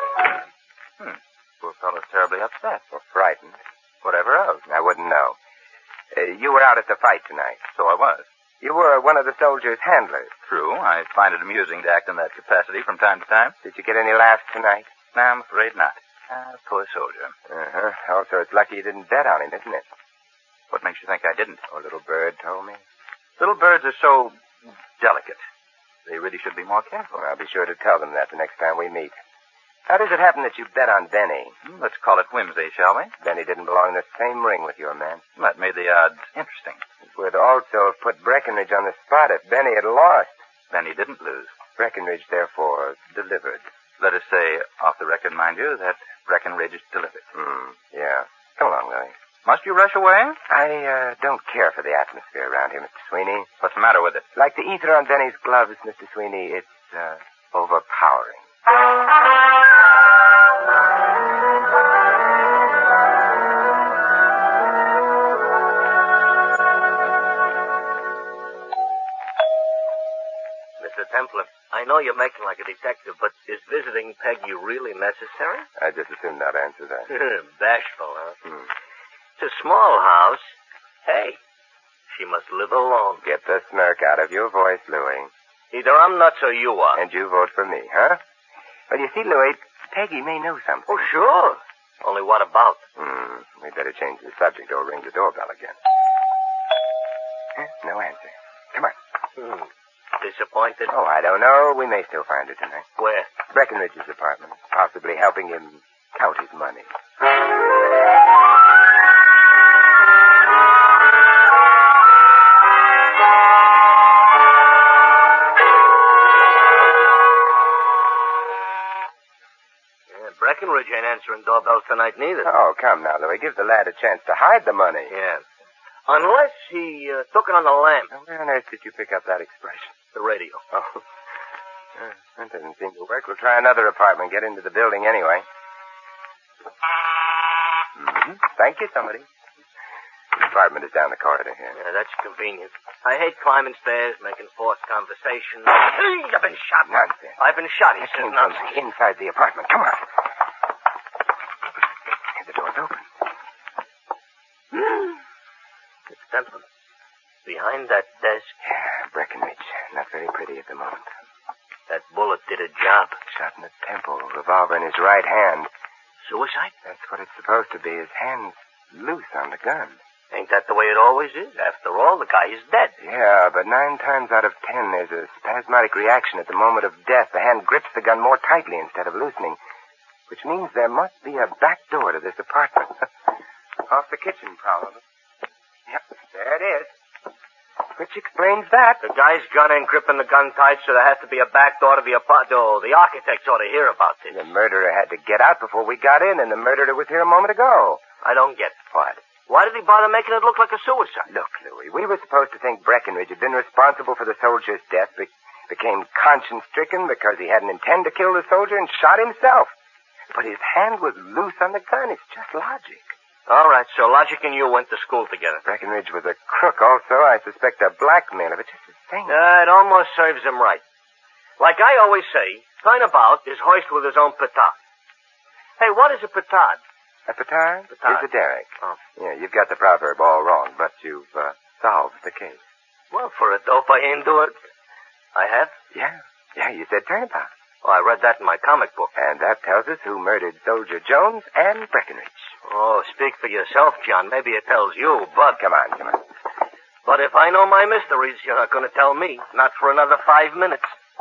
Poor fellow's terribly upset. Or frightened. Whatever of? I wouldn't know. You were out at the fight tonight. So I was. You were one of the soldiers' handlers. True. I find it amusing to act in that capacity from time to time. Did you get any laughs tonight? No, I'm afraid not. Poor soldier. Also, it's lucky you didn't bet on him, isn't it? What makes you think I didn't? Oh, little bird told me. Little birds are so delicate. They really should be more careful. Well, I'll be sure to tell them that the next time we meet. How does it happen that you bet on Benny? Let's call it whimsy, shall we? Benny didn't belong in the same ring with your man. That made the odds interesting. It would also have put Breckenridge on the spot if Benny had lost. Benny didn't lose. Breckenridge, therefore, delivered. Let us say, off the record, mind you, that Breckenridge delivered. Yeah. Come along, Louis. Must you rush away? I don't care for the atmosphere around here, Mr. Sweeney. What's the matter with it? Like the ether on Benny's gloves, Mr. Sweeney, it's overpowering. Mr. Templar, I know you're making like a detective, but is visiting Peggy really necessary? I just assume not answer that. Bashful, huh? It's a small house. Hey, she must live alone. Get the smirk out of your voice, Louis. Either I'm nuts or you are. And you vote for me, huh? Well, you see, Louis, Peggy may know something. Oh, sure. Only what about? We better change the subject or ring the doorbell again. No answer. Come on. Disappointed? Oh, I don't know. We may still find her tonight. Where? Breckenridge's apartment. Possibly helping him count his money. Breckenridge ain't answering doorbells tonight neither. Oh, come now, Louis. Give the lad a chance to hide the money. Yeah. Unless he took it on the lamp. Where on earth did you pick up that expression? The radio. Oh. That doesn't seem to work. We'll try another apartment. Get into the building anyway. Thank you, somebody. The apartment is down the corridor here. Yeah, that's convenient. I hate climbing stairs, making forced conversation. I've been shot. Nonsense. I've been shot. He That says came from nonsense. inside the apartment. Come on. The door's open. It's Templar. Behind that desk. Yeah, Breckenridge. Not very pretty at the moment. That bullet did a job. Shot in the temple, revolver in his right hand. Suicide? That's what it's supposed to be. His hand's loose on the gun. Ain't that the way it always is? After all, the guy is dead. Yeah, but 9 times out of 10, there's a spasmodic reaction at the moment of death. The hand grips the gun more tightly instead of loosening, which means there must be a back door to this apartment. Off the kitchen, probably. Yep, there it is. Which explains that. The guy's gun ain't gripping the gun tight, so there has to be a back door to the apartment. Oh, the architects ought to hear about this. The murderer had to get out before we got in, and the murderer was here a moment ago. I don't get it. What? Why did he bother making it look like a suicide? Look, Louis, we were supposed to think Breckenridge had been responsible for the soldier's death, became conscience-stricken because he hadn't intended to kill the soldier and shot himself. But his hand was loose on the gun. It's just logic. All right, so Logic and you went to school together. Breckenridge was a crook also. I suspect a blackmailer, but just the same. It almost serves him right. Like I always say, turnabout is hoist with his own petard. Hey, what is a petard? A petard? Petard. Is a derrick. Oh. Yeah, you've got the proverb all wrong, but you've solved the case. Well, for a dope I ain't do it. I have? Yeah, you said turnabout. Oh, I read that in my comic book. And that tells us who murdered Soldier Jones and Breckenridge. Oh, speak for yourself, John. Maybe it tells you, but... Come on. But if I know my mysteries, you're not going to tell me. Not for another 5 minutes.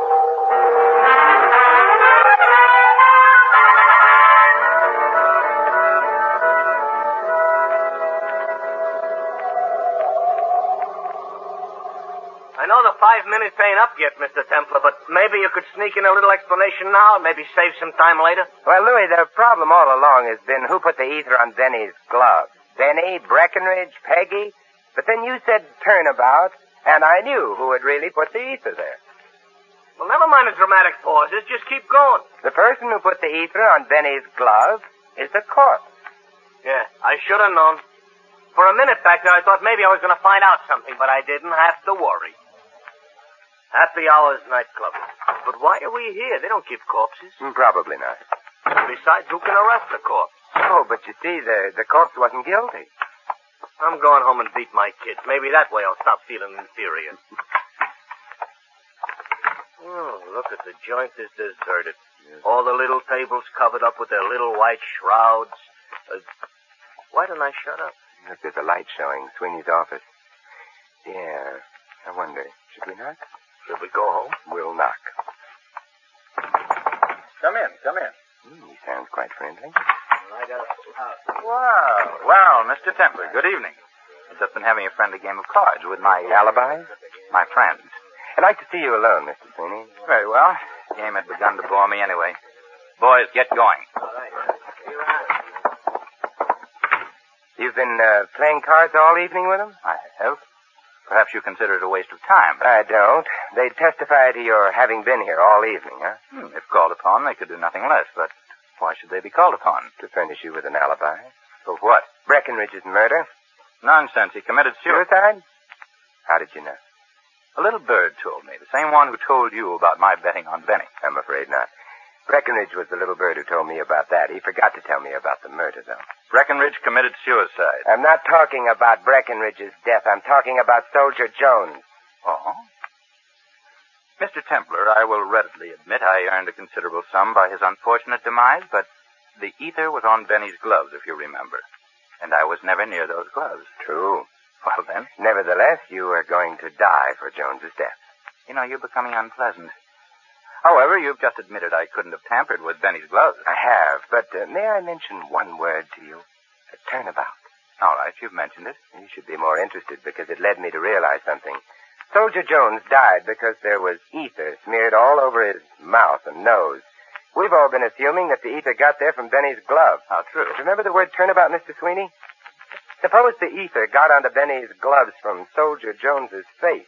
I know the 5 minutes ain't up yet, Mr. Templar, but maybe you could sneak in a little explanation now and maybe save some time later. Well, Louis, the problem all along has been who put the ether on Benny's glove. Benny, Breckenridge, Peggy. But then you said turnabout, and I knew who had really put the ether there. Well, never mind the dramatic pauses. Just keep going. The person who put the ether on Benny's glove is the corpse. Yeah, I should have known. For a minute back there, I thought maybe I was going to find out something, but I didn't have to worry. Happy Hours nightclub. But why are we here? They don't keep corpses. Probably not. Besides, who can arrest a corpse? Oh, but you see, the corpse wasn't guilty. I'm going home and beat my kids. Maybe that way I'll stop feeling inferior. Oh, look at the joint is deserted. All the little tables covered up with their little white shrouds. Why didn't I shut up? Look, there's a light showing. Sweeney's office. Yeah, I wonder. Should we knock? Should we go home? We'll knock. Come in. He sounds quite friendly. Well, Mr. Templar, good evening. I've just been having a friendly game of cards with my... Alibi? My friends. I'd like to see you alone, Mr. Sweeney. Very well. The game had begun to bore me anyway. Boys, get going. You've been playing cards all evening with them? I have. Perhaps you consider it a waste of time. I don't. They testify to your having been here all evening, huh? If called upon, they could do nothing less, but why should they be called upon? To furnish you with an alibi. For what? Breckenridge's murder. Nonsense. He committed Suicide? How did you know? A little bird told me. The same one who told you about my betting on Benny. I'm afraid not. Breckenridge was the little bird who told me about that. He forgot to tell me about the murder, though. Breckenridge committed suicide. I'm not talking about Breckenridge's death. I'm talking about Soldier Jones. Oh? Mr. Templar, I will readily admit I earned a considerable sum by his unfortunate demise, but the ether was on Benny's gloves, if you remember. And I was never near those gloves. True. Well, then? Nevertheless, you are going to die for Jones's death. You know, you're becoming unpleasant. However, you've just admitted I couldn't have tampered with Benny's gloves. I have, but may I mention one word to you? A turnabout. All right, you've mentioned it. You should be more interested because it led me to realize something. Soldier Jones died because there was ether smeared all over his mouth and nose. We've all been assuming that the ether got there from Benny's glove. How true. But remember the word turnabout, Mr. Sweeney? Suppose the ether got onto Benny's gloves from Soldier Jones's face.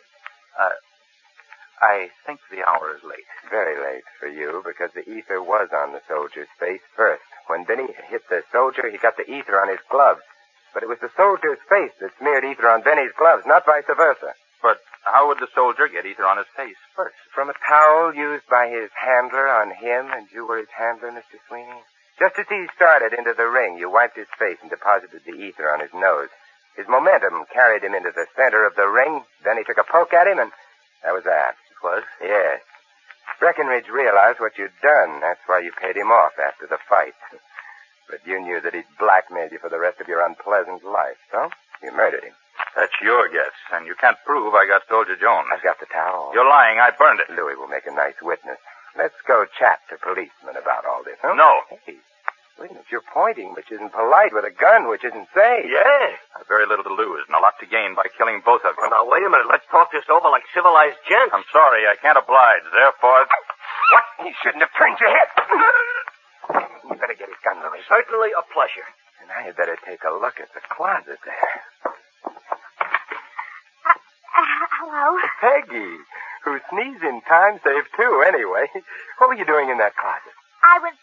I think the hour is late. Very late for you, because the ether was on the soldier's face first. When Benny hit the soldier, he got the ether on his gloves. But it was the soldier's face that smeared ether on Benny's gloves, not vice versa. But how would the soldier get ether on his face first? From a towel used by his handler on him, and you were his handler, Mr. Sweeney? Just as he started into the ring, you wiped his face and deposited the ether on his nose. His momentum carried him into the center of the ring. Then he took a poke at him, and that was that. It was? Yes. Breckenridge realized what you'd done. That's why you paid him off after the fight. But you knew that he'd blackmailed you for the rest of your unpleasant life, so you murdered him. That's your guess, and you can't prove I got Soldier Jones. I've got the towel. You're lying. I burned it. Louis will make a nice witness. Let's go chat to policemen about all this, huh? No. Hey, Wait a minute, you're pointing, which isn't polite, with a gun, which isn't safe. Yeah. I've very little to lose and a lot to gain by killing both of you. Well, now, wait a minute. Let's talk this over like civilized gents. I'm sorry, I can't oblige. Therefore... What? He shouldn't have turned your head. You better get his gun, Louis. Certainly a pleasure. And I had better take a look at the closet there. Hello? Peggy, who sneezed in time saved two, anyway. What were you doing in that closet? I was...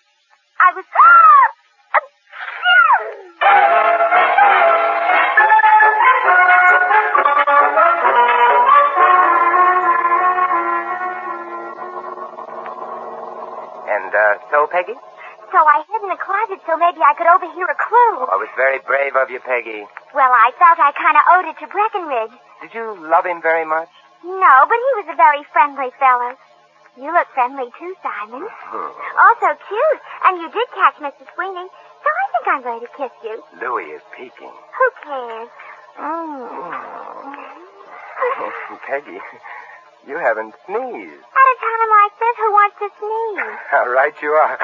And, so, Peggy? So I hid in the closet so maybe I could overhear a clue. Oh, it was very brave of you, Peggy. Well, I felt I kind of owed it to Breckenridge. Did you love him very much? No, but he was a very friendly fellow. You look friendly, too, Simon. Also cute. And you did catch Mrs. Sweeney, so I think I'm going to kiss you. Louis is peeking. Who cares? Peggy, you haven't sneezed. At a time like this, who wants to sneeze? How right you are.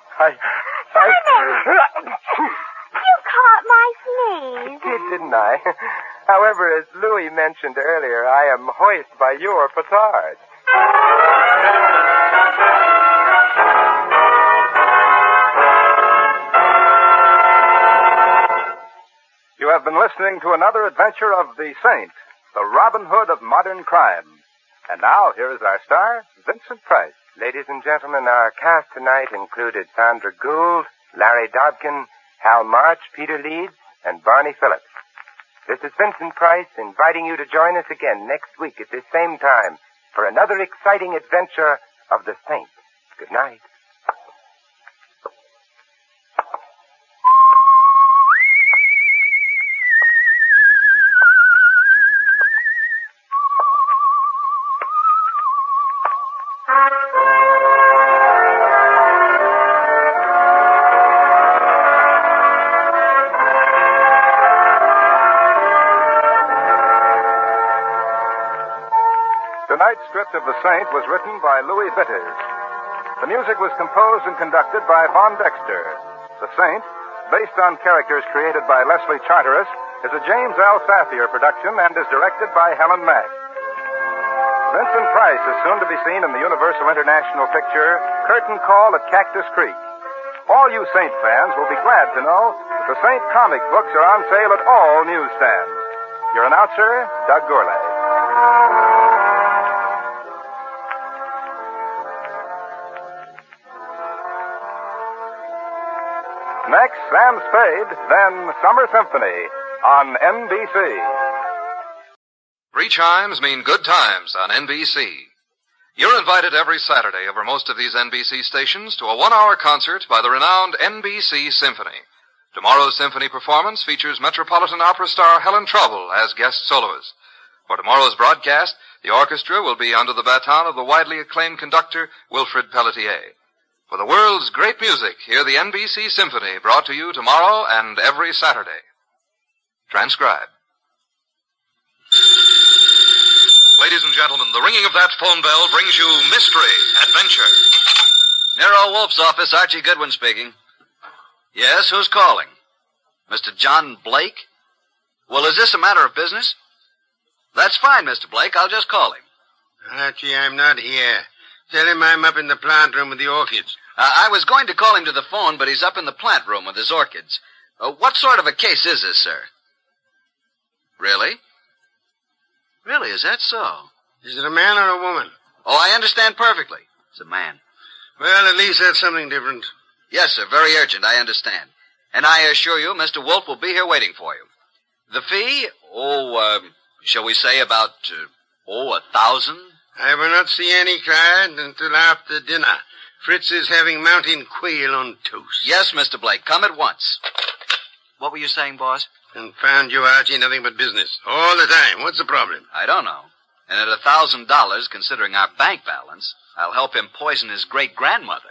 Simon! You caught my sneeze. I did, didn't I? However, as Louis mentioned earlier, I am hoist by your petard. You have been listening to another adventure of the Saint, the Robin Hood of modern crime. And now, here is our star, Vincent Price. Ladies and gentlemen, our cast tonight included Sandra Gould, Larry Dobkin, Hal March, Peter Leeds, and Barney Phillips. This is Vincent Price inviting you to join us again next week at this same time for another exciting adventure of the Saint. Good night. Tonight's script of The Saint was written by Louis Vitters. The music was composed and conducted by Von Dexter. The Saint, based on characters created by Leslie Charteris, is a James L. Safier production and is directed by Helen Mack. Vincent Price is soon to be seen in the Universal International picture Curtain Call at Cactus Creek. All you Saint fans will be glad to know that the Saint comic books are on sale at all newsstands. Your announcer, Doug Gourlay. Next, Sam Spade, then Summer Symphony on NBC. 3 chimes mean good times on NBC. You're invited every Saturday over most of these NBC stations to a 1-hour concert by the renowned NBC Symphony. Tomorrow's symphony performance features Metropolitan Opera star Helen Trouble as guest soloist. For tomorrow's broadcast, the orchestra will be under the baton of the widely acclaimed conductor Wilfrid Pelletier. For the world's great music, hear the NBC Symphony, brought to you tomorrow and every Saturday. Transcribe. Ladies and gentlemen, the ringing of that phone bell brings you mystery, adventure. Nero Wolf's office, Archie Goodwin speaking. Yes, who's calling? Mr. John Blake? Well, is this a matter of business? That's fine, Mr. Blake. I'll just call him. Archie, I'm not here. Tell him I'm up in the plant room with the orchids. I was going to call him to the phone, but he's up in the plant room with his orchids. What sort of a case is this, sir? Really? Really, is that so? Is it a man or a woman? Oh, I understand perfectly. It's a man. Well, at least that's something different. Yes, sir, very urgent, I understand. And I assure you, Mr. Wolf will be here waiting for you. The fee? Shall we say about, $1,000? I will not see any client until after dinner. Fritz is having mountain quail on toast. Yes, Mr. Blake, come at once. What were you saying, boss? Confound you, Archie, nothing but business. All the time. What's the problem? I don't know. And at $1,000, considering our bank balance, I'll help him poison his great-grandmother.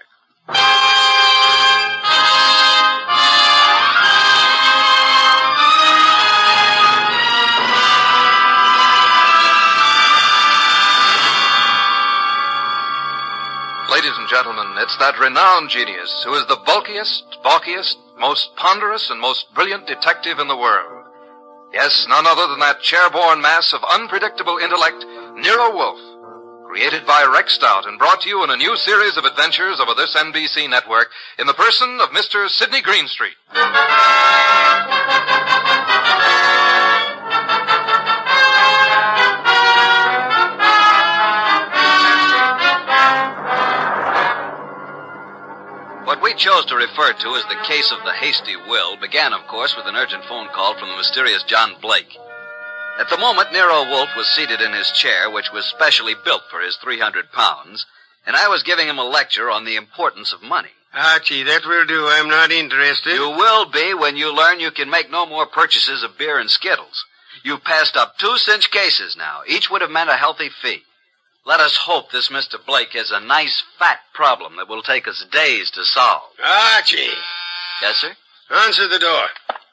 Ladies and gentlemen, it's that renowned genius who is the bulkiest, balkiest, most ponderous, and most brilliant detective in the world. Yes, none other than that chair-borne mass of unpredictable intellect, Nero Wolfe. Created by Rex Stout and brought to you in a new series of adventures over this NBC network in the person of Mr. Sidney Greenstreet. What we chose to refer to as the case of the Hasty Will began, of course, with an urgent phone call from the mysterious John Blake. At the moment, Nero Wolfe was seated in his chair, which was specially built for his 300 pounds, and I was giving him a lecture on the importance of money. Archie, that will do. I'm not interested. You will be when you learn you can make no more purchases of beer and Skittles. You've passed up 2 cinch cases now. Each would have meant a healthy fee. Let us hope this Mr. Blake has a nice, fat problem that will take us days to solve. Archie. Yes, sir? Answer the door.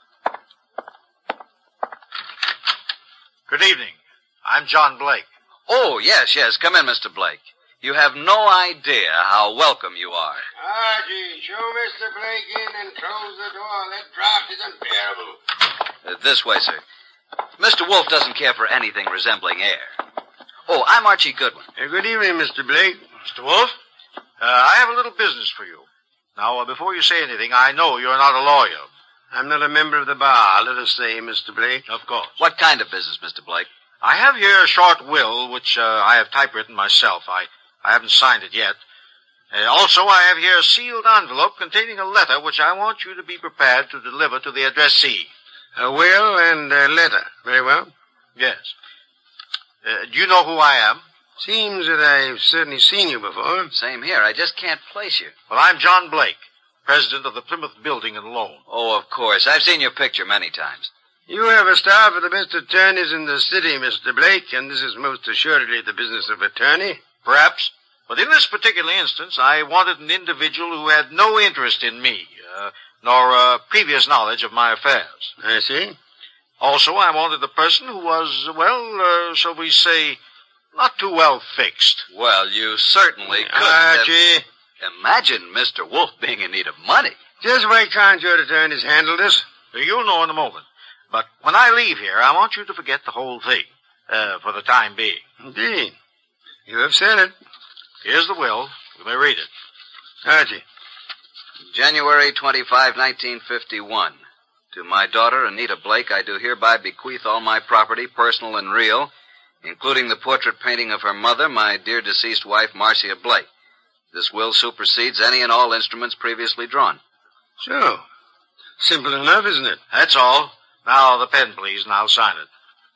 Good evening. I'm John Blake. Oh, yes. Come in, Mr. Blake. You have no idea how welcome you are. Archie, show Mr. Blake in and close the door. That draft is unbearable. This way, sir. Mr. Wolfe doesn't care for anything resembling air. Oh, I'm Archie Goodwin. Good evening, Mr. Blake. Mr. Wolfe, I have a little business for you. Now, before you say anything, I know you're not a lawyer. I'm not a member of the bar, let us say, Mr. Blake. Of course. What kind of business, Mr. Blake? I have here a short will, which I have typewritten myself. I haven't signed it yet. Also, I have here a sealed envelope containing a letter which I want you to be prepared to deliver to the addressee. A will and a letter. Very well. Yes. Do you know who I am? Seems that I've certainly seen you before. Same here. I just can't place you. Well, I'm John Blake, president of the Plymouth Building and Loan. Oh, of course. I've seen your picture many times. You have a staff of the best attorneys in the city, Mr. Blake, and this is most assuredly the business of attorney. Perhaps. But in this particular instance, I wanted an individual who had no interest in me, nor previous knowledge of my affairs. I see. Also, I wanted a person who was, shall we say, not too well fixed. Well, you certainly could. Archie. Imagine Mr. Wolfe being in need of money. Just why can't your attorneys handle this? You'll know in a moment. But when I leave here, I want you to forget the whole thing, for the time being. Indeed. You have said it. Here's the will. You may read it. Archie. January 25, 1951. To my daughter, Anita Blake, I do hereby bequeath all my property, personal and real, including the portrait painting of her mother, my dear deceased wife, Marcia Blake. This will supersedes any and all instruments previously drawn. So, simple enough, isn't it? That's all. Now, the pen, please, and I'll sign it.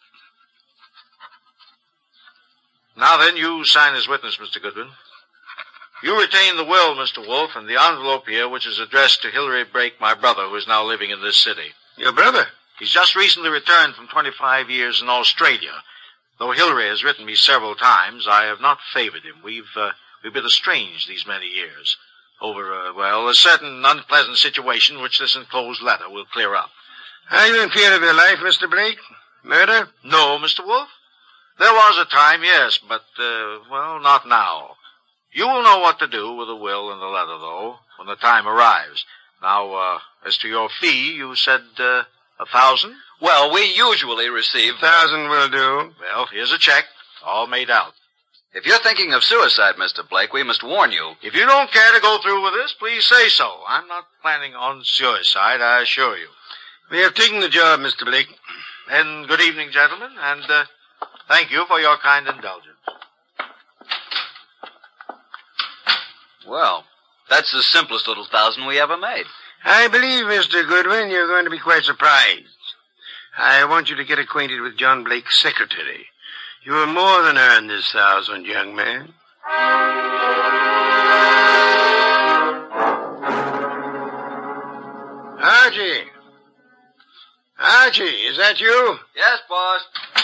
Now then, you sign as witness, Mr. Goodwin. You retain the will, Mr. Wolfe, and the envelope here, which is addressed to Hilary Blake, my brother, who is now living in this city. Your brother? He's just recently returned from 25 years in Australia. Though Hilary has written me several times, I have not favored him. We've been estranged these many years over, a certain unpleasant situation which this enclosed letter will clear up. Are you in fear of your life, Mr. Blake? Murder? No, Mr. Wolfe. There was a time, yes, but, not now. You will know what to do with the will and the letter, though, when the time arrives. Now, as to your fee, you said, 1,000? Well, we usually receive... 1,000 will do. Well, here's a check, all made out. If you're thinking of suicide, Mr. Blake, we must warn you. If you don't care to go through with this, please say so. I'm not planning on suicide, I assure you. We have taken the job, Mr. Blake. Then good evening, gentlemen, and thank you for your kind indulgence. Well, that's the simplest little 1,000 we ever made. I believe, Mr. Goodwin, you're going to be quite surprised. I want you to get acquainted with John Blake's secretary. You will more than earn this 1,000, young man. Archie! Archie, is that you? Yes, boss.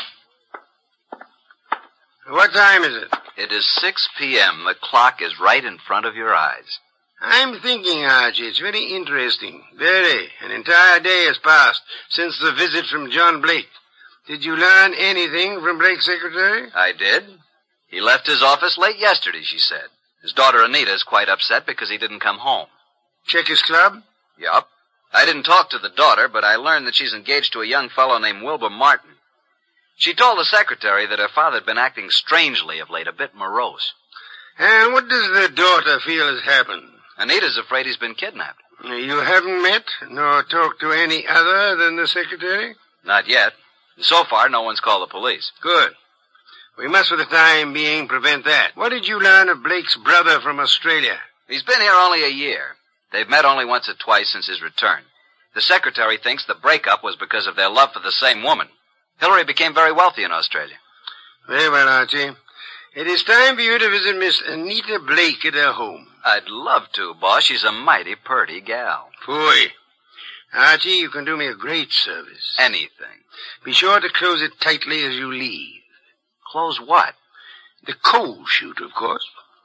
What time is it? It is 6 p.m. The clock is right in front of your eyes. I'm thinking, Archie, it's very interesting. Very. An entire day has passed since the visit from John Blake. Did you learn anything from Blake's secretary? I did. He left his office late yesterday, she said. His daughter Anita is quite upset because he didn't come home. Check his club? Yup. I didn't talk to the daughter, but I learned that she's engaged to a young fellow named Wilbur Martin. She told the secretary that her father had been acting strangely of late, a bit morose. And what does the daughter feel has happened? Anita's afraid he's been kidnapped. You haven't met nor talked to any other than the secretary? Not yet. So far, no one's called the police. Good. We must, for the time being, prevent that. What did you learn of Blake's brother from Australia? He's been here only a year. They've met only once or twice since his return. The secretary thinks the breakup was because of their love for the same woman. Hillary became very wealthy in Australia. Very well, Archie. It is time for you to visit Miss Anita Blake at her home. I'd love to, boss. She's a mighty purty gal. Phooey. Archie, you can do me a great service. Anything. Be sure to close it tightly as you leave. Close what? The coal chute, of course.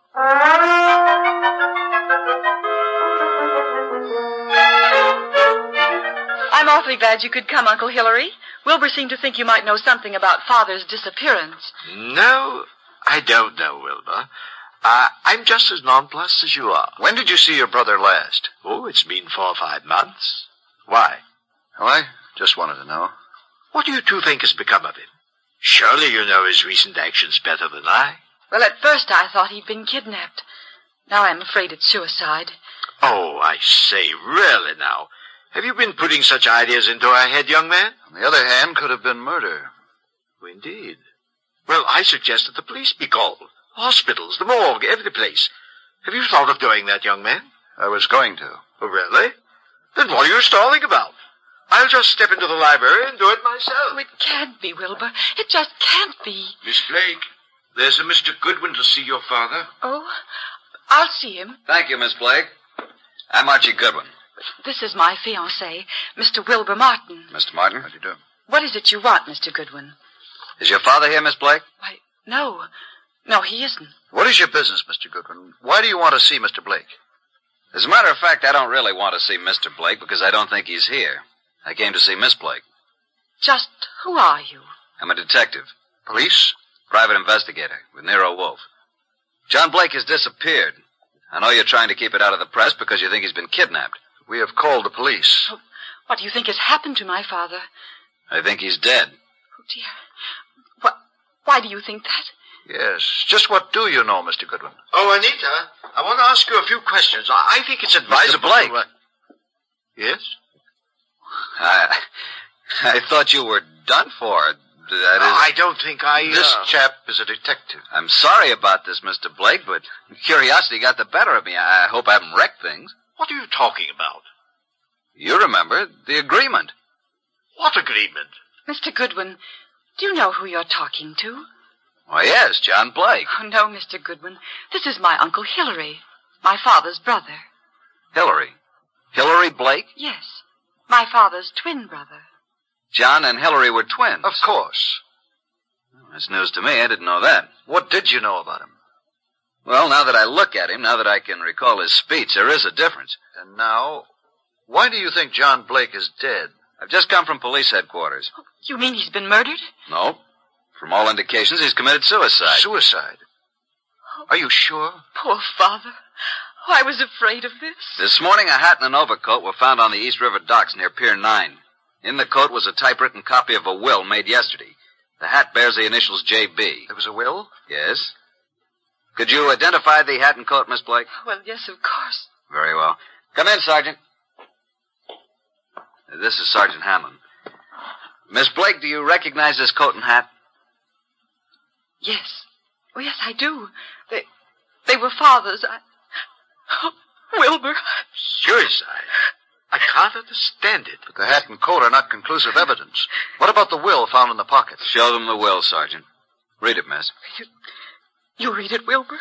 I'm awfully glad you could come, Uncle Hillary. Wilbur seemed to think you might know something about Father's disappearance. No, I don't know, Wilbur. I'm just as nonplussed as you are. When did you see your brother last? Oh, it's been 4 or 5 months. Why? Oh, I just wanted to know. What do you two think has become of him? Surely you know his recent actions better than I. Well, at first I thought he'd been kidnapped. Now I'm afraid it's suicide. Oh, I say, really now. Have you been putting such ideas into our head, young man? On the other hand, could have been murder. Oh, indeed. Well, I suggest that the police be called. Hospitals, the morgue, every place. Have you thought of doing that, young man? I was going to. Oh, really? Then what are you stalling about? I'll just step into the library and do it myself. Oh, it can't be, Wilbur. It just can't be. Miss Blake, there's a Mr. Goodwin to see your father. Oh, I'll see him. Thank you, Miss Blake. I'm Archie Goodwin. This is my fiancé, Mr. Wilbur Martin. Mr. Martin, how do you do? What is it you want, Mr. Goodwin? Is your father here, Miss Blake? Why, no. No, he isn't. What is your business, Mr. Goodwin? Why do you want to see Mr. Blake? As a matter of fact, I don't really want to see Mr. Blake because I don't think he's here. I came to see Miss Blake. Just who are you? I'm a detective. Police? Private investigator with Nero Wolfe. John Blake has disappeared. I know you're trying to keep it out of the press because you think he's been kidnapped. We have called the police. Oh, what do you think has happened to my father? I think he's dead. Oh, dear. Why do you think that? Yes. Just what do you know, Mr. Goodwin? Oh, Anita, I want to ask you a few questions. I think it's advisable. Mr. Blake. Yes? I thought you were done for. That is... I don't think This chap is a detective. I'm sorry about this, Mr. Blake, but curiosity got the better of me. I hope I haven't wrecked things. What are you talking about? You remember the agreement. What agreement? Mr. Goodwin, do you know who you're talking to? Why, yes, John Blake. Oh, no, Mr. Goodwin. This is my Uncle Hillary, my father's brother. Hillary? Hillary Blake? Yes, my father's twin brother. John and Hillary were twins. Of course. That's news to me. I didn't know that. What did you know about him? Well, now that I look at him, now that I can recall his speech, there is a difference. And now, why do you think John Blake is dead? I've just come from police headquarters. Oh, you mean he's been murdered? No. From all indications, he's committed suicide. Suicide? Are you sure? Poor father. Oh, I was afraid of this. This morning, a hat and an overcoat were found on the East River docks near Pier 9. In the coat was a typewritten copy of a will made yesterday. The hat bears the initials J.B. There was a will? Yes. Could you identify the hat and coat, Miss Blake? Well, yes, of course. Very well. Come in, Sergeant. This is Sergeant Hanlon. Miss Blake, do you recognize this coat and hat? Yes. Oh, yes, I do. They were father's. Oh, Wilbur. Suicide? I can't understand it. But the hat and coat are not conclusive evidence. What about the will found in the pocket? Show them the will, Sergeant. Read it, miss. You read it, Wilbur?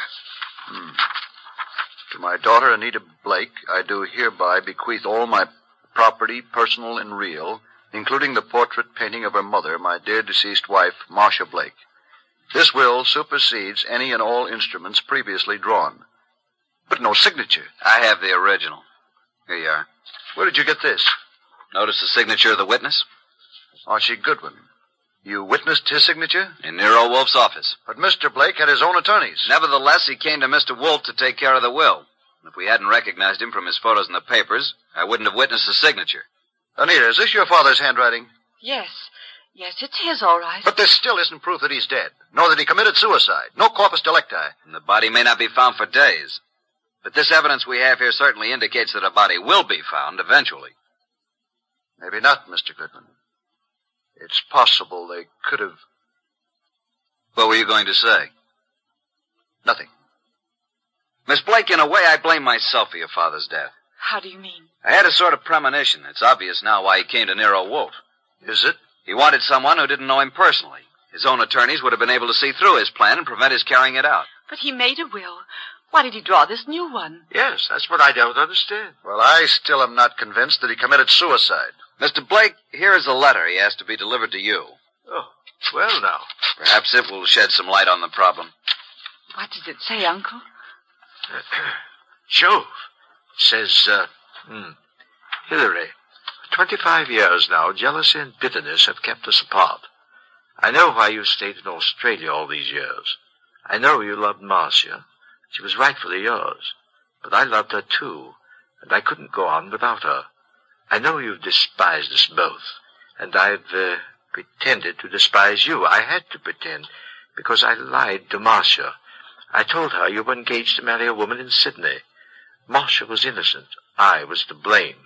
To my daughter, Anita Blake, I do hereby bequeath all my property, personal and real, including the portrait painting of her mother, my dear deceased wife, Marcia Blake. This will supersedes any and all instruments previously drawn. But no signature. I have the original. Here you are. Where did you get this? Notice the signature of the witness? Archie Goodwin. You witnessed his signature? In Nero Wolfe's office. But Mr. Blake had his own attorneys. Nevertheless, he came to Mr. Wolfe to take care of the will. If we hadn't recognized him from his photos in the papers, I wouldn't have witnessed the signature. Anita, is this your father's handwriting? Yes. Yes, it's his, all right. But this still isn't proof that he's dead, nor that he committed suicide. No corpus delicti. And the body may not be found for days. But this evidence we have here certainly indicates that a body will be found eventually. Maybe not, Mr. Goodwin. It's possible they could have... What were you going to say? Nothing. Miss Blake, in a way, I blame myself for your father's death. How do you mean? I had a sort of premonition. It's obvious now why he came to Nero Wolfe. Is it? He wanted someone who didn't know him personally. His own attorneys would have been able to see through his plan and prevent his carrying it out. But he made a will. Why did he draw this new one? Yes, that's what I don't understand. Well, I still am not convinced that he committed suicide. Mr. Blake, here is a letter he asked to be delivered to you. Oh, well now. Perhaps it will shed some light on the problem. What does it say, Uncle? Jove. It says, Hillary, for 25 years now, jealousy and bitterness have kept us apart. I know why you stayed in Australia all these years. I know you loved Marcia. She was rightfully yours. But I loved her too, and I couldn't go on without her. I know you've despised us both, and I've pretended to despise you. I had to pretend, because I lied to Marcia. I told her you were engaged to marry a woman in Sydney. Marcia was innocent. I was to blame.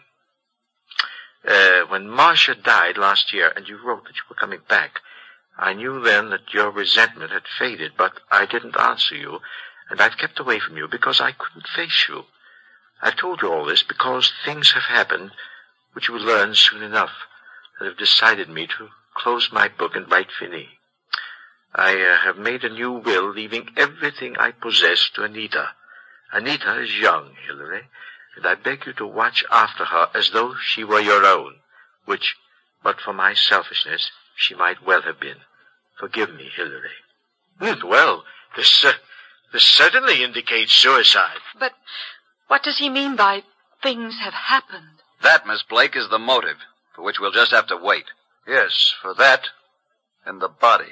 When Marcia died last year, and you wrote that you were coming back, I knew then that your resentment had faded, but I didn't answer you, and I've kept away from you because I couldn't face you. I've told you all this because things have happened which you will learn soon enough that have decided me to close my book and write Finney. I have made a new will, leaving everything I possess to Anita. Anita is young, Hillary, and I beg you to watch after her as though she were your own, which, but for my selfishness, she might well have been. Forgive me, Hillary. Well, this certainly indicates suicide. But what does he mean by things have happened? That, Miss Blake, is the motive, for which we'll just have to wait. Yes, for that and the body.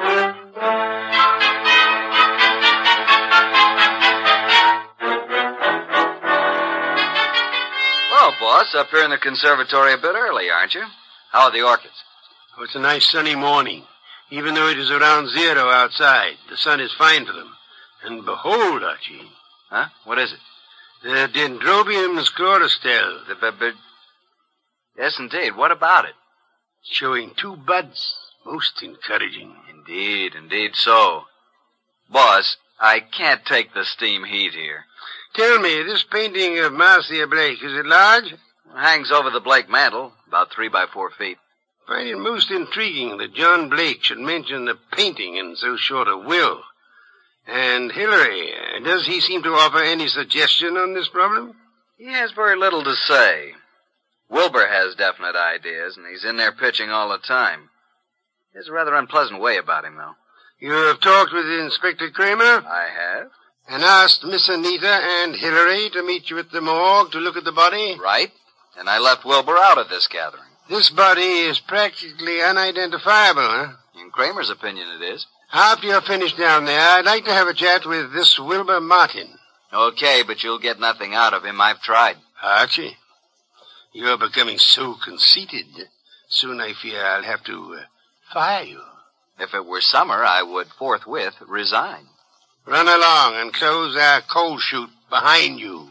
Well, boss, up here in the conservatory a bit early, aren't you? How are the orchids? Oh, it's a nice sunny morning. Even though it is around 0 outside, the sun is fine for them. And behold, Archie. Huh? What is it? The Dendrobium sclerotistel. Yes, indeed. What about it? Showing 2 buds. Most encouraging. Indeed so. Boss, I can't take the steam heat here. Tell me, this painting of Marcia Blake, is it large? It hangs over the Blake mantel, about 3 by 4 feet. I find it most intriguing that John Blake should mention the painting in so short a will. And Hillary, does he seem to offer any suggestion on this problem? He has very little to say. Wilbur has definite ideas, and he's in there pitching all the time. He has a rather unpleasant way about him, though. You have talked with Inspector Kramer? I have. And asked Miss Anita and Hillary to meet you at the morgue to look at the body? Right. And I left Wilbur out of this gathering. This body is practically unidentifiable, huh? In Kramer's opinion, it is. After you're finished down there, I'd like to have a chat with this Wilbur Martin. Okay, but you'll get nothing out of him. I've tried. Archie, you're becoming so conceited. Soon I fear I'll have to fire you. If it were summer, I would forthwith resign. Run along and close our coal chute behind you.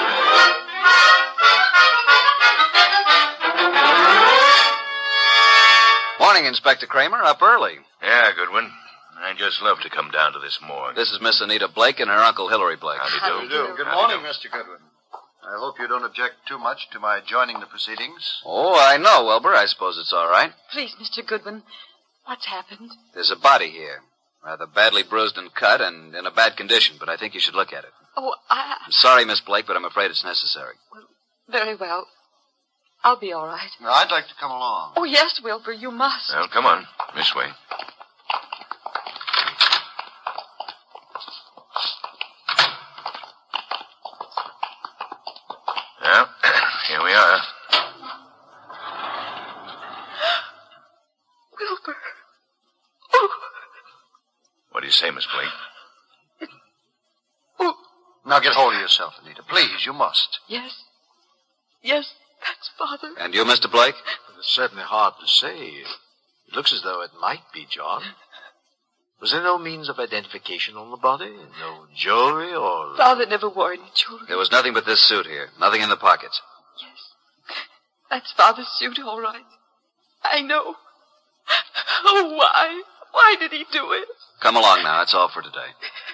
Morning, Inspector Kramer. Up early. Yeah, Goodwin. I just love to come down to this morgue. This is Miss Anita Blake and her Uncle Hillary Blake. How do you do? Good morning, Mr. Goodwin. I hope you don't object too much to my joining the proceedings. Oh, I know, Wilbur. I suppose it's all right. Please, Mr. Goodwin, what's happened? There's a body here. Rather badly bruised and cut and in a bad condition, but I think you should look at it. Oh, I'm sorry, Miss Blake, but I'm afraid it's necessary. Very well. I'll be all right. I'd like to come along. Oh, yes, Wilbur, you must. Well, come on. This way. Well, here we are. Wilbur. What do you say, Miss Blake? No, Now get hold of yourself, Anita. Please, you must. Yes. Yes, that's Father. And you, Mr. Blake? It's certainly hard to say. It looks as though it might be John. Was there no means of identification on the body? No jewelry or... Father never wore any jewelry. There was nothing but this suit here. Nothing in the pockets. That's Father's suit, all right. I know. Oh, why? Why did he do it? Come along now. That's all for today.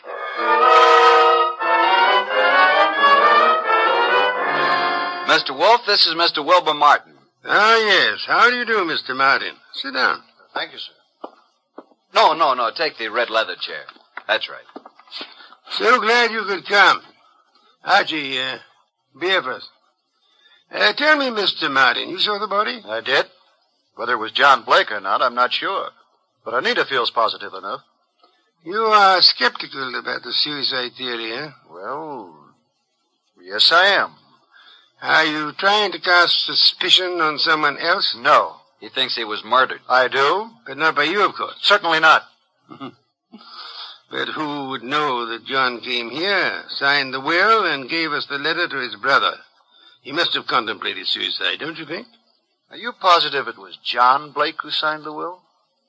Mr. Wolf, this is Mr. Wilbur Martin. Ah, yes. How do you do, Mr. Martin? Sit down. Thank you, sir. No. Take the red leather chair. That's right. So glad you could come. Archie, beer first. Tell me, Mr. Martin, you saw the body? I did. Whether it was John Blake or not, I'm not sure. But Anita feels positive enough. You are skeptical about the suicide theory, eh? Well, yes, I am. Are you trying to cast suspicion on someone else? No. He thinks he was murdered. I do. But not by you, of course. Certainly not. But who would know that John came here, signed the will, and gave us the letter to his brother? He must have contemplated suicide, don't you think? Are you positive it was John Blake who signed the will?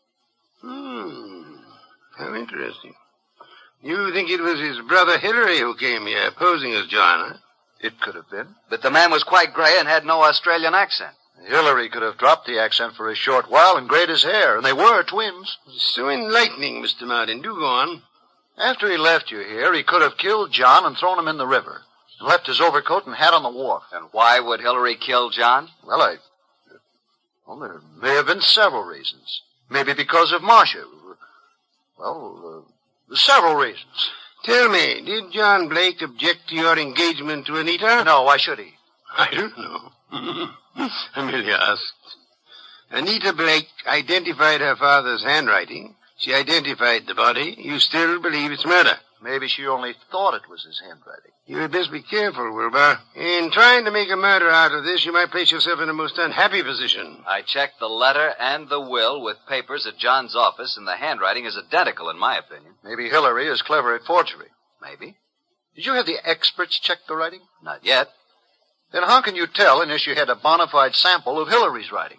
How interesting. You think it was his brother Hillary who came here, posing as John, huh? It could have been. But the man was quite gray and had no Australian accent. Hillary could have dropped the accent for a short while and grayed his hair, and they were twins. So enlightening, Mr. Martin. Do go on. After he left you here, he could have killed John and thrown him in the river, and left his overcoat and hat on the wharf. And why would Hillary kill John? Well, there may have been several reasons. Maybe because of Marcia. Well, several reasons. Tell me, did John Blake object to your engagement to Anita? No, why should he? I don't know. Amelia asked. Anita Blake identified her father's handwriting. She identified the body. You still believe it's murder? Maybe she only thought it was his handwriting. You had best be careful, Wilbur. In trying to make a murder out of this, you might place yourself in a most unhappy position. I checked the letter and the will with papers at John's office, and the handwriting is identical, in my opinion. Maybe Hillary is clever at forgery. Maybe. Did you have the experts check the writing? Not yet. Then how can you tell unless you had a bona fide sample of Hillary's writing?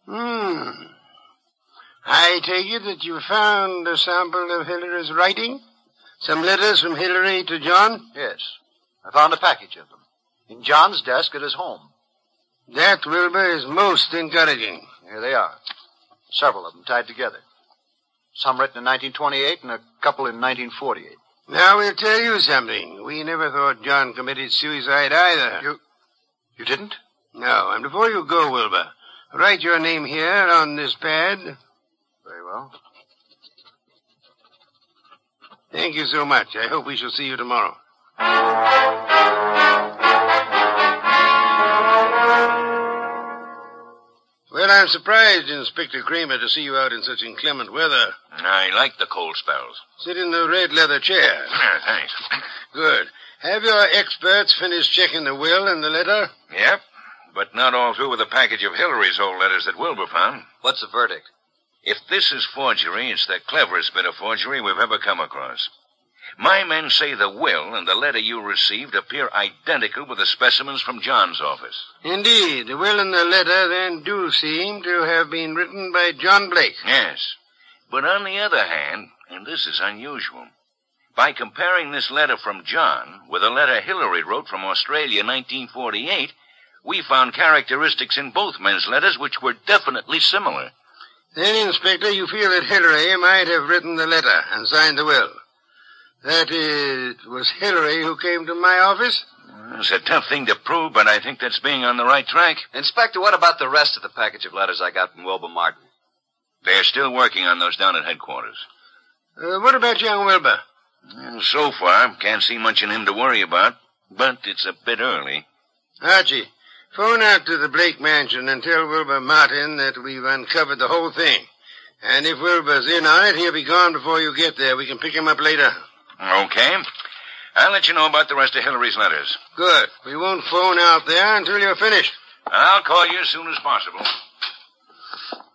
I take it that you found a sample of Hillary's writing? Some letters from Hillary to John? Yes. I found a package of them in John's desk at his home. That, Wilbur, is most encouraging. Here they are. Several of them tied together. Some written in 1928 and a couple in 1948. Now, we'll tell you something. We never thought John committed suicide either. You didn't? No, and before you go, Wilbur, write your name here on this pad. Very well. Thank you so much. I hope we shall see you tomorrow. Well, I'm surprised, Inspector Kramer, to see you out in such inclement weather. I like the cold spells. Sit in the red leather chair. Yeah, thanks. Good. Have your experts finished checking the will and the letter? Yep, but not all through with the package of Hillary's old letters that Wilbur found. What's the verdict? If this is forgery, it's the cleverest bit of forgery we've ever come across. My men say the will and the letter you received appear identical with the specimens from John's office. Indeed, the will and the letter then do seem to have been written by John Blake. Yes, but on the other hand, and this is unusual, by comparing this letter from John with a letter Hillary wrote from Australia in 1948, we found characteristics in both men's letters which were definitely similar. Then, Inspector, you feel that Hillary might have written the letter and signed the will. That it was Hillary who came to my office? It's a tough thing to prove, but I think that's being on the right track. Inspector, what about the rest of the package of letters I got from Wilbur Martin? They're still working on those down at headquarters. What about young Wilbur? Well, so far, can't see much in him to worry about, but it's a bit early. Archie, phone out to the Blake mansion and tell Wilbur Martin that we've uncovered the whole thing. And if Wilbur's in on it, he'll be gone before you get there. We can pick him up later. Okay. I'll let you know about the rest of Hillary's letters. Good. We won't phone out there until you're finished. I'll call you as soon as possible.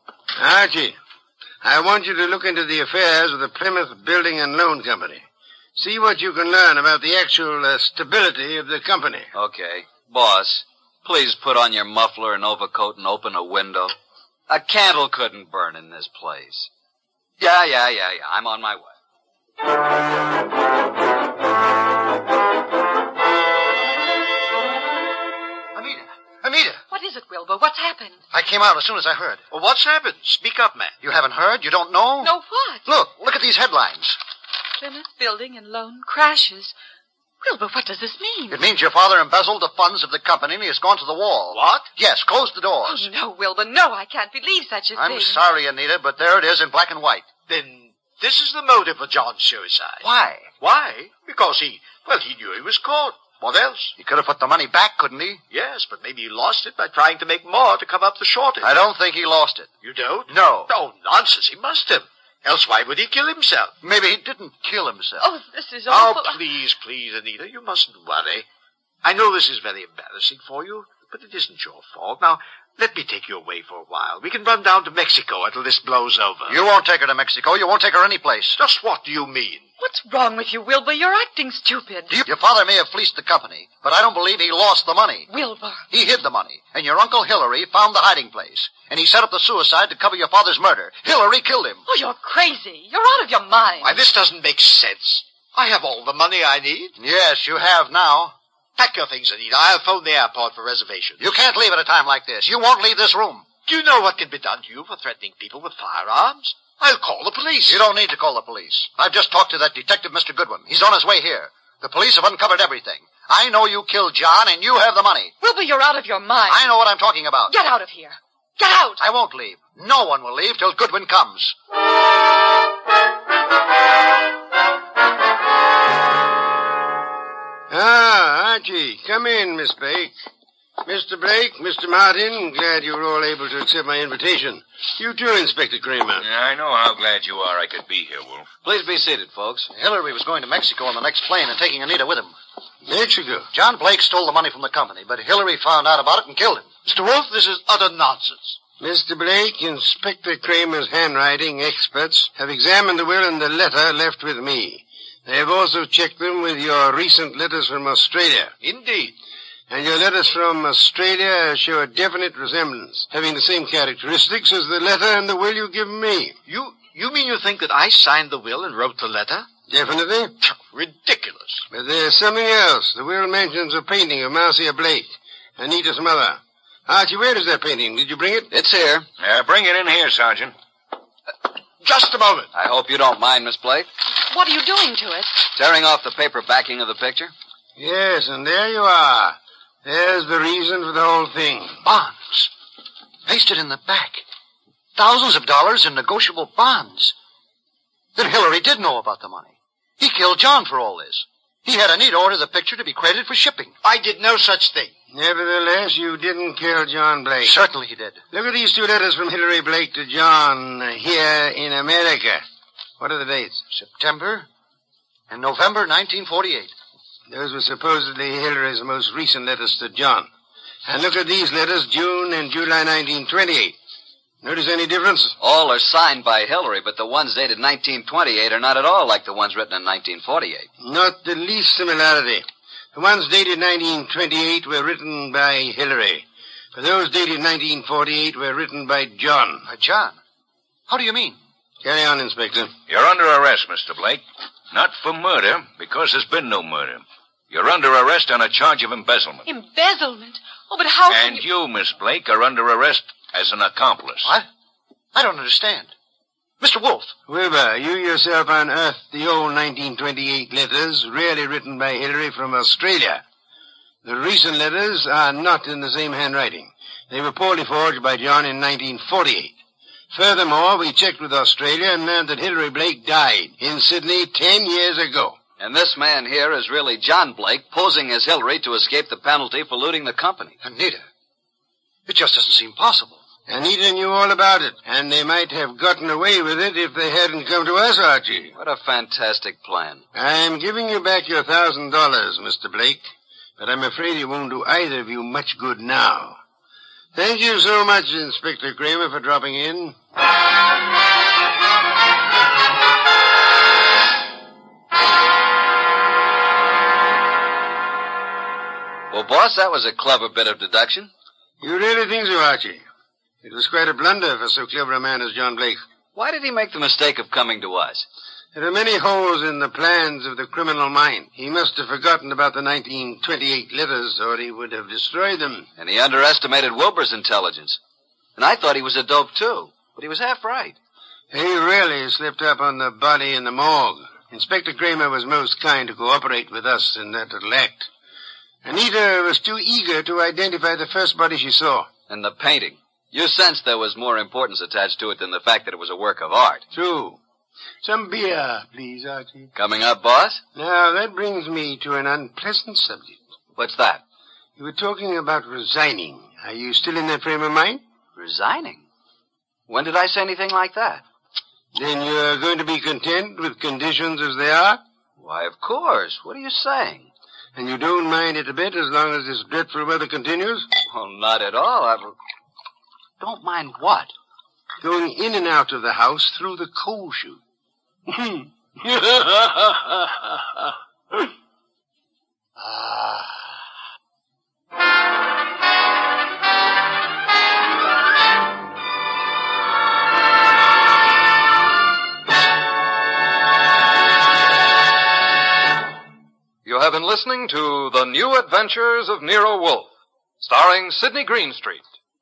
Archie, I want you to look into the affairs of the Plymouth Building and Loan Company. See what you can learn about the actual stability of the company. Okay. Boss, please put on your muffler and overcoat and open a window. A candle couldn't burn in this place. Yeah. I'm on my way. Anita! What is it, Wilbur? What's happened? I came out as soon as I heard. Well, what's happened? Speak up, man. You haven't heard? You don't know? No, what? Look at these headlines. Plymouth Building and Loan crashes. Wilbur, what does this mean? It means your father embezzled the funds of the company and he has gone to the wall. What? Yes, close the doors. Oh, no, Wilbur, no, I can't believe such a thing. I'm sorry, Anita, but there it is in black and white. Then this is the motive for John's suicide. Why? Why? Because he knew he was caught. What else? He could have put the money back, couldn't he? Yes, but maybe he lost it by trying to make more to cover up the shortage. I don't think he lost it. You don't? No. Oh, nonsense. He must have. Else why would he kill himself? Maybe he didn't kill himself. Oh, this is awful. Oh, please, Anita, you mustn't worry. I know this is very embarrassing for you, but it isn't your fault. Now, let me take you away for a while. We can run down to Mexico until this blows over. You won't take her to Mexico. You won't take her any place. Just what do you mean? What's wrong with you, Wilbur? You're acting stupid. Your father may have fleeced the company, but I don't believe he lost the money. Wilbur. He hid the money, and your Uncle Hillary found the hiding place. And he set up the suicide to cover your father's murder. Hillary killed him. Oh, you're crazy. You're out of your mind. Why, this doesn't make sense. I have all the money I need. Yes, you have now. Pack your things, Anita. I'll phone the airport for reservations. You can't leave at a time like this. You won't leave this room. Do you know what can be done to you for threatening people with firearms? I'll call the police. You don't need to call the police. I've just talked to that detective, Mr. Goodwin. He's on his way here. The police have uncovered everything. I know you killed John, and you have the money. Wilbur, you're out of your mind. I know what I'm talking about. Get out of here. Get out! I won't leave. No one will leave till Goodwin comes. Ah, Archie, come in, Miss Blake. Mr. Blake, Mr. Martin, glad you were all able to accept my invitation. You too, Inspector Kramer. Yeah, I know how glad you are I could be here, Wolf. Please be seated, folks. Hillary was going to Mexico on the next plane and taking Anita with him. Mexico? John Blake stole the money from the company, but Hillary found out about it and killed him. Mr. Wolf, this is utter nonsense. Mr. Blake, Inspector Kramer's handwriting experts have examined the will and the letter left with me. They have also checked them with your recent letters from Australia. Indeed. And your letters from Australia show a definite resemblance, having the same characteristics as the letter and the will you give me. You mean you think that I signed the will and wrote the letter? Definitely. Ridiculous. But there's something else. The will mentions a painting of Marcia Blake, Anita's mother. Archie, where is that painting? Did you bring it? It's here. Bring it in here, Sergeant. Just a moment. I hope you don't mind, Miss Blake. What are you doing to it? Tearing off the paper backing of the picture. Yes, and there you are. There's the reason for the whole thing. Bonds. Pasted in the back. Thousands of dollars in negotiable bonds. Then Hillary did know about the money. He killed John for all this. He had Anita order the picture to be credited for shipping. I did no such thing. Nevertheless, you didn't kill John Blake. Certainly he did. Look at these two letters from Hillary Blake to John here in America. What are the dates? September and November 1948. Those were supposedly Hillary's most recent letters to John. And look at these letters, June and July 1928. Notice any difference? All are signed by Hillary, but the ones dated 1928 are not at all like the ones written in 1948. Not the least similarity. The ones dated 1928 were written by Hillary. But those dated 1948 were written by John. By John? How do you mean? Carry on, Inspector. You're under arrest, Mr. Blake. Not for murder, because there's been no murder. You're under arrest on a charge of embezzlement. Embezzlement? Oh, but how can And you, Miss Blake, are under arrest as an accomplice. What? I don't understand. Mr. Wolf. Wilbur, you yourself unearthed the old 1928 letters, really written by Hillary from Australia. The recent letters are not in the same handwriting. They were poorly forged by John in 1948. Furthermore, we checked with Australia and learned that Hillary Blake died in Sydney 10 years ago. And this man here is really John Blake, posing as Hillary to escape the penalty for looting the company. Anita, it just doesn't seem possible. Anita knew all about it, and they might have gotten away with it if they hadn't come to us, Archie. What a fantastic plan. I'm giving you back your $1,000, Mr. Blake, but I'm afraid it won't do either of you much good now. Thank you so much, Inspector Kramer, for dropping in. Well, boss, that was a clever bit of deduction. You really think so, Archie? It was quite a blunder for so clever a man as John Blake. Why did he make the mistake of coming to us? There are many holes in the plans of the criminal mind. He must have forgotten about the 1928 letters, or he would have destroyed them. And he underestimated Wilbur's intelligence. And I thought he was a dope, too. But he was half right. He really slipped up on the body in the morgue. Inspector Kramer was most kind to cooperate with us in that little act. Anita was too eager to identify the first body she saw. And the painting. You sensed there was more importance attached to it than the fact that it was a work of art. True. Some beer, please, Archie. Coming up, boss? Now, that brings me to an unpleasant subject. What's that? You were talking about resigning. Are you still in that frame of mind? Resigning? When did I say anything like that? Then you're going to be content with conditions as they are? Why, of course. What are you saying? And you don't mind it a bit as long as this dreadful weather continues? Well, not at all. Don't mind what? Going in and out of the house through the coal chute. You have been listening to The New Adventures of Nero Wolfe, starring Sidney Greenstreet.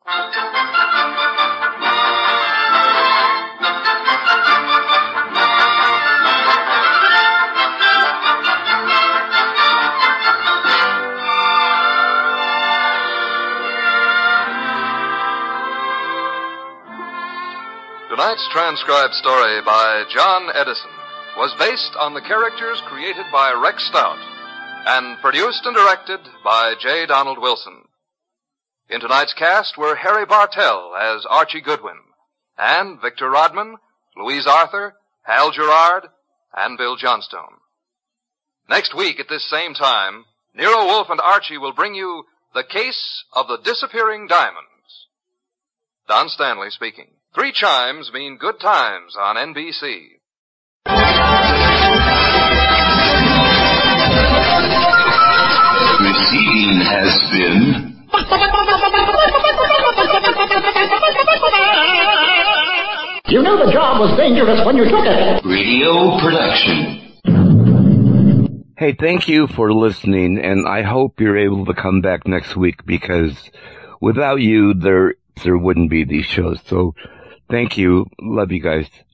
Tonight's transcribed story by John Edison was based on the characters created by Rex Stout and produced and directed by J. Donald Wilson. In tonight's cast were Harry Bartell as Archie Goodwin, and Victor Rodman, Louise Arthur, Hal Gerard, and Bill Johnstone. Next week at this same time, Nero Wolfe and Archie will bring you The Case of the Disappearing Diamonds. Don Stanley speaking. 3 chimes mean good times on NBC. Receiving has been... You knew the job was dangerous when you took it. Radio production. Hey, thank you for listening, and I hope you're able to come back next week, because without you, there wouldn't be these shows. So, thank you. Love you guys.